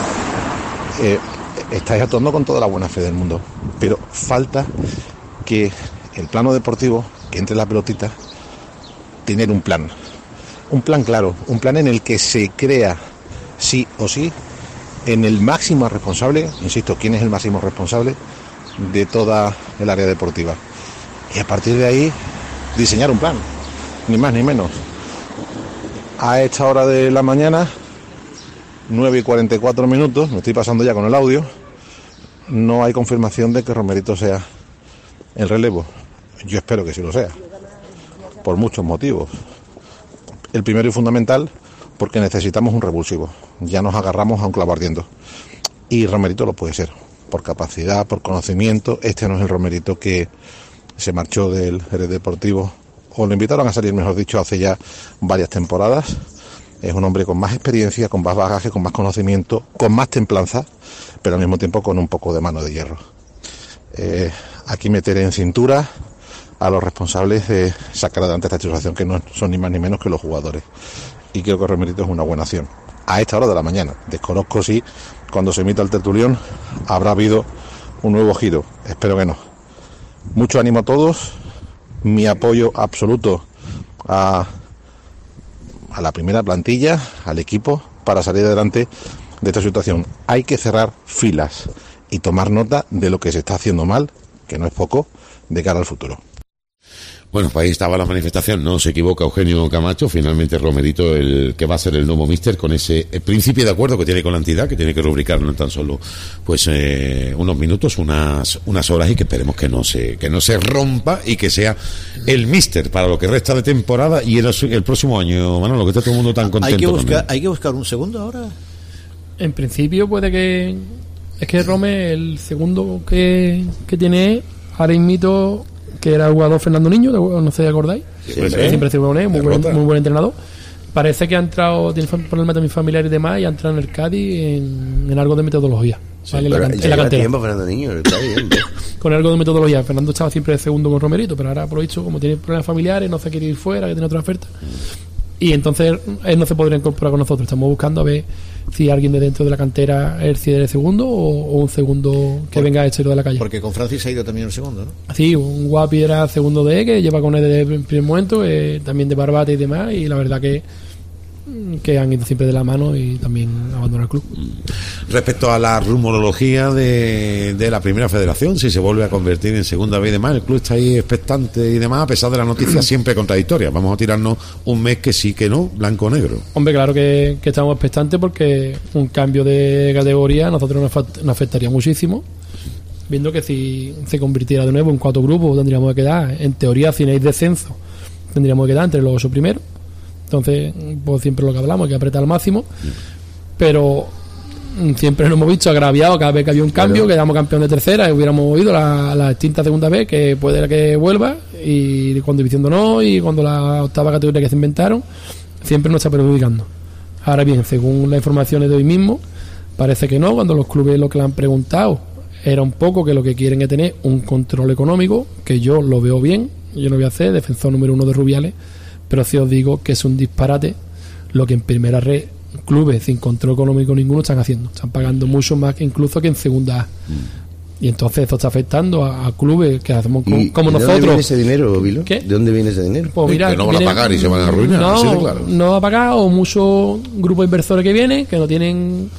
Estáis actuando con toda la buena fe del mundo, pero falta que el plano deportivo, que entre la pelotita, tener un plan claro, un plan en el que se crea sí o sí en el máximo responsable, insisto, ¿quién es el máximo responsable de toda el área deportiva? Y a partir de ahí diseñar un plan, ni más ni menos. A esta hora de la mañana, 9:44, me estoy pasando ya con el audio, no hay confirmación de que Romerito sea el relevo. Yo espero que sí lo sea, por muchos motivos. El primero y fundamental, porque necesitamos un revulsivo. Ya nos agarramos a un clavo ardiendo. Y Romerito lo puede ser, por capacidad, por conocimiento. Este no es el Romerito que se marchó del Jerez Deportivo, o lo invitaron a salir, mejor dicho, hace ya varias temporadas. Es un hombre con más experiencia, con más bagaje, con más conocimiento, con más templanza, pero al mismo tiempo con un poco de mano de hierro. Aquí meter en cintura a los responsables de sacar adelante esta situación, que no son ni más ni menos que los jugadores. Y creo que Romerito es una buena acción. A esta hora de la mañana. Desconozco si cuando se emita el tertulión habrá habido un nuevo giro. Espero que no. Mucho ánimo a todos. Mi apoyo absoluto a la primera plantilla, al equipo, para salir adelante de esta situación. Hay que cerrar filas y tomar nota de lo que se está haciendo mal, que no es poco, de cara al futuro. Bueno, pues ahí estaba la manifestación, no se equivoca Eugenio Camacho, finalmente Romerito el que va a ser el nuevo míster, con ese principio de acuerdo que tiene con la entidad, que tiene que rubricarlo en tan solo pues unos minutos, unas horas, y que esperemos que no se rompa y que sea el míster para lo que resta de temporada y el próximo año, Manolo, que está todo el mundo tan contento. Hay que buscar un segundo ahora. En principio puede que es que Rome el segundo que tiene ahora mismo, que era el jugador Fernando Niño, no sé si acordáis, siempre se pone muy buen entrenador. Parece que ha entrado, tiene problemas también familiares y demás, y ha entrado en el Cádiz en algo de metodología. Sí, ¿vale? En la cantera. Tiempo, Fernando Niño, el Cádiz, con algo de metodología. Fernando estaba siempre de segundo con Romerito, pero ahora por lo visto, como tiene problemas familiares, no se quiere ir fuera, que tiene otra oferta. Y entonces él no se podría incorporar con nosotros. Estamos buscando a ver si alguien de dentro de la cantera es el segundo o un segundo que venga hecho de la calle. Porque con Francis ha ido también el segundo, ¿no? Sí, un Guapi era segundo de que lleva con él desde el primer momento, también de Barbate y demás, y la verdad que han ido siempre de la mano y también abandonan el club. Respecto a la rumorología de la primera federación, si se vuelve a convertir en segunda B y demás, el club está ahí expectante y demás, a pesar de las noticias siempre contradictorias. Vamos a tirarnos un mes que sí, que no, blanco o negro. Hombre, claro que estamos expectantes porque un cambio de categoría a nosotros nos afectaría muchísimo, viendo que si se convirtiera de nuevo en 4 grupos tendríamos que quedar, en teoría, si no hay descenso, tendríamos que quedar entre los 8 primeros. Entonces, pues siempre lo que hablamos, hay que apretar al máximo, pero siempre nos hemos visto agraviados cada vez que había un cambio, quedamos campeón de tercera y hubiéramos ido a la extinta segunda vez, que puede que vuelva, y cuando División de Honor y cuando la octava categoría que se inventaron, siempre nos está perjudicando. Ahora bien, según las informaciones de hoy mismo, parece que no, cuando los clubes lo que le han preguntado era un poco que lo que quieren es tener un control económico, que yo lo veo bien, yo no voy a hacer defensor número 1 de Rubiales, pero sí os digo que es un disparate lo que en primera red clubes sin control económico ninguno están haciendo. Están pagando mucho más incluso que en segunda A. Y entonces esto está afectando a clubes que hacemos como nosotros. ¿De dónde viene ese dinero, Vilo? ¿Qué? ¿De dónde viene ese dinero? Pues mira, que no van a pagar y se van a arruinar. No va a pagar, o muchos grupos inversores que vienen, que no tienen...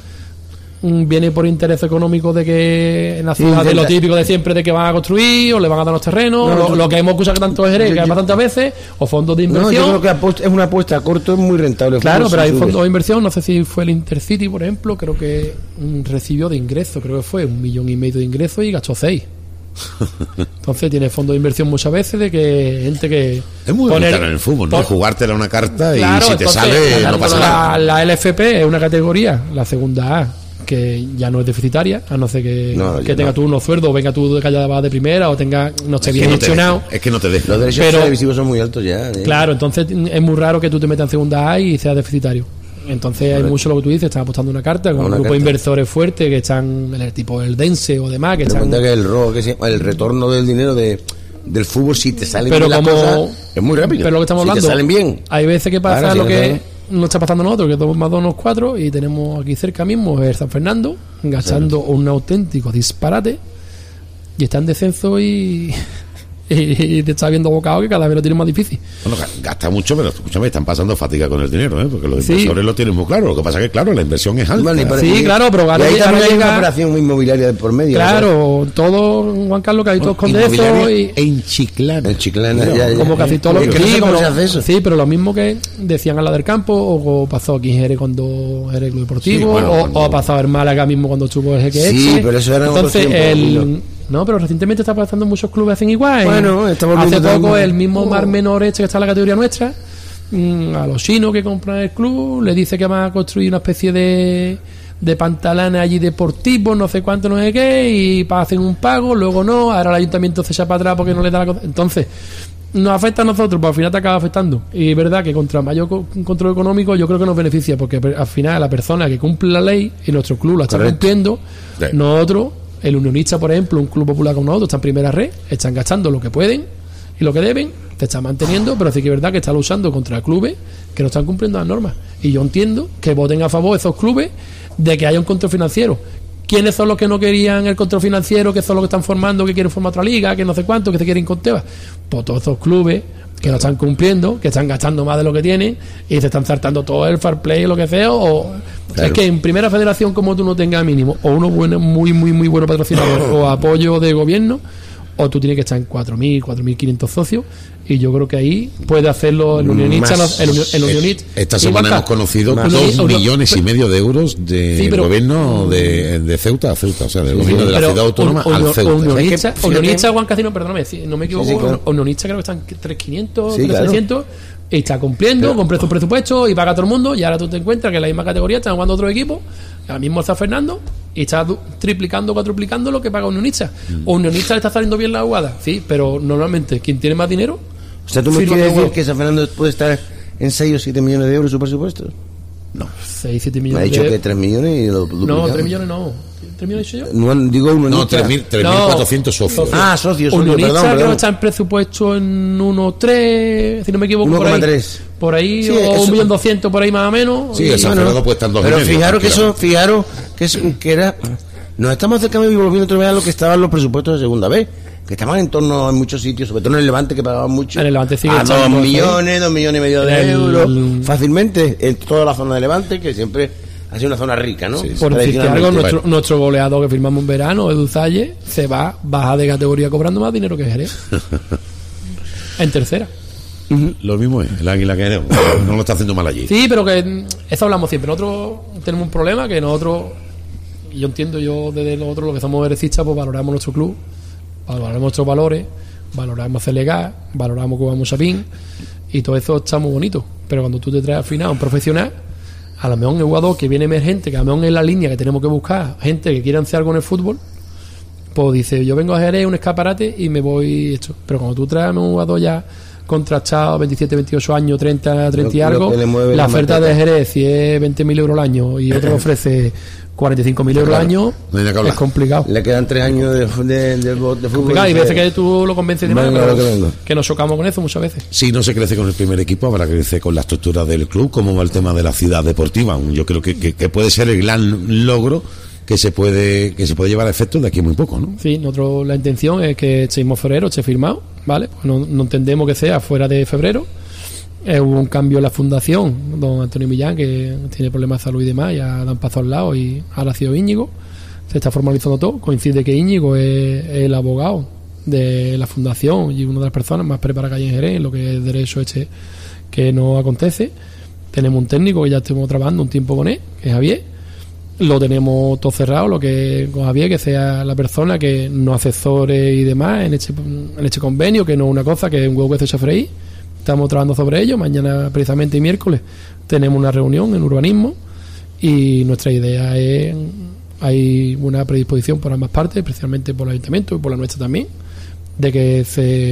Viene por interés económico de que en la ciudad de lo típico de siempre, de que van a construir o le van a dar los terrenos, lo que hemos escuchado que tanto es Jerez, que hay bastantes veces, o fondos de inversión. Yo creo que es una apuesta a corto, es muy rentable. Claro, pero hay fondos de inversión, no sé si fue el Intercity, por ejemplo, creo que recibió de ingresos, creo que fue 1,5 millones de ingresos y gastó 6. Entonces tiene fondos de inversión muchas veces de que gente que es muy bonita en el fútbol, ¿no? Jugártela una carta, claro, y si te sale no pasa nada. La LFP es una categoría, la segunda A, que ya no es deficitaria, a no ser que tenga tú unos sueldos, o venga tú de callada de primera, o tenga, no esté bien gestionado. Es que no te deja. Los derechos televisivos son muy altos ya. Claro, entonces es muy raro que tú te metas en segunda A y seas deficitario. Entonces hay mucho lo que tú dices, están apostando una carta con un grupo de inversores fuertes que están en el tipo el Dense o demás, que están... que el retorno del dinero del fútbol, si te salen bien las cosas, es muy rápido. Pero lo que estamos hablando, te salen bien. Hay veces que pasa lo que nos está pasando a nosotros, que 2 más 2 nos 4, y tenemos aquí cerca mismo el San Fernando gastando un auténtico disparate, y está en descenso y te está viendo bocado que cada vez lo tiene más difícil. Bueno, gasta mucho, pero escúchame, están pasando fatiga con el dinero, porque los inversores lo tienen muy claro. Lo que pasa es que, claro, la inversión es alta. Sí, claro, pero ahí también hay una operación inmobiliaria por medio. Claro, todo, Juan Carlos, que hay todos con eso. En Chiclana. Ya. Como casi todos los ¿Cómo se hace eso? Sí, pero lo mismo que decían a la del campo, o pasó aquí en Jerez cuando Jerez Club Deportivo, o ha pasado en Málaga mismo cuando estuvo el GQS. Sí, pero eso era entonces no, pero recientemente está pasando, muchos clubes hacen igual. Bueno, hace poco el mismo Mar Menor que está en la categoría nuestra, a los chinos que compran el club, le dice que van a construir una especie de pantalanes allí deportivos, no sé cuánto, no sé qué, y hacen un pago, luego no, ahora el ayuntamiento se echa para atrás porque no le da la... Entonces, nos afecta a nosotros, pero al final te acaba afectando. Y es verdad que contra mayor control económico yo creo que nos beneficia, porque al final la persona que cumple la ley, y nuestro club la está cumpliendo, nosotros... El Unionista, por ejemplo, un club popular como nosotros, está en primera red, están gastando lo que pueden y lo que deben, te están manteniendo, pero sí que es verdad que están luchando contra clubes que no están cumpliendo las normas. Y yo entiendo que voten a favor esos clubes de que haya un control financiero. ¿Quiénes son los que no querían el control financiero? ¿Qué son los que están formando, que quieren formar otra liga, que no sé cuánto, que se quieren con Tebas? Pues todos esos clubes que no están cumpliendo, que están gastando más de lo que tienen y se están saltando todo el fair play, lo que sea, o es que en primera federación, como tú no tengas mínimo o uno bueno, muy bueno patrocinador o apoyo de gobierno, o tú tienes que estar en 4.000, 4.500 socios, y yo creo que ahí puede hacerlo el Unionista. El Unionista esta semana hemos conocido 2,5 millones de euros del gobierno de Ceuta, o sea, del gobierno de la ciudad autónoma al Ceuta. Unionista, Juan Casino, perdóname, no me equivoco, Unionista creo que están 3.500, 3.600, y está cumpliendo con su presupuesto y paga a todo el mundo, y ahora tú te encuentras que en la misma categoría están jugando otro equipo, ahora mismo está Fernando, y está triplicando, cuatruplicando lo que paga Unionista. O Unionista le está saliendo bien la jugada, sí, pero normalmente quien tiene más dinero... O sea, ¿tú me quieres decir que San Fernando puede estar en 6 o 7 millones de euros su presupuesto? No, 6, 7 millones. Me ha dicho que 3 millones y lo duplicamos. No, 3 millones no. ¿3 millones he dicho yo? No, digo no, 3.400 socios. Ah, socios. Unionista creo que está en presupuesto en 1,3, si no me equivoco, 1,3. Por ahí, sí, o 1.200.000 por ahí más o menos. Sí, San Fernando puede estar en 2 millones. Pero fijaros que era... Nos estamos acercando y volviendo otra vez a lo que estaban los presupuestos de segunda vez, que estaban en torno a muchos sitios, sobre todo en el Levante, que pagaban mucho. En el Levante sigue a 2 millones y medio de euros, fácilmente, en toda la zona de Levante, que siempre Ha sido una zona rica, ¿no? Sí, sí. Por decirte algo, Bueno. nuestro goleador que firmamos en verano, Edu Zalle, se baja de categoría cobrando más dinero que Jerez. En tercera. Lo mismo es, el Águila que no lo está haciendo mal allí. Sí, pero que eso hablamos siempre. Nosotros tenemos un problema que nosotros, yo entiendo, yo desde nosotros los que somos herecistas, pues valoramos nuestro club, valoramos nuestros valores, valoramos CLG, valoramos que vamos a PIN, y todo eso está muy bonito. Pero cuando tú te traes al final a un profesional, a lo mejor un jugador que viene emergente, que a lo mejor es la línea que tenemos que buscar, gente que quiera hacer algo en el fútbol, pues dice, yo vengo a Jerez, un escaparate y me voy hecho. Pero cuando tú traes a un jugador ya contrastado, 27, 28 años, 30 y algo, la oferta de Jerez, si es 20.000 euros al año y otro ofrece 45.000 euros al año, es complicado. Le quedan 3 años de fútbol. Complicado, y veces que tú lo convences de más, que nos chocamos con eso muchas veces. Si no se crece con el primer equipo, habrá que crecer con la estructura del club, como va el tema de la ciudad deportiva. Yo creo que puede ser el gran logro que se puede llevar a efecto de aquí a muy poco, ¿no? Sí, nosotros la intención es que estemos febrero, esté firmado, ¿vale? Pues no entendemos que sea fuera de febrero. Hubo un cambio en la fundación, don Antonio Millán, que tiene problemas de salud y demás, ya dan paso al lado, y ahora ha sido Íñigo. Se está formalizando todo. Coincide que Íñigo es el abogado de la fundación y una de las personas más preparadas que hay en Jerez, en lo que es derecho que no acontece. Tenemos un técnico que ya estamos trabajando un tiempo con él, que es Javier. Lo tenemos todo cerrado, lo que con Javier, que sea la persona que nos asesore y demás en este convenio, que no es una cosa, que es un huevo que se echa a freír. Estamos trabajando sobre ello. Mañana, precisamente, y miércoles, tenemos una reunión en urbanismo, y nuestra idea es, hay una predisposición por ambas partes, especialmente por el ayuntamiento y por la nuestra también, de que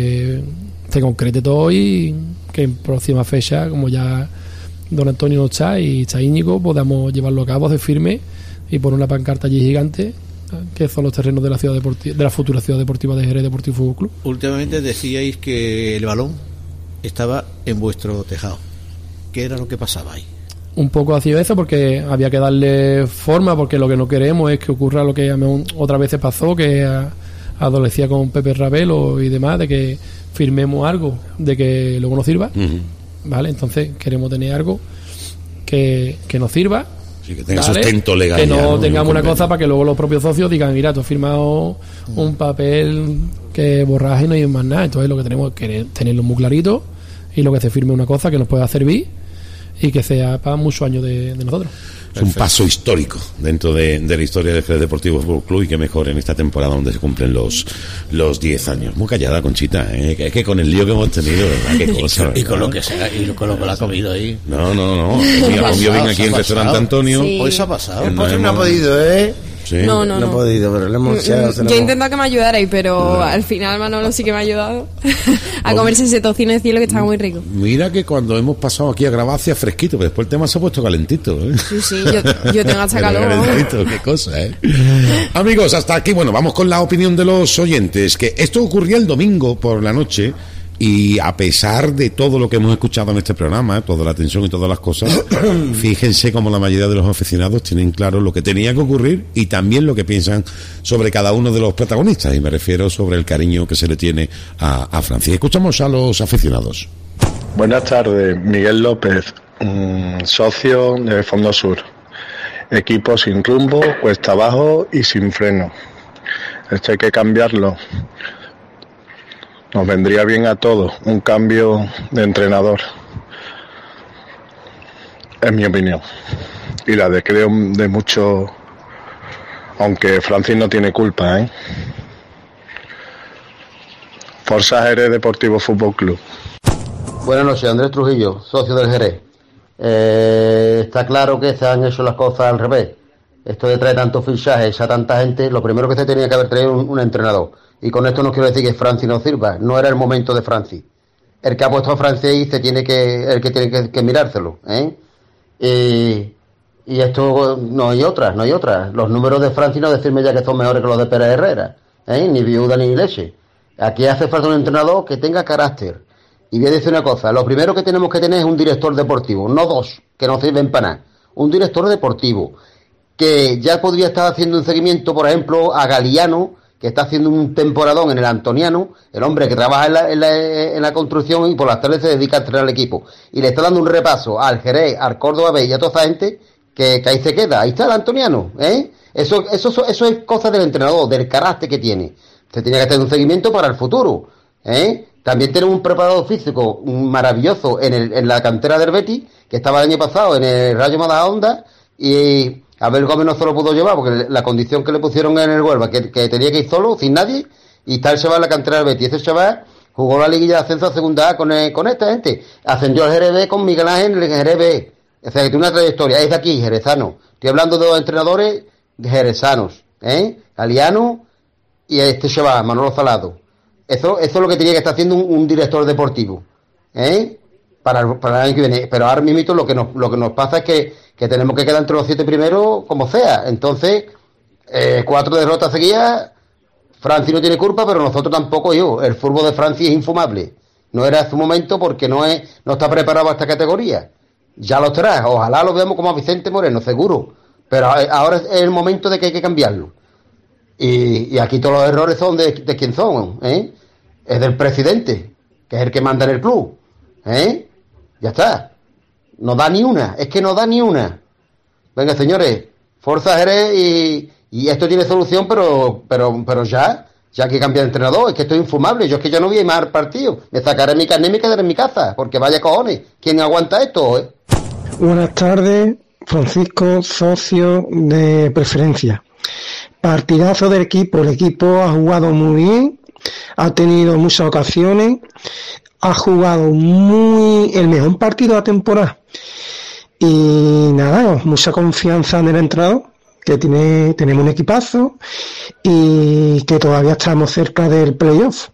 se concrete todo y que en próxima fecha, como ya don Antonio no está y está Íñigo, podamos llevarlo a cabo de firme y poner una pancarta allí gigante, que son los terrenos de la ciudad deportiva, de la futura ciudad deportiva de Jerez Deportivo Fútbol Club. Últimamente decíais que el balón estaba en vuestro tejado. ¿Qué era lo que pasaba ahí? Un poco ha sido eso, porque había que darle forma, porque lo que no queremos es que ocurra lo que otras veces pasó, que adolecía con Pepe Ravelo y demás, de que firmemos algo de que luego no sirva. ¿Vale? Entonces queremos tener algo que nos sirva, sí, que tenga sustento legal, que no tengamos una cosa para que luego los propios socios digan, mira, tú has firmado un papel que borraje y no hay más nada. Entonces lo que tenemos es tenerlo muy clarito, y lo que se firme una cosa que nos pueda servir y que sea para muchos años de nosotros. Es un paso histórico dentro de la historia del Jerez Deportivo Fútbol Club, y que mejor en esta temporada donde se cumplen los 10 años. Muy callada, Conchita, ¿eh? Es que con el lío que hemos tenido, ¿verdad? Qué cosa, y con lo que sea, y con lo que la ha comido ahí. No. Mira, yo vine aquí en el restaurante Antonio. Sí. Hoy se ha pasado. No ha podido, ¿eh? Sí. No ha podido, pero le hemos echado. Yo he intentado que me ayudarais, pero al final Manolo sí que me ha ayudado a comerse ese tocino de cielo que estaba muy rico. Mira que cuando hemos pasado aquí a grabar hacía fresquito, pero después el tema se ha puesto calentito, ¿eh? Sí, yo tengo hasta calor. Calentito, qué cosa, ¿eh? Amigos, hasta aquí, bueno, vamos con la opinión de los oyentes, que esto ocurría el domingo por la noche, y a pesar de todo lo que hemos escuchado en este programa, toda la tensión y todas las cosas, fíjense cómo la mayoría de los aficionados tienen claro lo que tenía que ocurrir y también lo que piensan sobre cada uno de los protagonistas, y me refiero sobre el cariño que se le tiene a Francia. Escuchamos a los aficionados. Buenas tardes, Miguel López, socio de Fondo Sur. Equipo sin rumbo, cuesta abajo y sin freno. Esto hay que cambiarlo. Nos vendría bien a todos un cambio de entrenador, es mi opinión, y la de creo de muchos, aunque Francis no tiene culpa, ¿eh? Forza Jerez Deportivo Fútbol Club. Buenas noches, Andrés Trujillo, socio del Jerez. Está claro que se han hecho las cosas al revés. Esto de traer tantos fichajes a tanta gente, lo primero que se tenía que haber traído un entrenador. Y con esto no quiero decir que Francis no sirva, no era el momento de Francis. El que ha puesto a Francis ahí el que tiene que mirárselo, ¿eh? Y esto no hay otra. Los números de Francis no decirme ya que son mejores que los de Pérez Herrera, ¿eh? Ni viuda ni leche. Aquí hace falta un entrenador que tenga carácter. Y voy a decir una cosa, lo primero que tenemos que tener es un director deportivo, no dos, que no sirven para nada. Un director deportivo, que ya podría estar haciendo un seguimiento, por ejemplo, a Galiano, que está haciendo un temporadón en el Antoniano, el hombre que trabaja en la construcción y por las tardes se dedica a entrenar al equipo, y le está dando un repaso al Jerez, al Córdoba B y a toda esa gente que ahí se queda. Ahí está el antoniano, ¿eh? Eso es cosa del entrenador, del carácter que tiene. Se tiene que hacer un seguimiento para el futuro, ¿eh? También tenemos un preparador físico maravilloso en la cantera del Betis, que estaba el año pasado en el Rayo Majadahonda, y Abel Gómez no se lo pudo llevar porque la condición que le pusieron en el Huelva, que tenía que ir solo, sin nadie, y está el chaval en la cantera del Betis. Ese chaval jugó la liguilla de ascenso a segunda A con esta gente. Ascendió al Jerez B con Miguel Ángel en el Jerez B. O sea, que tiene una trayectoria. Es de aquí, jerezano. Estoy hablando de dos entrenadores jerezanos, Galiano y este chaval, Manolo Salado. Eso es lo que tenía que estar haciendo un director deportivo, para el año que viene. Pero ahora mismo lo que nos pasa es que tenemos que quedar entre los 7 primeros como sea. Entonces, 4 derrotas seguidas. Francia no tiene culpa, pero nosotros tampoco. El fútbol de Francia es infumable. No era su momento porque no está preparado para esta categoría. Ya lo estará. Ojalá lo veamos como a Vicente Moreno, seguro. Pero ahora es el momento de que hay que cambiarlo. Y aquí todos los errores son de quién son, Es del presidente, que es el que manda en el club, Ya está. No da ni una. Es que no da ni una. Venga, señores. Forza Jerez y esto tiene solución, pero ya hay que cambiar de entrenador. Es que esto es infumable. Yo es que ya no voy a ir más al partido. Me sacaré mi carnet y me quedaré en mi casa. Porque vaya cojones. ¿Quién aguanta esto, Buenas tardes, Francisco, socio de preferencia. Partidazo del equipo. El equipo ha jugado muy bien. Ha tenido muchas ocasiones. Ha jugado el mejor partido de la temporada. Y nada, mucha confianza en el entrenador, que tenemos un equipazo y que todavía estamos cerca del playoff.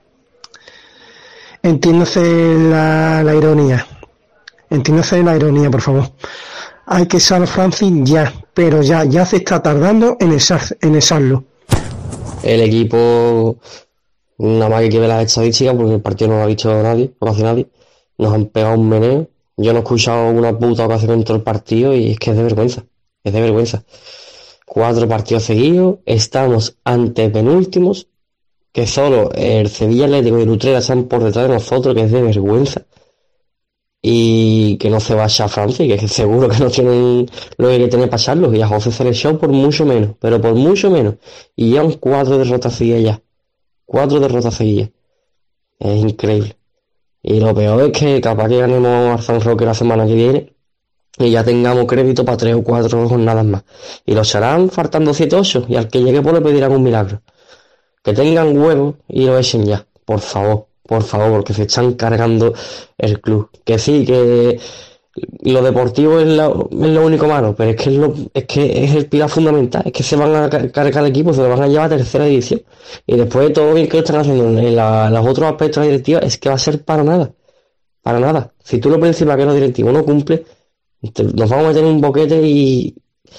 Entiéndase la ironía. Entiéndase la ironía, por favor. Hay que echar a Francis ya, pero ya se está tardando en echarlo. El equipo, nada más que ver las estadísticas, porque el partido no lo ha visto nadie, no lo hace nadie. Nos han pegado un meneo. Yo no he escuchado una puta ocasión en todo el partido y es que es de vergüenza. Es de vergüenza. 4 partidos seguidos, estamos ante penúltimos, que solo el Sevilla Atlético y el Utrera están por detrás de nosotros, que es de vergüenza. Y que no se vaya a Francia, que es seguro que no tienen lo que hay que tener para echarlos. Y a José se le echó por mucho menos, pero por mucho menos. Y llevan 4 derrotas seguidas ya. 4 derrotas seguidas. Es increíble. Y lo peor es que capaz que ganemos a San Roque la semana que viene y ya tengamos crédito para 3 o 4 jornadas más. Y lo echarán faltando 7-8 y al que llegue pues le pedirán un milagro. Que tengan huevos y lo echen ya, por favor, porque se están cargando el club. Que sí, que lo deportivo es lo único malo, pero es que es el pilar fundamental. Es que se van a cargar el equipo, se lo van a llevar a tercera división. Y después de todo bien que lo están haciendo en los otros aspectos de la directiva, es que va a ser para nada. Para nada. Si tú lo principal que los directivos no cumple, nos vamos a meter en un boquete y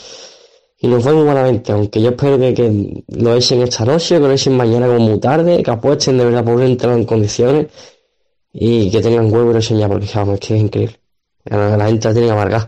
nos fue muy malamente. Aunque yo espero que lo echen esta noche, que lo echen mañana como muy tarde, que apuesten de verdad por entrar en condiciones y que tengan huevo y lo echen ya, porque es que es increíble. La gente la tiene que amargar.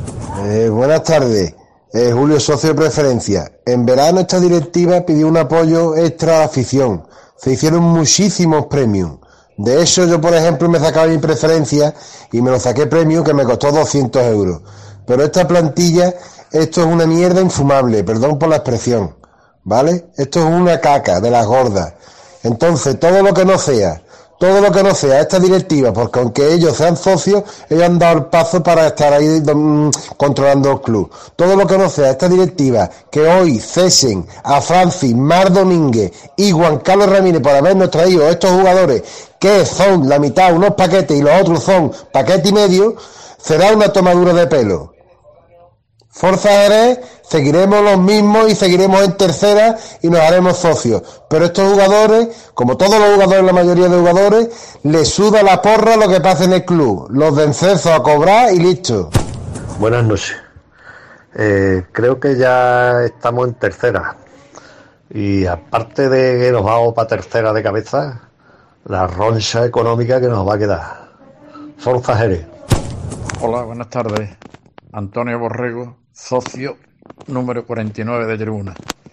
Buenas tardes, Julio, socio de preferencia. En verano esta directiva pidió un apoyo extra a la afición. Se hicieron muchísimos premios. De eso yo, por ejemplo, me sacaba mi preferencia y me lo saqué premium que me costó 200 euros. Pero esta plantilla, esto es una mierda infumable, perdón por la expresión, ¿vale? Esto es una caca de las gordas. Entonces, todo lo que no sea esta directiva, porque aunque ellos sean socios, ellos han dado el paso para estar ahí controlando el club. Todo lo que no sea esta directiva, que hoy cesen a Francis, Mar Domínguez y Juan Carlos Ramírez por habernos traído estos jugadores, que son la mitad unos paquetes y los otros son paquete y medio, será una tomadura de pelo. Forza Jerez, seguiremos los mismos y seguiremos en tercera y nos haremos socios. Pero estos jugadores, como todos los jugadores, la mayoría de jugadores, les suda la porra lo que pasa en el club. Los de encenso a cobrar y listo. Buenas noches. Creo que ya estamos en tercera. Y aparte de que nos vamos para tercera de cabeza, la roncha económica que nos va a quedar. Forza Jerez. Hola, buenas tardes. Antonio Borrego, socio número 49 de Tribuna.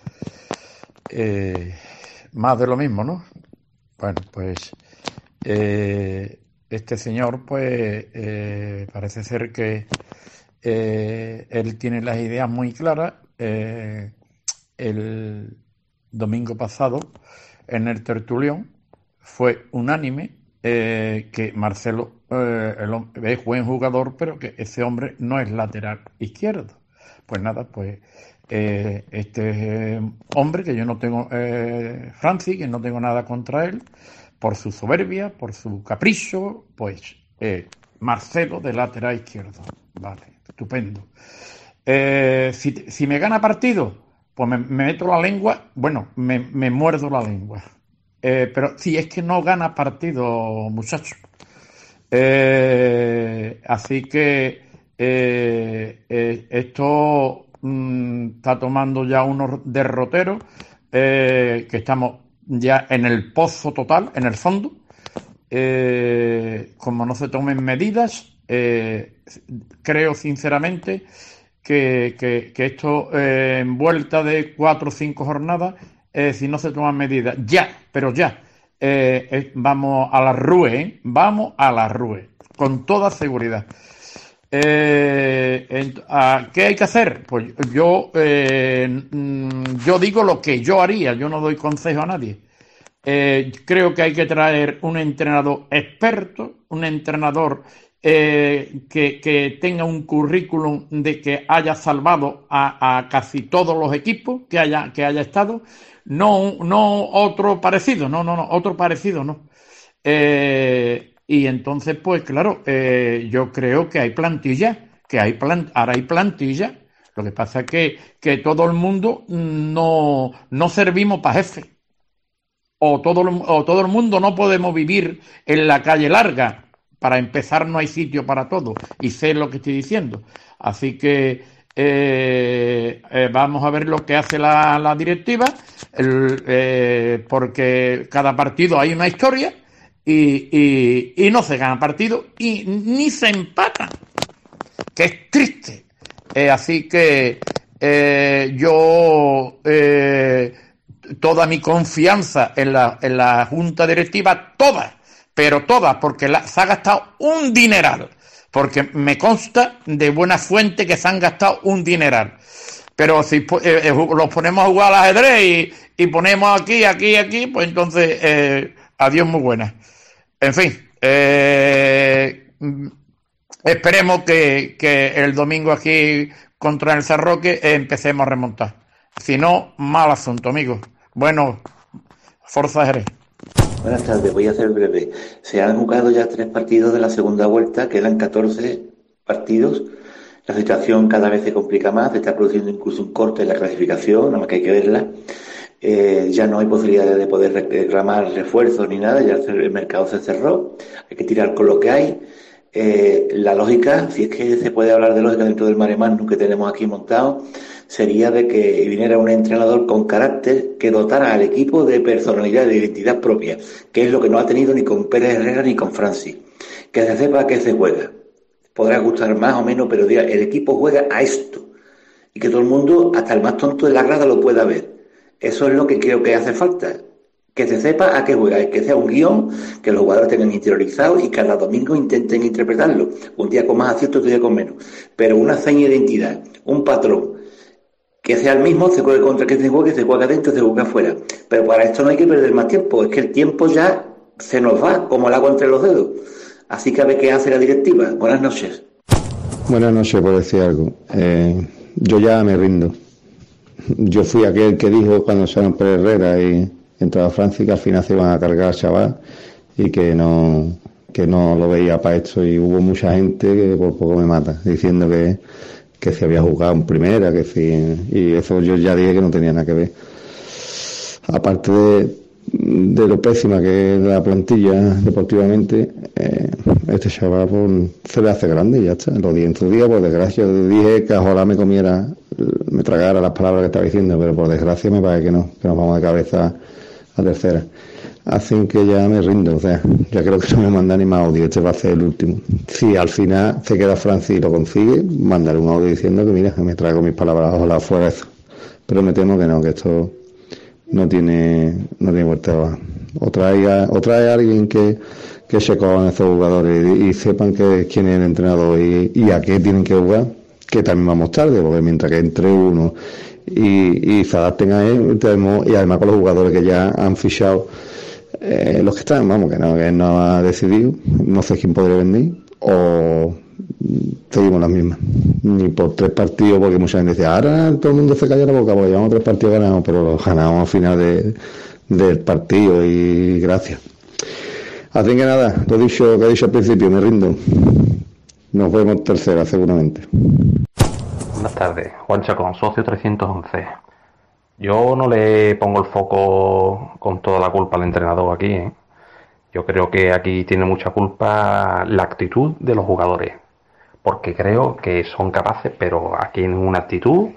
Más de lo mismo, ¿no? Bueno, pues este señor, pues parece ser que él tiene las ideas muy claras. El domingo pasado, en el tertulión, fue unánime que Marcelo es buen jugador, pero que ese hombre no es lateral izquierdo. Pues nada, pues este hombre, que yo no tengo, Francis, que no tengo nada contra él, por su soberbia, por su capricho, pues Marcelo de lateral izquierdo. Vale, estupendo. Si me gana partido, pues me meto la lengua, bueno, me muerdo la lengua. Pero si es que no gana partido, muchachos. Así que esto está tomando ya unos derroteros, que estamos ya en el pozo total, en el fondo. Como no se tomen medidas, creo sinceramente que esto, en vuelta de 4 o 5 jornadas, si no se toman medidas pero ya, vamos a la rue, vamos a la rue, con toda seguridad. ¿Qué hay que hacer? Pues yo digo lo que yo haría, yo no doy consejo a nadie. Creo que hay que traer un entrenador experto, un entrenador que tenga un currículum de que haya salvado a casi todos los equipos que haya estado, no otro parecido, otro parecido no. Y entonces, pues claro, yo creo que hay plantilla, ahora hay plantilla. Lo que pasa es que todo el mundo no servimos para jefe. O todo el mundo no podemos vivir en la calle larga. Para empezar, no hay sitio para todo. Y sé lo que estoy diciendo. Así que vamos a ver lo que hace la directiva, porque cada partido hay una historia y no se gana partido y ni se empatan, que es triste. Así que yo toda mi confianza en la junta directiva, pero todas, porque se ha gastado un dineral, porque me consta de buena fuente que se han gastado un dineral. Pero si los ponemos a jugar al ajedrez y ponemos aquí, pues entonces adiós muy buenas. En fin, esperemos que el domingo aquí contra el Sarroque empecemos a remontar. Si no, mal asunto, amigos. Bueno, Forza Jerez. Buenas tardes, voy a ser breve. Se han jugado ya 3 partidos de la segunda vuelta, quedan 14 partidos. La situación cada vez se complica más, se está produciendo incluso un corte en la clasificación, nada más que hay que verla. Ya no hay posibilidades de poder reclamar refuerzos ni nada, ya el mercado se cerró, hay que tirar con lo que hay. La lógica, si es que se puede hablar de lógica dentro del mare magnum que tenemos aquí montado, sería de que viniera un entrenador con carácter que dotara al equipo de personalidad, de identidad propia, que es lo que no ha tenido ni con Pérez Herrera ni con Francis. Que se sepa a qué se juega. Podrá gustar más o menos, pero diga, el equipo juega a esto. Y que todo el mundo, hasta el más tonto de la grada, lo pueda ver. Eso es lo que creo que hace falta. Que se sepa a qué juega, que sea un guión, que los jugadores tengan interiorizado y cada domingo intenten interpretarlo. Un día con más acierto, otro día con menos. Pero una seña de identidad, un patrón, que sea el mismo, se juegue contra que se juegue adentro, se juegue afuera. Pero para esto no hay que perder más tiempo, es que el tiempo ya se nos va, como el agua entre los dedos. Así que a ver qué hace la directiva. Buenas noches. Buenas noches, por decir algo. Yo ya me rindo. Yo fui aquel que dijo cuando se Pérez Herrera y entraba Francis que al final se iban a cargar al chaval y que no lo veía para esto, y hubo mucha gente que por poco me mata, diciendo que se había jugado en primera, que sí, y eso yo ya dije que no tenía nada que ver. Aparte de lo pésima que es la plantilla deportivamente, este chaval pues, se le hace grande y ya está. Lo dije en su día, por desgracia, dije que ojalá me tragara las palabras que estaba diciendo, pero por desgracia me parece que nos vamos de cabeza a tercera. Así que ya me rindo, o sea, ya creo que no me manda ni más audio, este va a ser el último. Si al final se queda Francis y lo consigue, mandaré un audio diciendo que mira, que me traigo mis palabras, ojalá fuera eso. Pero me temo que no, que esto no tiene vuelta abajo. O trae a alguien que se cojan esos jugadores y sepan quién es el entrenador y a qué tienen que jugar, que también vamos tarde, porque mientras que entre uno y se adapten a él, y además con los jugadores que ya han fichado, los que están, vamos, que no ha decidido, no sé quién podría venir, o seguimos las mismas, ni por 3 partidos, porque mucha gente dice, ahora todo el mundo se calla la boca, porque llevamos 3 partidos ganados, pero los ganamos al final del partido, y gracias. Así que nada, lo que he dicho al principio, me rindo. Nos vemos tercera, seguramente. Buenas tardes, Juan Chacón, socio 311. Yo no le pongo el foco con toda la culpa al entrenador aquí, ¿eh? Yo creo que aquí tiene mucha culpa la actitud de los jugadores, porque creo que son capaces, pero aquí en una actitud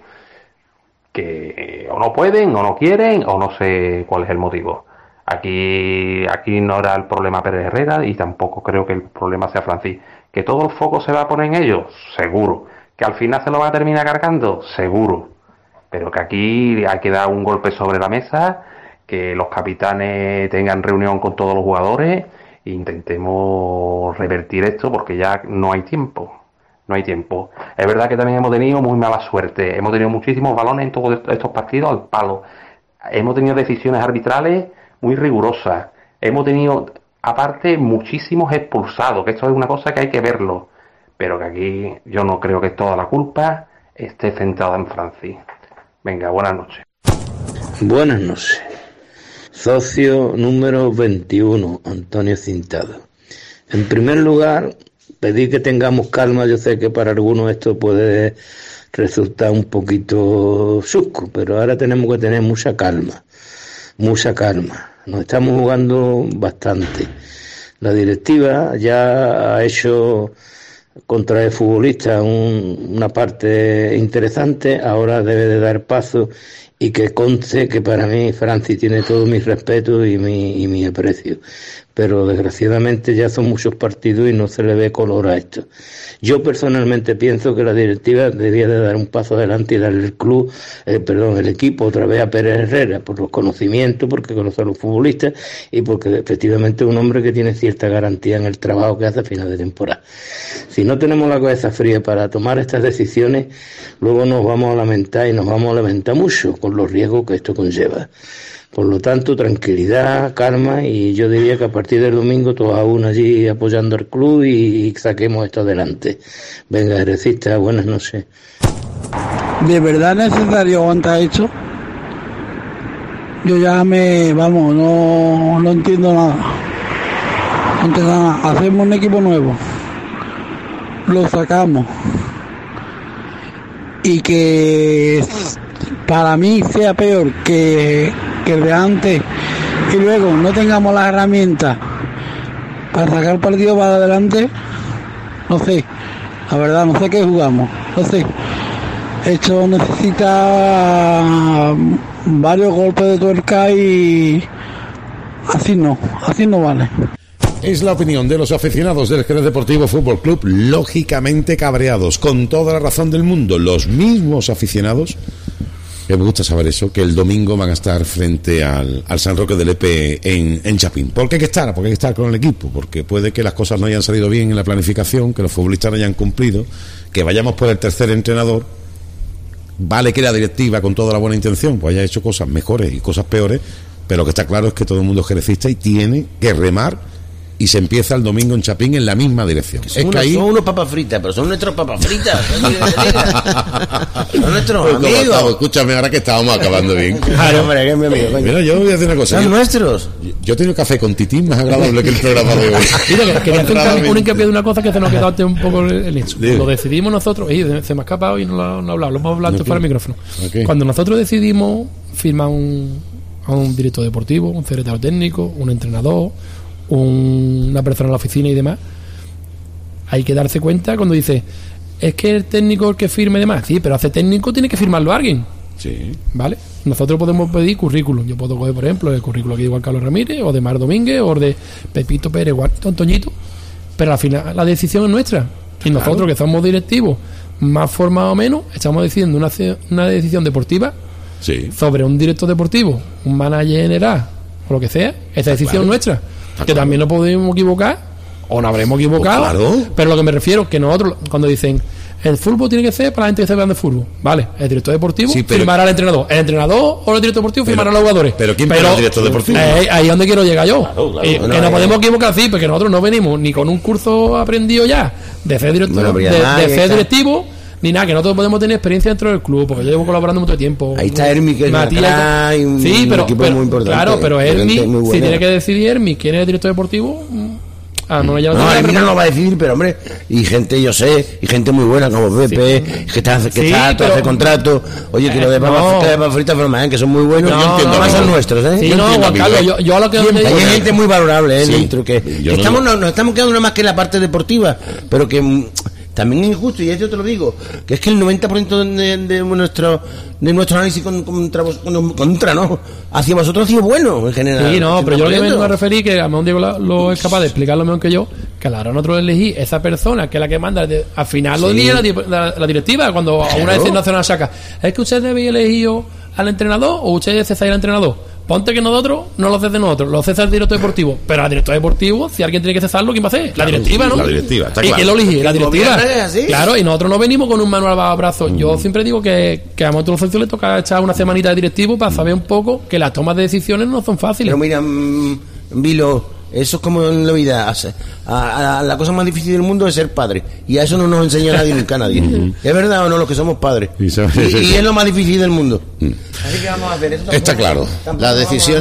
que o no pueden, o no quieren, o no sé cuál es el motivo. Aquí no era el problema Pérez Herrera, y tampoco creo que el problema sea Francis. ¿Que todo el foco se va a poner en ellos? Seguro. ¿Que al final se lo va a terminar cargando? Seguro. Pero que aquí hay que dar un golpe sobre la mesa, que los capitanes tengan reunión con todos los jugadores e intentemos revertir esto, porque ya no hay tiempo. No hay tiempo. Es verdad que también hemos tenido muy mala suerte. Hemos tenido muchísimos balones en todos estos partidos al palo. Hemos tenido decisiones arbitrales muy rigurosas. Hemos tenido, aparte, muchísimos expulsados, que esto es una cosa que hay que verlo. Pero que aquí yo no creo que toda la culpa esté centrada en Francis. Venga, buenas noches. Buenas noches. Socio número 21, Antonio Cintado. En primer lugar, pedir que tengamos calma. Yo sé que para algunos esto puede resultar un poquito chusco, pero ahora tenemos que tener mucha calma. Mucha calma. Nos estamos jugando bastante. La directiva ya ha hecho contra el futbolista una parte interesante, ahora debe de dar paso, y que conste que para mí Francis tiene todo mi respeto y mi aprecio, pero desgraciadamente ya son muchos partidos y no se le ve color a esto. Yo personalmente pienso que la directiva debía de dar un paso adelante y darle el equipo otra vez a Pérez Herrera, por los conocimientos, porque conoce a los futbolistas y porque efectivamente es un hombre que tiene cierta garantía en el trabajo que hace a final de temporada. Si no tenemos la cabeza fría para tomar estas decisiones, luego nos vamos a lamentar, y nos vamos a lamentar mucho con los riesgos que esto conlleva. Por lo tanto, tranquilidad, calma, y yo diría que a partir del domingo todos a uno allí apoyando al club y saquemos esto adelante. Venga, Jerecista, buenas noches. ¿De verdad es necesario aguantar esto? Yo ya no entiendo nada. No entiendo nada. Hacemos un equipo nuevo, lo sacamos, y que para mí sea peor que el de antes, y luego no tengamos las herramientas para sacar el partido para adelante. No sé, la verdad no sé qué jugamos, no sé. Esto necesita varios golpes de tuerca, y así no vale. Es la opinión de los aficionados del Jerez Deportivo Fútbol Club, lógicamente cabreados, con toda la razón del mundo. Los mismos aficionados, que me gusta saber eso, que el domingo van a estar frente al San Roque del Epe en Chapín. ¿Por qué hay que estar? Porque hay que estar con el equipo, porque puede que las cosas no hayan salido bien en la planificación, que los futbolistas no hayan cumplido, que vayamos por el tercer entrenador. Vale que la directiva, con toda la buena intención, pues haya hecho cosas mejores y cosas peores, pero lo que está claro es que todo el mundo es jerecista y tiene que remar, y se empieza el domingo en Chapín en la misma dirección. Son unos papas fritas, pero son nuestros papas fritas. Son nuestros amigos. Escúchame, ahora que estábamos acabando bien. Claro, hombre, que es mi amigo. Mira, yo voy a decir una cosa. Son nuestros. Yo he tenido café con Titín más agradable que el programa de hoy. Mira, quería hacer un hincapié de una cosa que se nos quedó antes un poco el hecho. Lo decidimos nosotros, se me ha escapado y no lo hablado, lo hemos hablado antes fuera del micrófono. Okay. Cuando nosotros decidimos firmar a un director deportivo, un secretario técnico, un entrenador, una persona en la oficina y demás, hay que darse cuenta cuando dice, es que el técnico el que firme y demás, sí, pero hace técnico tiene que firmarlo alguien. Sí. ¿Vale? Nosotros podemos pedir currículum. Yo puedo coger, por ejemplo, el currículum aquí de Juan Carlos Ramírez, o de Mar Domínguez, o de Pepito Pérez, Juanito, Antoñito, pero al final la decisión es nuestra. Y nosotros, que somos directivos más formados o menos, estamos decidiendo una decisión deportiva, sí, sobre un director deportivo, un manager general, o lo que sea. Esa decisión es nuestra. Que también nos podemos equivocar, o nos habremos equivocado, claro. Pero lo que me refiero, que nosotros, cuando dicen El fútbol tiene que ser para la gente que está hablando de fútbol. Vale, el director deportivo firmará al entrenador. El entrenador o el director deportivo firmará a los jugadores. Pero ¿quién firma al director deportivo? Ahí es donde quiero llegar yo. Que no podemos equivocar así, porque nosotros no venimos ni con un curso aprendido ya de ser director, de ser directivo, ni nada, que nosotros podemos tener experiencia dentro del club, porque yo llevo colaborando mucho tiempo. Ahí está Hermi, que es un equipo muy importante. Claro, pero Hermi, si tiene que decidir Hermi quién es el director deportivo. Hermi no lo va a decidir, pero hombre, y gente, yo sé, y gente muy buena como Pepe, que está hace contrato. Oye, que lo de papas fritas que son muy buenos, yo entiendo, más son nuestros, Sí, no, Juan Carlos, yo a lo que hay gente muy valorable, dentro, que nos estamos quedando nada más que en la parte deportiva, pero que también es injusto, y esto te lo digo, que es que el 90% de nuestro análisis contra ¿no? hacia vosotros ha sido bueno en general. Sí, no, pero yo lo que vengo a referir, que a lo mejor Diego lo es capaz de explicarlo mejor que yo, que a la hora nosotros elegí esa persona que es la que manda, al final lo elige la directiva, cuando a una vez nacional saca, es que usted debe elegir al entrenador o usted cesa al entrenador. Ponte que nosotros no lo cese nosotros, lo cesa el director deportivo. Pero al director deportivo, si alguien tiene que cesarlo, ¿quién va a hacer? La directiva, ¿no? La directiva, está claro. ¿Y quién lo elige? La directiva. Claro, y nosotros no venimos con un manual bajo brazo. Yo siempre digo que a nosotros los socios le toca echar una semanita de directivo para saber un poco que las tomas de decisiones no son fáciles. Pero mira, Vilo, eso es como en la vida. La cosa más difícil del mundo es ser padre. Y a eso no nos enseña nadie, nunca nadie. ¿Es verdad o no los que somos padres? Y es lo más difícil del mundo. Así que vamos a hacer esto. Está claro. Las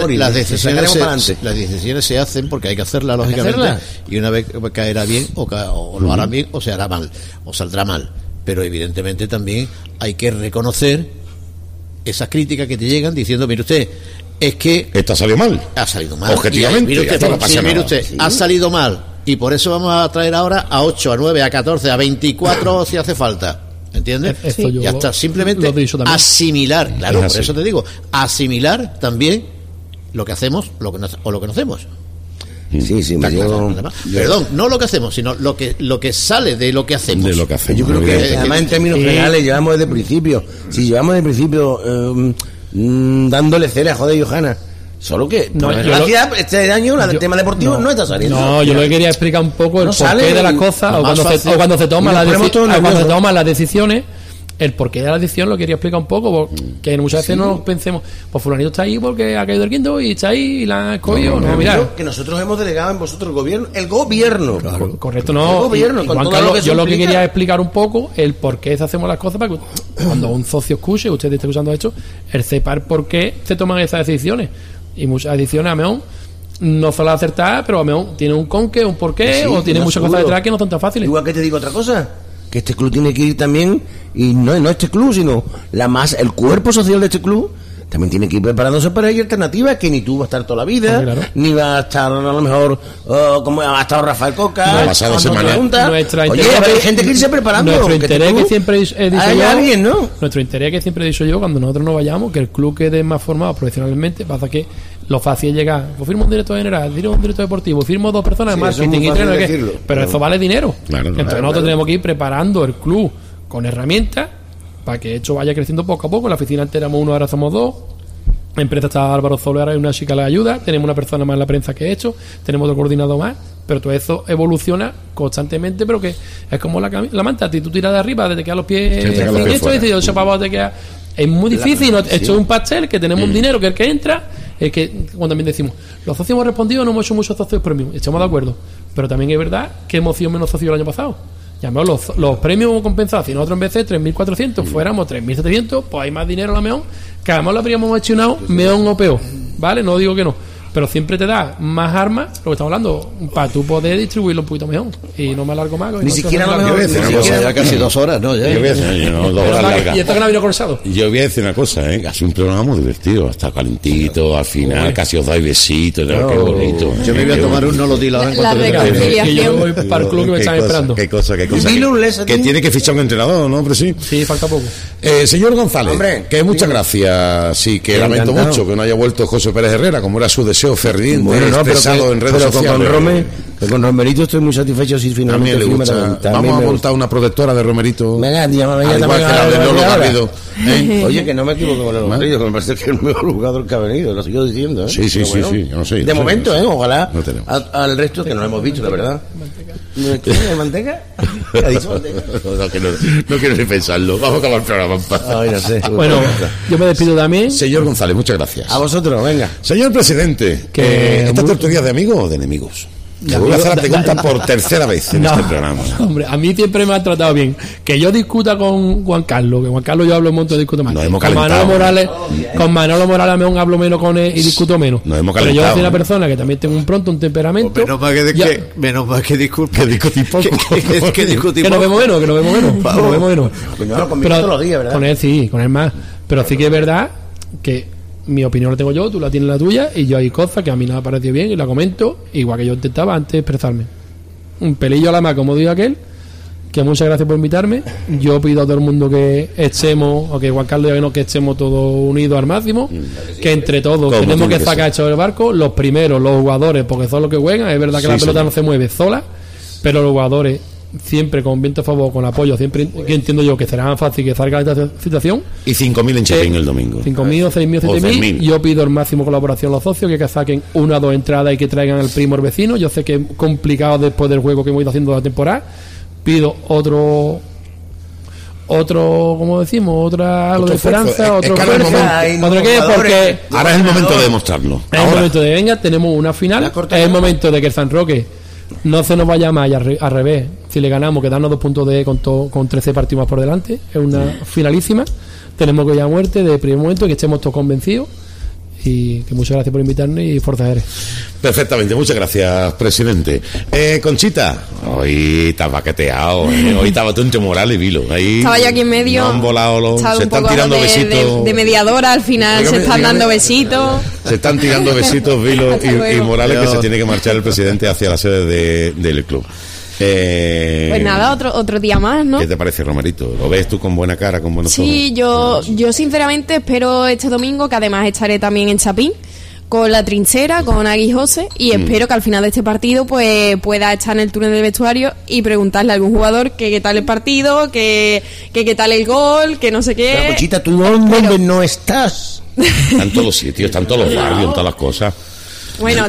decisiones se hacen porque hay que hacerlas, lógicamente. Y una vez caerá bien o lo hará bien o se hará mal o saldrá mal. Pero evidentemente también hay que reconocer esas críticas que te llegan diciendo, mire usted, es que esto ha salido mal. Ha salido mal. Objetivamente. Mire usted, ha salido mal. Y por eso vamos a traer ahora a 8, a 9, a 14, a 24 si hace falta. ¿Entiendes? Ya está. Simplemente asimilar. Claro, por eso te digo, asimilar también lo que hacemos o lo que no hacemos. Perdón, no lo que hacemos, sino lo que sale de lo que hacemos. Yo creo que además en términos generales llevamos desde el principio. Si llevamos desde el principio dándole cera a Joder y Johanna. Solo que este año el tema deportivo no está saliendo. No, yo lo que quería explicar un poco el porqué de las cosas o cuando se toman las decisiones. El porqué de la decisión lo quería explicar un poco, porque muchas veces no pensemos, pues fulanito está ahí porque ha caído el quinto y está ahí y la ha escogido. No, mira, que nosotros hemos delegado en vosotros el gobierno. Claro. Correcto, no. El gobierno, Juan Carlos, yo lo que quería explicar un poco el por qué hacemos las cosas para que cuando un socio escuche, usted esté escuchando esto, el sepa por qué se toman esas decisiones. Y muchas decisiones a mejor no son las acertadas, pero a mejor tiene un conque, un porqué, o tiene muchas cosas detrás que no son tan fáciles. Igual que te digo otra cosa, que este club tiene que ir también, y no este club, sino el cuerpo social de este club también tiene que ir preparándose para ir alternativas, que ni tú vas a estar toda la vida, ni va a estar a lo mejor como ha estado Rafael Coca, hay gente que irse preparando. Nuestro interés que siempre he dicho yo, nuestro interés que siempre he dicho yo, cuando nosotros nos vayamos, que el club quede más formado profesionalmente, pasa que lo fácil es llegar, pues firmo un director general, firmo un director deportivo, firmo 2 personas de marketing y 3, pero eso vale dinero. Entonces nosotros tenemos que ir preparando el club con herramientas para que esto vaya creciendo poco a poco. La oficina entera éramos 1, ahora somos 2. La empresa está Álvaro Soler, ahora hay una chica que la ayuda, tenemos una persona más en la prensa que he hecho, tenemos otro coordinador más, pero todo eso evoluciona constantemente, pero que es como la manta, tú tiras de arriba, desde que a los pies esto, y yo para te queda. Es muy difícil, esto es un pastel, que tenemos un dinero que el que entra, es que cuando también decimos, los socios hemos respondido, no hemos hecho muchos socios premium, estamos de acuerdo, pero también es verdad que hemos sido menos socios el año pasado. Llamamos los premios compensados, si nosotros en vez de 3.400 fuéramos 3.700, pues hay más dinero a lo mejor, que además lo habríamos gestionado mejor o peor, ¿vale? No digo que no, pero siempre te da más armas, lo que estamos hablando, para tú poder distribuirlo un poquito mejor y no me alargo más. Ni siquiera lo mejor, ya casi 2 horas, ¿no? Ya. Yo voy a decir, 2 horas largas. Y esto que no ha venido conversado. Yo voy a decir una cosa, ha sido un programa muy divertido, hasta calentito, al final casi os dais besitos, qué bonito. Yo me voy a tomar no lo di la hora en cuanto que yo voy para el club que me están esperando. Qué cosa. Que tiene que fichar un entrenador, ¿no? Pero sí. Sí, falta poco. Señor González, que muchas gracias. Sí, que lamento mucho que no haya vuelto José Pérez Herrera, como era su deseo ferviente, expresado en redes sociales. Con Romerito estoy muy satisfecho si finalmente vamos a montar una protectora de Romerito. Venga, igual que la de Lolo Garrido. Oye, que no me equivoco con Lolo Garrido, que me parece que es el mejor jugador que ha venido, lo sigo diciendo. Sí, yo no sé. De momento, ojalá al resto que no lo hemos visto, la verdad. ¿De manteca? ¿Ha dicho manteca? No quiero ni pensarlo. Vamos a acabar el programa. Ay, no sé. Bueno, yo me despido también. Señor González, muchas gracias. A vosotros, venga. Señor presidente, ¿esta tertulia de amigos o de enemigos? Le voy a hacer la pregunta por tercera vez en este programa. Hombre, a mí siempre me ha tratado bien. Que yo discuta con Juan Carlos, que Juan Carlos yo hablo un montón, discuto más. Con Manolo Morales me hablo menos con él y discuto menos. Nos hemos Pero calentado. yo soy una persona que también tengo un temperamento. Pues menos mal que disculpe. Que discutí poco. Que discutí que nos vemos menos, que nos vemos menos. Nos vemos menos. Claro, conmigo todos los días, ¿verdad? Con él sí, con él más. Pero sí que es verdad que mi opinión la tengo yo, tú la tienes la tuya, y yo hay cosas que a mí no me ha parecido bien y la comento, igual que yo intentaba antes de expresarme. Un pelillo a la más, como dijo aquel, que muchas gracias por invitarme. Yo pido a todo el mundo que estemos, o que Juan Carlos diga que estemos todos unidos al máximo, que entre todos tenemos que sacar esto del barco, los primeros, los jugadores, porque son los que juegan. Es verdad que la pelota no se mueve sola, pero los jugadores siempre con viento a favor, con apoyo, siempre que entiendo yo que será más fácil que salga esta situación. Y 5.000 en Chapín el domingo. 5.000 o 6.000 o 7.000. Yo pido el máximo colaboración a los socios, que saquen 1 o 2 entradas y que traigan al primo, el vecino. Yo sé que es complicado después del juego que hemos ido haciendo la temporada. Pido otro, como decimos, algo de esperanza, otro esfuerzo, porque ahora es el momento de demostrarlo. Es el momento de venga, tenemos una final, es el momento de que el San Roque no se nos vaya más, y al revés, si le ganamos, quedarnos 2 puntos con 13 partidos más por delante. Es una finalísima. Tenemos que ir a muerte de primer momento, que estemos todos convencidos. Y que muchas gracias por invitarme y Forza Jerez. Perfectamente, muchas gracias, presidente. Conchita, hoy estás baqueteado, hoy estaba Toncho Morales y Vilo. Ahí estaba yo aquí en medio. No han volado, se están tirando besitos. De mediadora, al final se están dando besitos. Se están tirando besitos Vilo y Morales, que se tiene que marchar el presidente hacia la sede del club. Pues nada, otro día más, ¿no? ¿Qué te parece, Romerito? ¿Lo ves tú con buena cara, con buenos ojos? Sí, yo sinceramente espero este domingo, que además estaré también en Chapín con la trinchera, con Agui José, y espero que al final de este partido pues pueda estar en el túnel del vestuario y preguntarle a algún jugador que qué tal el partido, que qué tal el gol, que no sé qué. Pero, Conchita, ¿tú dónde no estás? Están todos los sitios, están todos los barrios, en todas las cosas. Bueno,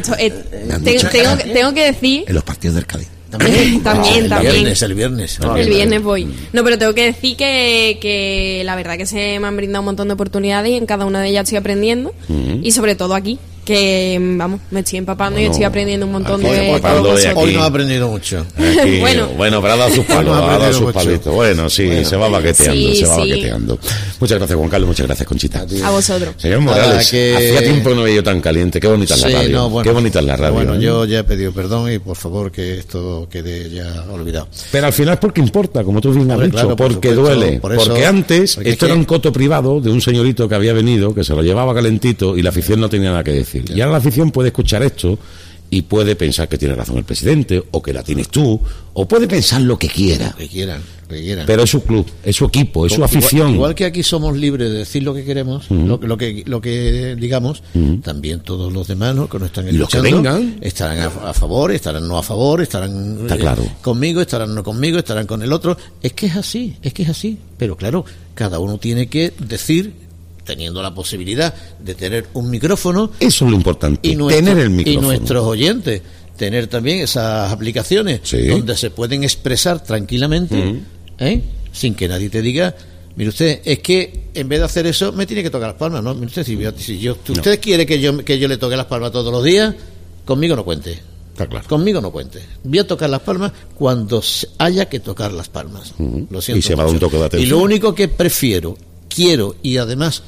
tengo que decir... En los partidos del Cádiz. También. El viernes voy. No, pero tengo que decir que la verdad que se me han brindado un montón de oportunidades y en cada una de ellas estoy aprendiendo. Y sobre todo aquí, que vamos, me estoy empapando y estoy aprendiendo un montón de cosas. Hoy no he aprendido mucho. Bueno, pero ha dado sus palos, ha dado sus palitos. Bueno, sí, se va baqueteando, baqueteando. Muchas gracias, Juan Carlos, muchas gracias, Conchita. A vosotros. Señor Morales, hacía tiempo que no veía yo tan caliente. Qué bonita es la radio. Qué bonita es la radio. Bueno, yo ya he pedido perdón y por favor que esto quede ya olvidado. Pero al final porque importa, como tú bien has dicho, claro, porque supuesto, duele. Porque antes esto era un coto privado de un señorito que había venido, que se lo llevaba calentito y la afición no tenía nada que decir. Y ahora la afición puede escuchar esto y puede pensar que tiene razón el presidente, o que la tienes tú, o puede pensar lo que quiera. Pero es su club, es su equipo, es su afición. Igual que aquí somos libres de decir lo que queremos, lo que digamos, también todos los demás, ¿no?, que nos están escuchando, y los que vengan estarán a favor, estarán no a favor, estarán conmigo, estarán no conmigo, estarán con el otro. Es que es así. Pero claro, cada uno tiene que decir, teniendo la posibilidad de tener un micrófono. Eso es lo importante, tener el micrófono. Y nuestros oyentes tener también esas aplicaciones donde se pueden expresar tranquilamente, sin que nadie te diga, mire usted, es que en vez de hacer eso me tiene que tocar las palmas, ¿no? Mire usted, si usted quiere que yo le toque las palmas todos los días, conmigo no cuente. Está claro. Conmigo no cuente. Voy a tocar las palmas cuando haya que tocar las palmas. Lo siento. Y se va a dar un toque de atención. Y lo único que quiero y además,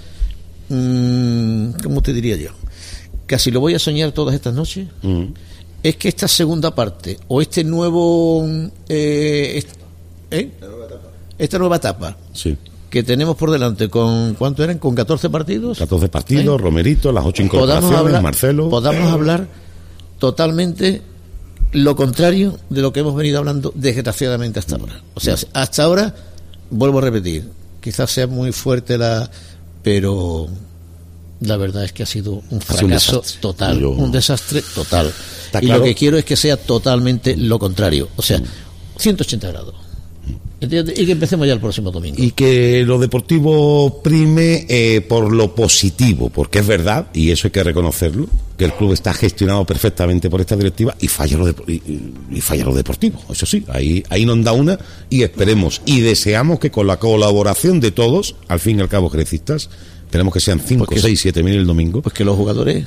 ¿cómo te diría yo? Casi lo voy a soñar todas estas noches. Es que esta segunda parte o este nuevo esta nueva etapa que tenemos por delante, con ¿cuánto eran? ¿Con 14 partidos? 14 partidos, Romerito, las 8 incorporaciones, Marcelo. Podamos hablar totalmente lo contrario de lo que hemos venido hablando desgraciadamente hasta ahora. O sea, hasta ahora, vuelvo a repetir, quizás sea muy fuerte pero la verdad es que ha sido un fracaso total, un desastre total. Y lo que quiero es que sea totalmente lo contrario, o sea, 180 grados. ¿Entiendes? Y que empecemos ya el próximo domingo. Y que lo deportivo prime por lo positivo, porque es verdad, y eso hay que reconocerlo, que el club está gestionado perfectamente por esta directiva y falla lo deportivo. Eso sí, ahí nos da una, y esperemos y deseamos que con la colaboración de todos, al fin y al cabo grecistas, esperemos que sean 5, 6, 7 mil el domingo. Pues que los jugadores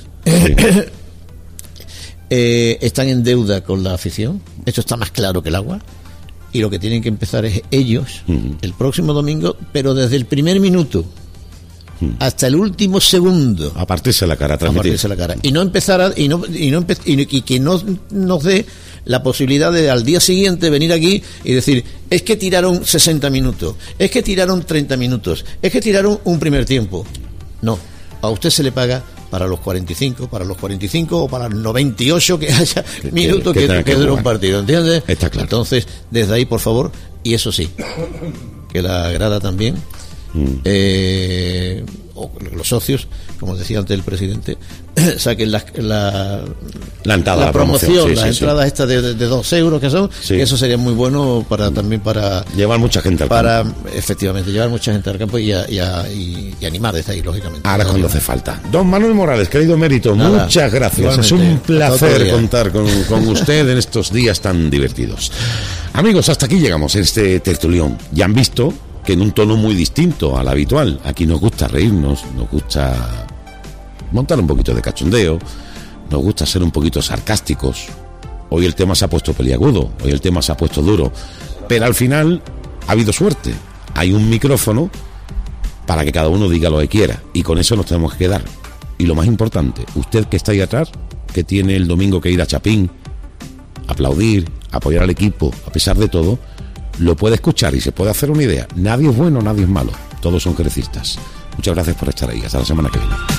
están en deuda con la afición. Esto está más claro que el agua. Y lo que tienen que empezar es ellos el próximo domingo, pero desde el primer minuto hasta el último segundo. A partirse la cara, Y no empezar y que no nos dé la posibilidad de al día siguiente venir aquí y decir, es que tiraron 60 minutos, es que tiraron 30 minutos, es que tiraron un primer tiempo. No, a usted se le paga para los 45 o para los 98 que haya minutos que dure un partido, ¿entiendes? Está claro. Entonces, desde ahí, por favor, y eso sí, que la grada también, o los socios, como decía antes el presidente, saquen la promoción, las entradas estas de 2 euros que son, que eso sería muy bueno también para llevar mucha gente al campo. Efectivamente, llevar mucha gente al campo y animar desde ahí, lógicamente. Ahora cuando hace falta. Don Manuel Morales, querido emérito, muchas gracias. Igualmente. Es un placer contar con usted en estos días tan divertidos. Amigos, hasta aquí llegamos en este tertulión. Ya han visto que en un tono muy distinto al habitual. Aquí nos gusta reírnos, nos gusta montar un poquito de cachondeo, nos gusta ser un poquito sarcásticos. Hoy el tema se ha puesto peliagudo, hoy el tema se ha puesto duro, pero al final ha habido suerte. Hay un micrófono para que cada uno diga lo que quiera, y con eso nos tenemos que quedar. Y lo más importante, usted que está ahí atrás, que tiene el domingo que ir a Chapín, aplaudir, apoyar al equipo, a pesar de todo, lo puede escuchar y se puede hacer una idea. Nadie es bueno, nadie es malo, todos son grecistas. Muchas gracias por estar ahí, hasta la semana que viene.